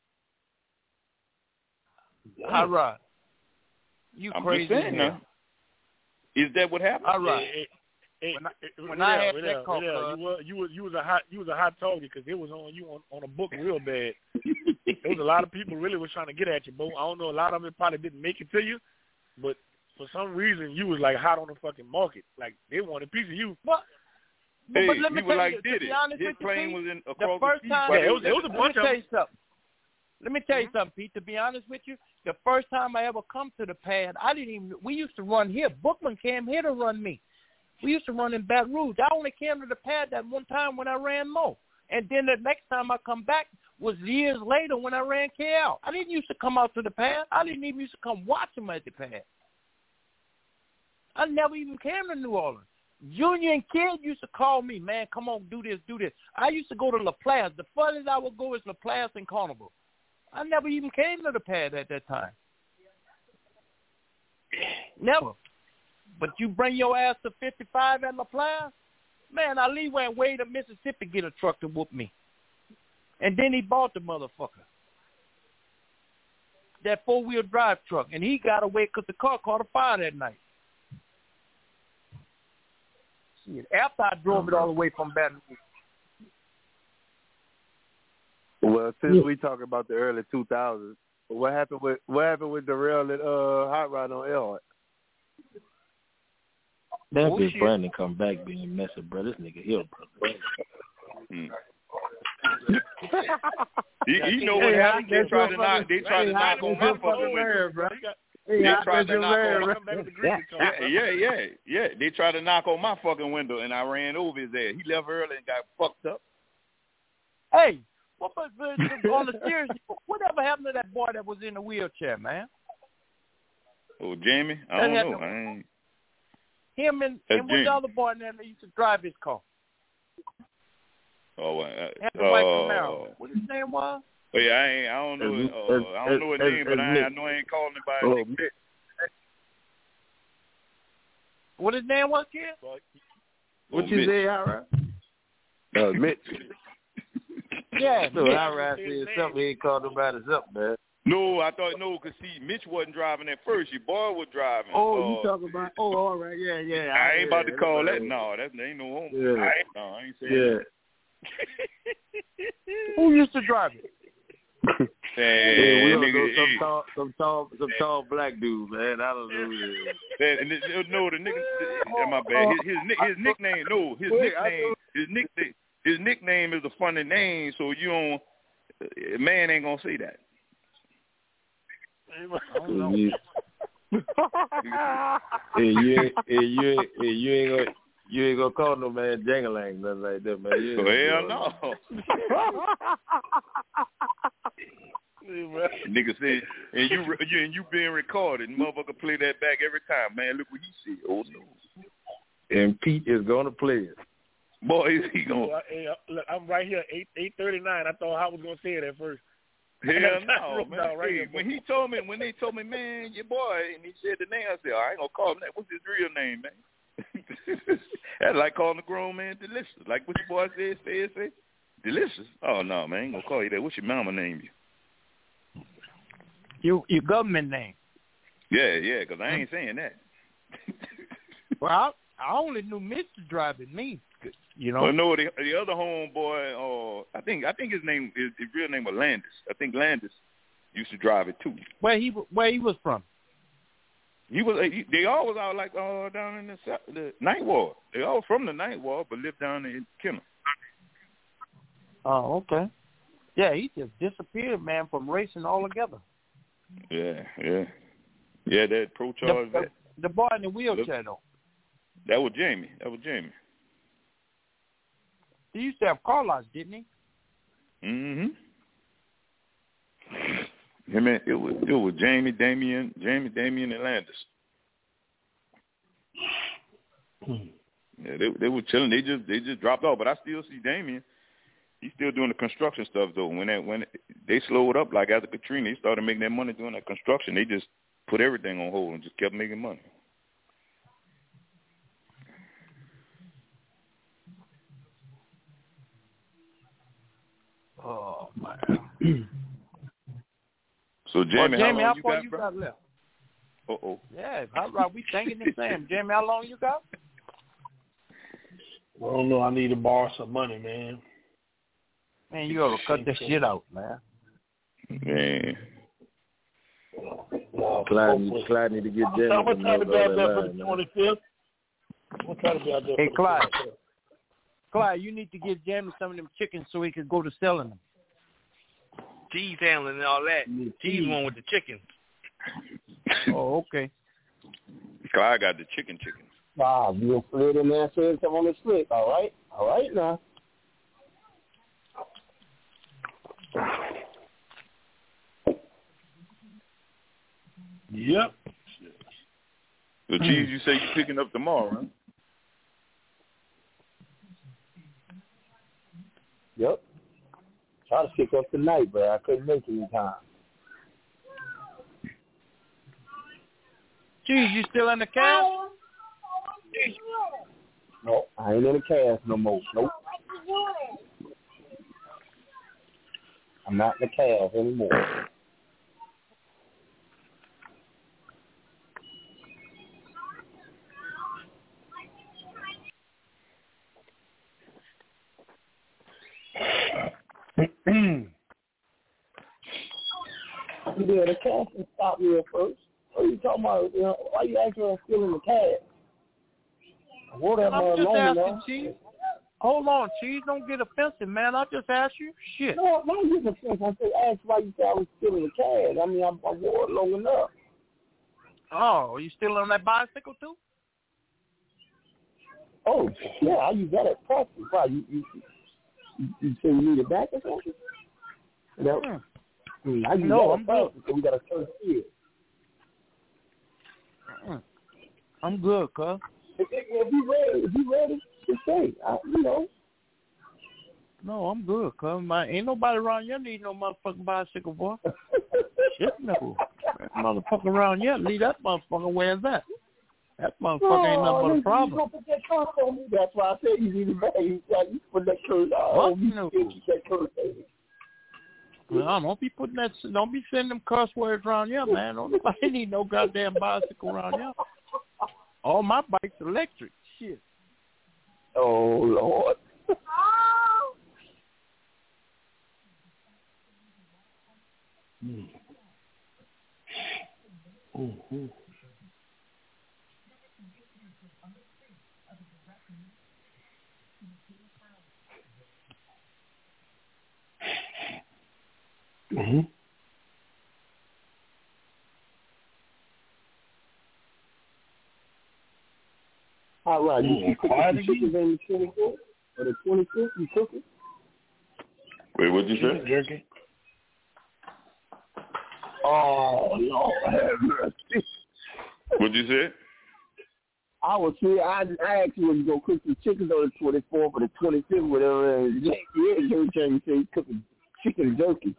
All right. You I'm crazy. just saying now. Is that what happened? All right. Hey, hey, when I, hey, when Riddell, I had Riddell, that car, Riddell, you was you was you was a hot you was a hot target because it was on you on, on a book real bad. There was a lot of people really was trying to get at you, Bo. I don't know, a lot of it probably didn't make it to you, but for some reason you was like hot on the fucking market. Like they wanted a piece of you. What? Hey, but let me he tell was like you, did to be it. honest His with you, plane Pete, was in the across first the time. Yeah, it was, it was a let bunch me of tell you something. Let me tell you Mm-hmm. something, Pete. To be honest with you, the first time I ever come to the pad, I didn't even. We used to run here. Bookman came here to run me. We used to run in Baton Rouge. I only came to the pad that one time when I ran Mo. And then the next time I come back was years later when I ran K L. I didn't used to come out to the pad. I didn't even used to come watch them at the pad. I never even came to New Orleans. Junior and Kid used to call me, man, come on, do this, do this. I used to go to LaPlace. The furthest I would go is LaPlace and Carnival. I never even came to the pad at that time. Never. But you bring your ass to fifty-five at LaPlace, man, Ali went way to Mississippi to get a truck to whoop me. And then he bought the motherfucker. That four-wheel drive truck. And he got away because the car caught a fire that night. Shit, after I drove it all the way from Baton Rouge. Well, since we talking about the early two thousands, what happened with what happened with Darrell and uh, Hot Rod on Elwood? That Oh, bitch shit. Brandon come back being messy, bro. This nigga here, bro. Hmm. you, you know what happened? They tried to knock. They tried to knock on my fucking window. They tried to knock on. Yeah, yeah, yeah, yeah. They tried to knock on my fucking window, and I ran over his ass. He left early and got fucked up. Hey, what but, but, on the serious, whatever happened to that boy that was in the wheelchair, man? Oh, Jamie, I That don't happened. know. I ain't. Him and, That's and with Jamie. the other boy in there that used to drive his car. Oh, uh, Had the white uh, Camaro. What his name was? oh yeah, I ain't. I don't know. It's- Uh, it's- I don't know his it's- name, but it's I, Nick. I know I ain't calling Oh, anybody. Mitch. What his name was, kid? What Oh, you Mitch. say, Hot Rod? Uh, Mitch. Yeah, So Mitch. Hot Rod said something. He ain't called nobody up, man. No, I thought no, cause see, Mitch wasn't driving at first. Your boy was driving. Oh, uh, you talking about? Oh, all right, yeah, yeah. I ain't yeah, about to call yeah, that. No, that ain't no home. Yeah. I ain't, no, I ain't saying Yeah. that. Who used to drive it? Hey, Yeah, we don't nigga, know some hey. tall, some tall, some tall black dude, man. I don't know who it is. That, and this, no, the nigga, yeah, my bad. His, his, nick- his nickname, no, his Wait, I nickname, his nickname, his nickname is a funny name, so you don't, uh, man ain't gonna say that. I don't know. You, hey, you, ain't- hey, you, ain't- hey, you ain't gonna, You ain't gonna call no man Jangalang, nothing like that, man. You Hell no. Nigga said, and you you and you being recorded, motherfucker play that back every time, man. Look what he said. Oh no. And Pete is gonna play it. Boy, is he gonna? Well, hey, look, I'm right here, eight eight thirty nine. I thought I was gonna say it at first. Hell no, man. Right hey, here, when he told me, when they told me, man, your boy, and he said the name, I said, I ain't gonna call him that. What's his real name, man? That's like calling the grown man Delicious. Like what your boy said, say, say, Delicious. Oh no, man, I ain't gonna call you that. What's your mama name you? Your your government name. Yeah, yeah, because I ain't saying that. Well, I, I only knew Mister driving me. You know. Well, no, the the other homeboy, uh, I think I think his name is his real name was Landis. I think Landis used to drive it too. Where he where he was from? He was. He, they all was out like uh, down in the the Ninth Ward. They all from the Ninth Ward, but lived down in Kenner. Oh, okay. Yeah, he just disappeared, man, from racing altogether. Yeah, yeah, yeah. That pro charge. The, the, the boy in the wheelchair, though. That was Jamie. That was Jamie. He used to have car lots, didn't he? Mm-hmm. Him and, it was it was Jamie, Damien, Jamie, Damien, and Landis. Yeah, they they were chilling. They just they just dropped off, but I still see Damien. He's still doing the construction stuff though. When that when they slowed up, like after Katrina, they started making that money doing that construction. They just put everything on hold and just kept making money. Oh man. So Jamie, well, Jamie, how long how you far got, you bro? got left? Uh oh. Yeah, how about we thinking the same. Jamie, how long you got? I don't know. I need to borrow some money, man. Man, you ought to cut this shit out, man. Man. No, Clyde, Clyde need to get Jamie. I'm trying to be out there for the twenty-fifth. I'm trying to be out there Hey, for Clyde. the twenty-fifth. Clyde, you need to give Jamie some of them chickens so he can go to selling them. Cheese handling and all that. Cheese one with the chicken. Oh, okay. Clyde got the chicken chicken. Wow, you a little man said come on the slick. All right, all right now. Yep. The cheese you say you picking up tomorrow, huh? Yep. Try to pick up tonight, but I couldn't make it in time. Cheese, you still in the cast? No, I ain't in the cast no more. Nope. I'm not in the cast anymore. Yeah, the cast can stop me at first. What are you talking about? You know, why you asking if I'm still in the cast? I wore that I'm man just long asking, enough. Cheese. Hold on, Cheese. Don't get offensive, man. I just asked you. Shit. No, I'm not getting offensive. I said, ask why you said I was still in the cast. I mean, I, I wore it long enough. Oh, you still on that bicycle, too? Oh, yeah, I use that at practice. Why, you, you, you, you say you need it back or something? No. Hmm. I mean, I use No, that I'm at practice, so we got to turn here. I'm good, cuz. If, if you ready, if you ready, just say, I, you know. No, I'm good, cuz. My, ain't nobody around here need no motherfucking bicycle, boy. Shit, no. That motherfucker around here, leave that motherfucker where it's at. That motherfucker ain't nothing but a problem. You put that curse on me. That's why I said you need to marry. You got you put that curse on me. No. You keep that curse on me. Well, don't be putting that. Don't be sending them cuss words around here, man. Don't nobody need no goddamn bicycle around here. All my bikes electric. Shit. Oh Lord. Mm. Mm-hmm. Mm-hmm. How All right, you Ooh, cook the chickens on the twenty-fourth or the twenty-fifth? You cooking? Wait, what'd you Chicken say? jerky. Oh, Lord have mercy. What'd you say? I was here. I, I actually was going to cook some chickens on the twenty-fourth or the twenty-fifth, whatever. And yeah, Jerry came and said he's cooking chicken jerky.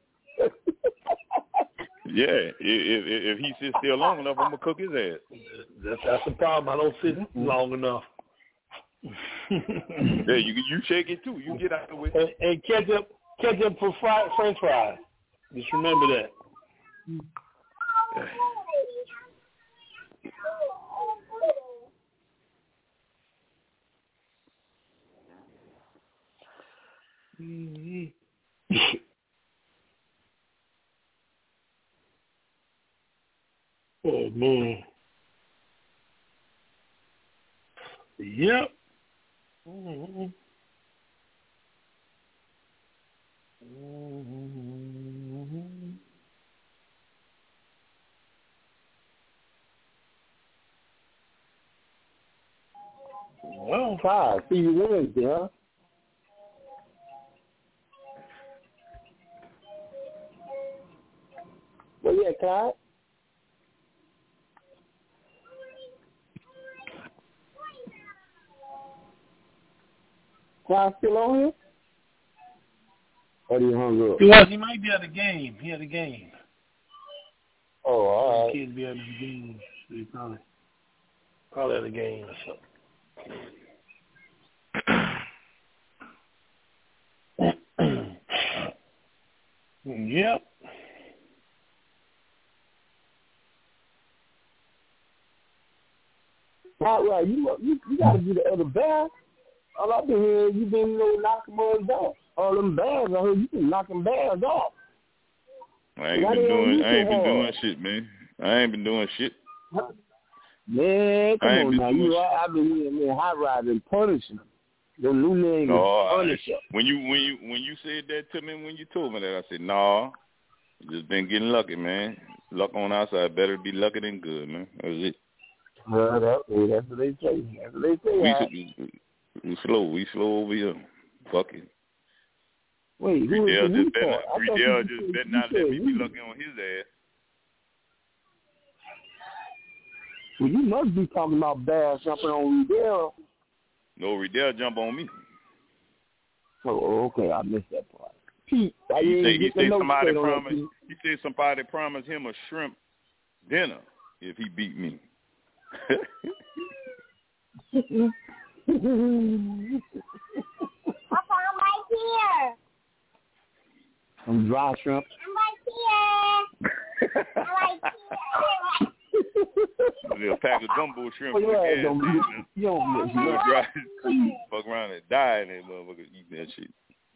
Yeah, if, if if he sits still long enough, I'm gonna cook his ass. That's that's the problem. I don't sit long enough. Yeah, you you shake it too. You get out the way. And, and ketchup, ketchup for fried French fries. Just remember that. Oh man. Yep. Mm-hmm. Mm-hmm. Well, five. See you Wednesday, huh? Well, yeah, Clyde. Clyde still on here? Or did he hung up? He was. He might be at the game. He had a game. Oh, all right. Kids be at the game. So he probably, probably at the game or something. Yep. All right, you you, you got to be the other bear. All I've been hearing, you been you know, knocking boys off. All them bears, I heard you been knocking bears off. I ain't been doing. I ain't been doing shit, man. I ain't been doing shit. Man, come on now. You, I, I've been hearing man, hot rod and punishing them. The new name no, is Punisher. When you when you when you said that to me, when you told me that, I said, "Nah, just been getting lucky, man. Luck on our side better be lucky than good, man." That was it. Well, that, that's what they say. That's what they say. We, right? we, we slow. We slow over here. Fuck it. Wait, who Riddell is the just better, Riddell just better not let me be lucky on his ass. Well, you must be talking about Bears jumping on Riddell. No, Riddell jump on me. Oh, okay. I missed that part. Pete, I he say, he say no somebody promised. He said somebody promised him a shrimp dinner if he beat me. Papa, I'm right here. Some dry shrimp. I'm right here. I'm right here. A pack of gumbo shrimp. Oh, yeah, don't, you, you don't you know, dry, fuck around and die and that motherfucker eat that shit.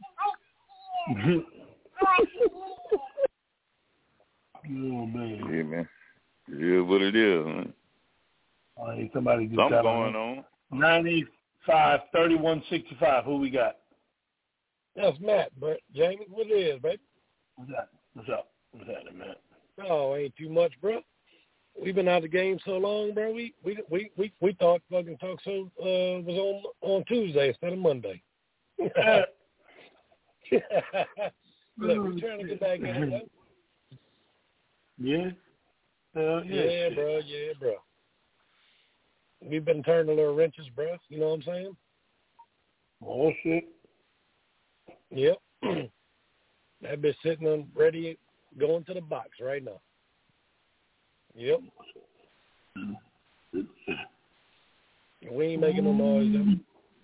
Oh, man. Yeah, man. It is what it is, man. All right, somebody just Something got going on. nine eight five, three one six five. Who we got? That's Matt, but Jamie, what it is, baby? What's that? What's up? What's happening, Matt? Oh, ain't too much, bro. We've been out of the game so long, bro. We we we we, we thought fucking Talk So uh, was on on Tuesday instead of Monday. Look, we're trying to get back in it, though. Yeah. Uh, yeah, yeah, bro. Yeah, bro. We've been turning a little wrenches, bro. You know what I'm saying? Oh, shit. Yep. I've been sitting on ready, going to the box right now. Yep. We ain't making no noise, though.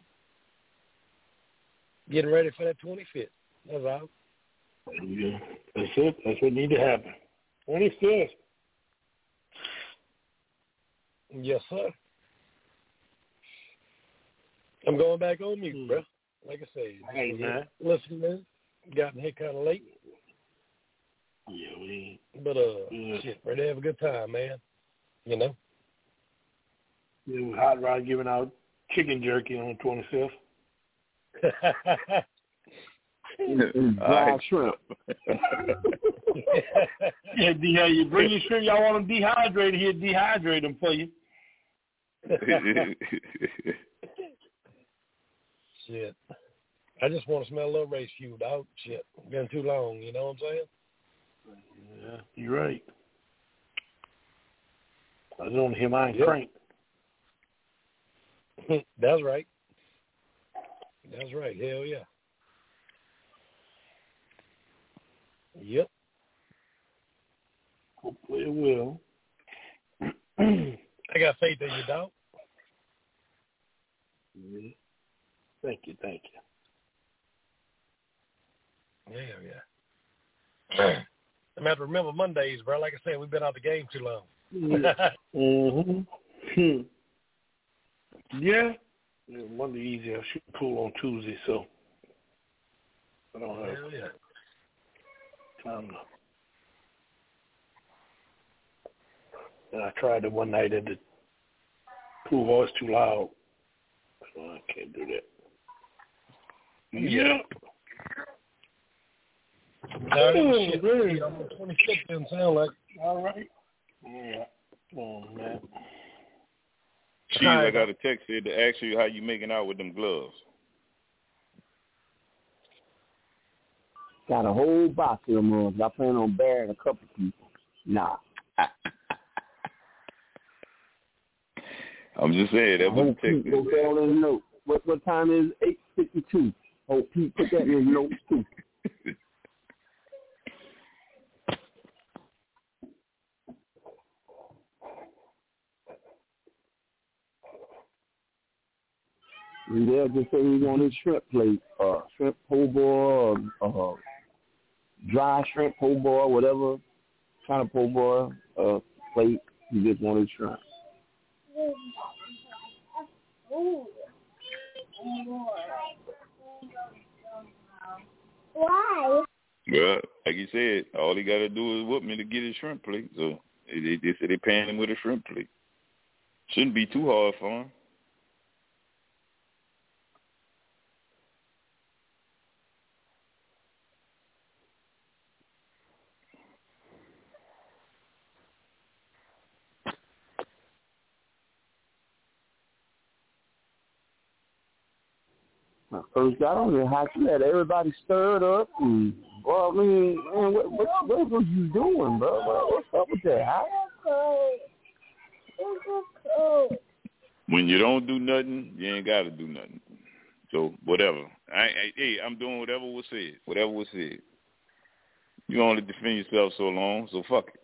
Getting ready for that twenty-fifth. That's all. Yeah. That's it. That's what need to happen. twenty-fifth. Yes, sir. I'm going back on mute, bro. Like I said, hey, man. Listen, man, gotten here kind of late. Yeah, we. But uh, yeah. shit, ready to have a good time, man. You know. Yeah, with Hot Rod giving out chicken jerky on the twenty-fifth. Dry shrimp. Yeah, de- you bring your shrimp. Y'all want them dehydrated? He'll dehydrate them for you. Shit. I just want to smell a little race fuel, dog. Shit. Been too long, you know what I'm saying? Yeah, you're right. I just want to hear mine Yep. crank. That's right. That's right. Hell yeah. Yep. Hopefully it will. I got faith in you, dog. Yeah. Thank you, thank you. Yeah, yeah. I'm have to remember Mondays, bro. Like I said, we've been out the game too long. mm-hmm. Yeah. Yeah. Monday easy. I shoot pool on Tuesday, so I don't have Hell yeah. time to. And I tried it one night and the pool was too loud. So I can't do that. Yeah. Now, shit, really, I'm on twenty-six, didn't sound like. All right. Yeah. Oh, man. Cheese, I got a text here to ask you how you making out with them gloves. Got a whole box of them ones. I plan on burying a couple people. Nah. I'm just saying that was a text. Put that on his note. What what time is eight fifty two? Oh, Pete, put that in his notes too. They'll just say he wanted shrimp plate, uh, shrimp po' boy, or uh, dry shrimp po' boy, whatever kind of po' boy uh, plate. He just wanted shrimp. Why? Well, like you said, all he got to do is whoop me to get his shrimp plate. So they, they said they paying him with a shrimp plate. Shouldn't be too hard for him. I first got on here, how you had everybody stirred up. And, well, I mean, man, what, what, what was you doing, bro? What, what's up with that? How? When you don't do nothing, you ain't got to do nothing. So whatever. I, I, hey, I'm doing whatever was said. Whatever was said. You only defend yourself so long, so fuck it.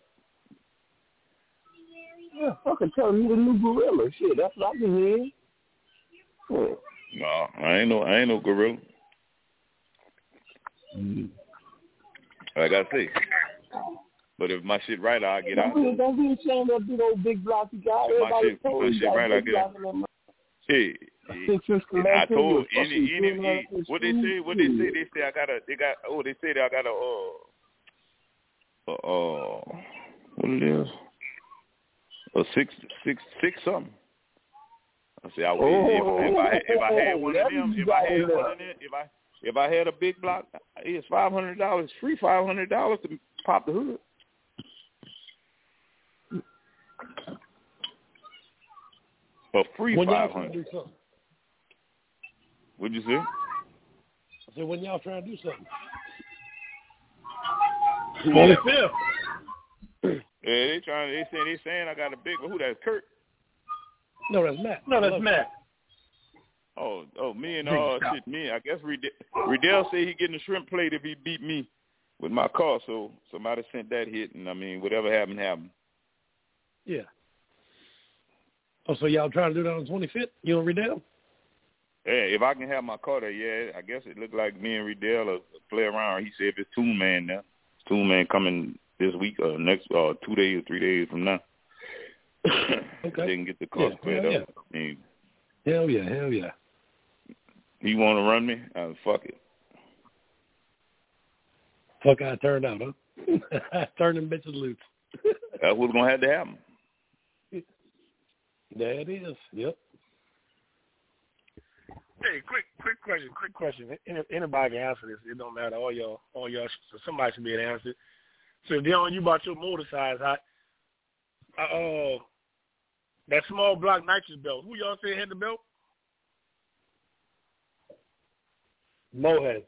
Yeah, fucking tell me the new gorilla. Shit, that's what I've been hearing. Yeah. No, I ain't no, I ain't no gorilla. Mm-hmm. Like I say. But if my shit right, I'll get don't out. Be, don't be ashamed of that big old big block you got. If my shit, told my you shit right, I big get out. Hey, hey, I told any, any, any what they say, what they say, they say I got a, they got, oh, they say that I got a, uh, uh, what it is, a six, six, six something. I say, I would, oh, if, if I, if I had one of oh, them, if I had one of them, if I, if I had a big block, it's five hundred dollars, free five hundred dollars to pop the hood. For free five hundred. What'd you say? I said, when y'all trying to do something? twenty-fifth. Yeah, they trying. They saying they saying I got a big one. Who that's Kurt? No, that's Matt. No, that's Matt. Oh, oh, me and uh, shit, me. I guess Riddell, Riddell said he getting a shrimp plate if he beat me with my car. So somebody sent that hit, and I mean, whatever happened, happened. Yeah. Oh, so y'all trying to do that on the twenty-fifth? You and Riddell? Yeah, if I can have my car there, yeah, I guess it looked like me and Riddell will play around. He said if it's Toon Man now, Toon Man coming this week or next, uh, two days or three days from now. Okay. They can get the car yeah, squared hell up. Yeah. I mean, hell yeah, hell yeah. He want to run me? Uh, fuck it. Fuck, I turned out, huh? I turned them bitches loose. That's what's gonna have to happen. There it is. Yep. Hey, quick, quick question, quick question. Any, anybody can answer this. It don't matter. All y'all, all y'all, so somebody should be able to answer it. So, Dion, you bought your motor size hot. Uh, that small block nitrous belt. Who y'all say had the belt? Mo has.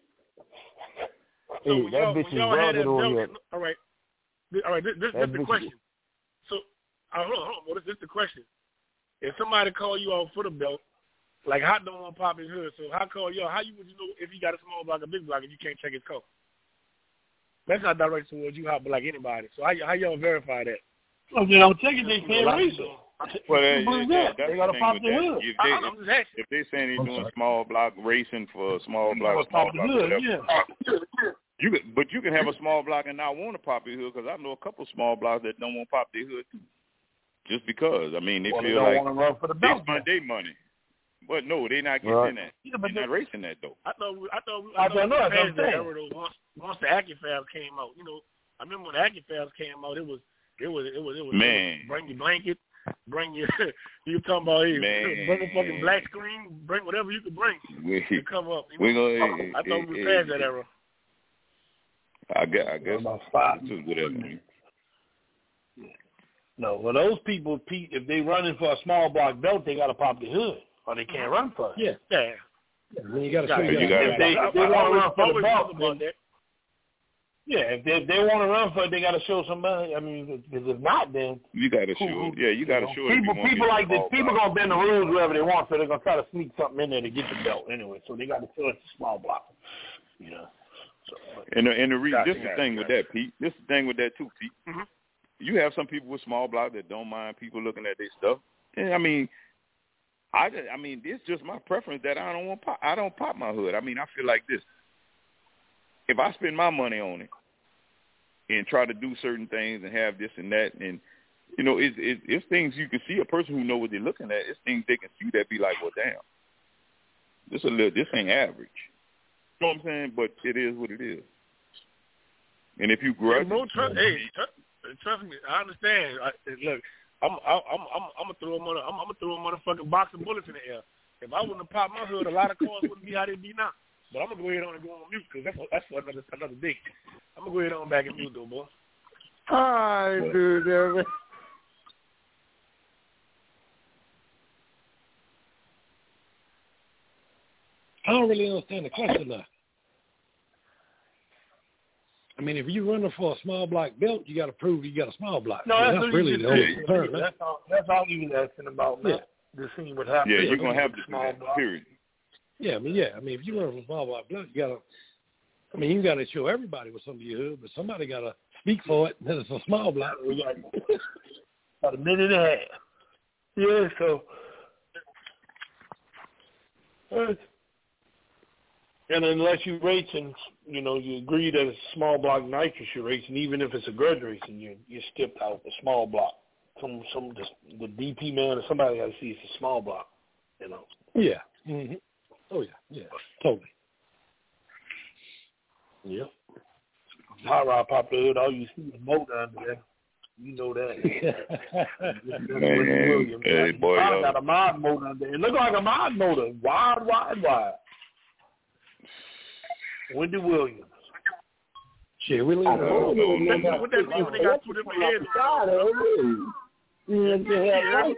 Hey, So when that y'all, bitch when is y'all had rubbing that on belt, your. all right, Th- all right. This, this, That this the bitch question. is- So, uh, hold on, hold on. Well, this, this the question. If somebody call you out for the belt, like Hot don't want to pop his hood, so how call y'all? How you would you know if he got a small block or big block and you can't check his code? That's not direct towards you, Hot, but like anybody. So how, how y'all verify that? Well, you know, check it. They can't race it. Well, that, that, that, that's they the gotta thing pop with the that. hood. If I, they, I'm just asking. if they saying they're doing small block racing for small You block, gotta small pop the block, hood, whatever. yeah. You could, but you can have a small block and not want to pop your hood, because I know a couple small blocks that don't want to pop their hood too. Just because, I mean, they Well, they feel don't like wanna run for the they belt, spend their money. But no, they're not getting Right. in that. Yeah, but they're not racing that though. I thought we, I thought we, I I thought don't know, we that's what I'm passed that saying. era though. Once once the AccuFab came out, you know, I remember when the AccuFabs came out, it was it was it was it was, Man. it was bring your blanket, bring your you talking about hey, Man. bring a fucking black screen, bring whatever you could bring We, to cover up. You we know? gonna. I thought we eh, passed eh, that era. I guess. I guess. About five. Too, whatever. No, well, those people, Pete, if they running for a small block belt, they got to pop the hood, or they can't run for it. Yeah. Yeah. I mean, you got to show You you. gotta- If they, if they I- I want to always- run for the always belt, thought about then, that. yeah, if they, if they want to run for it, they got to show somebody. I mean, because if not, then You got to Who- show. who- it. Yeah, you got to know, show. it if people, you want people to like this. small People block. gonna bend the rules wherever they want, so they're gonna try to sneak something in there to get the belt anyway. So they got to show it's a small block, you know. So, but, And the, and the reason, Gotcha, this is the gotcha, thing with gotcha. that, Pete. This is the thing with that too, Pete. Mm-hmm. You have some people with small block that don't mind people looking at their stuff. And I mean, I, just- I mean, it's just my preference that I don't want pop. I don't pop my hood. I mean, I feel like this. If I spend my money on it and try to do certain things and have this and that, and you know, it's it's, it's things you can see. A person who know what they're looking at, it's things they can see that be like, well, damn, this a little, this ain't average. You know what I'm saying? But it is what it is. And if you grudge, Hey, Mo, trust, hey, trust, trust me, I understand. I, look, I'm, I'm, I'm, I'm, I'm gonna throw a mother, I'm, I'm gonna throw a motherfucking box of bullets in the air. If I wouldn't have popped my hood, a lot of cars wouldn't be how they be now. But I'm gonna go ahead on and go on mute because that's that's for another another day. I'm gonna go ahead on back and mute though, boy. All right, dude, man. I don't really understand the question now. I mean, if you're running for a small block belt, you got to prove you got a small block. no, I mean, that's, that's what really you the just only said. concern. That's all. That's all you was asking about, man. To see what happens. yeah, you're gonna have to do small that. block. Period. Yeah, I mean, yeah. I mean, if you run for a small block belt, you got to. I mean, you got to show everybody what's under your hood, but somebody got to speak for it. And it's a small block. We got about a minute and a half. Yeah, so. Uh, and unless you race and, you know, you agree that it's small block nitrous you're racing, even if it's a grudge racing, you you stepped out the small block. Some some the, the D P man or somebody got to see it's a small block, you know. Yeah. Mm-hmm. Oh yeah, yeah, totally. Yep. Hot rod popped the hood. All you see is motor under there. You know that. Man, Williams. hey, boy, I yo. got a mod motor under there. It looked like a mod motor. Wide, wide, wide. Wendy Williams. Shit, we leave I it told alone. you, What that, man. what that mean when they got two different heads on Yeah, yeah,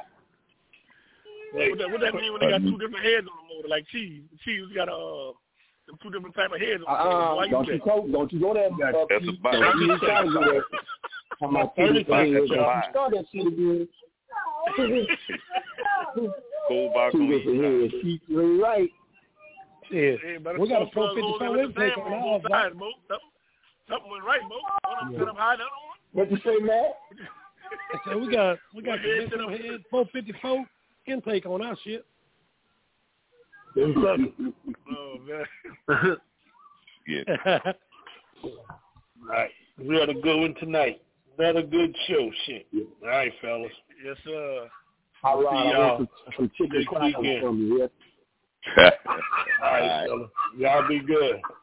What that, what that mean when they got two different heads on the motor, like cheese? Cheese got a uh, them two different type of heads on the motor. Uh-uh, Why don't you you say? go, don't you go there, uh, That's Pete. a box. Don't you try to do that. Come on, Pete, thirty-five, don't you that's a start that shit again. Cold box Two on different each heads. She's really right. Yeah, Hey, better we got a plug four holes fifty-four in with the intake same on on ours. both sides, Bo. Something, something went right, Bo. One of them set up high, the other one. What you say, Matt? I said we got we got One head set the up. head four fifty-four intake on our shit. Oh man. Yeah. Right. We had a good one tonight. Another good show, shit. All right, fellas. Yes, sir. All right, See I y'all want some, some chicken next crackers weekend. from you, yeah? All right, fellas. Y'all be good.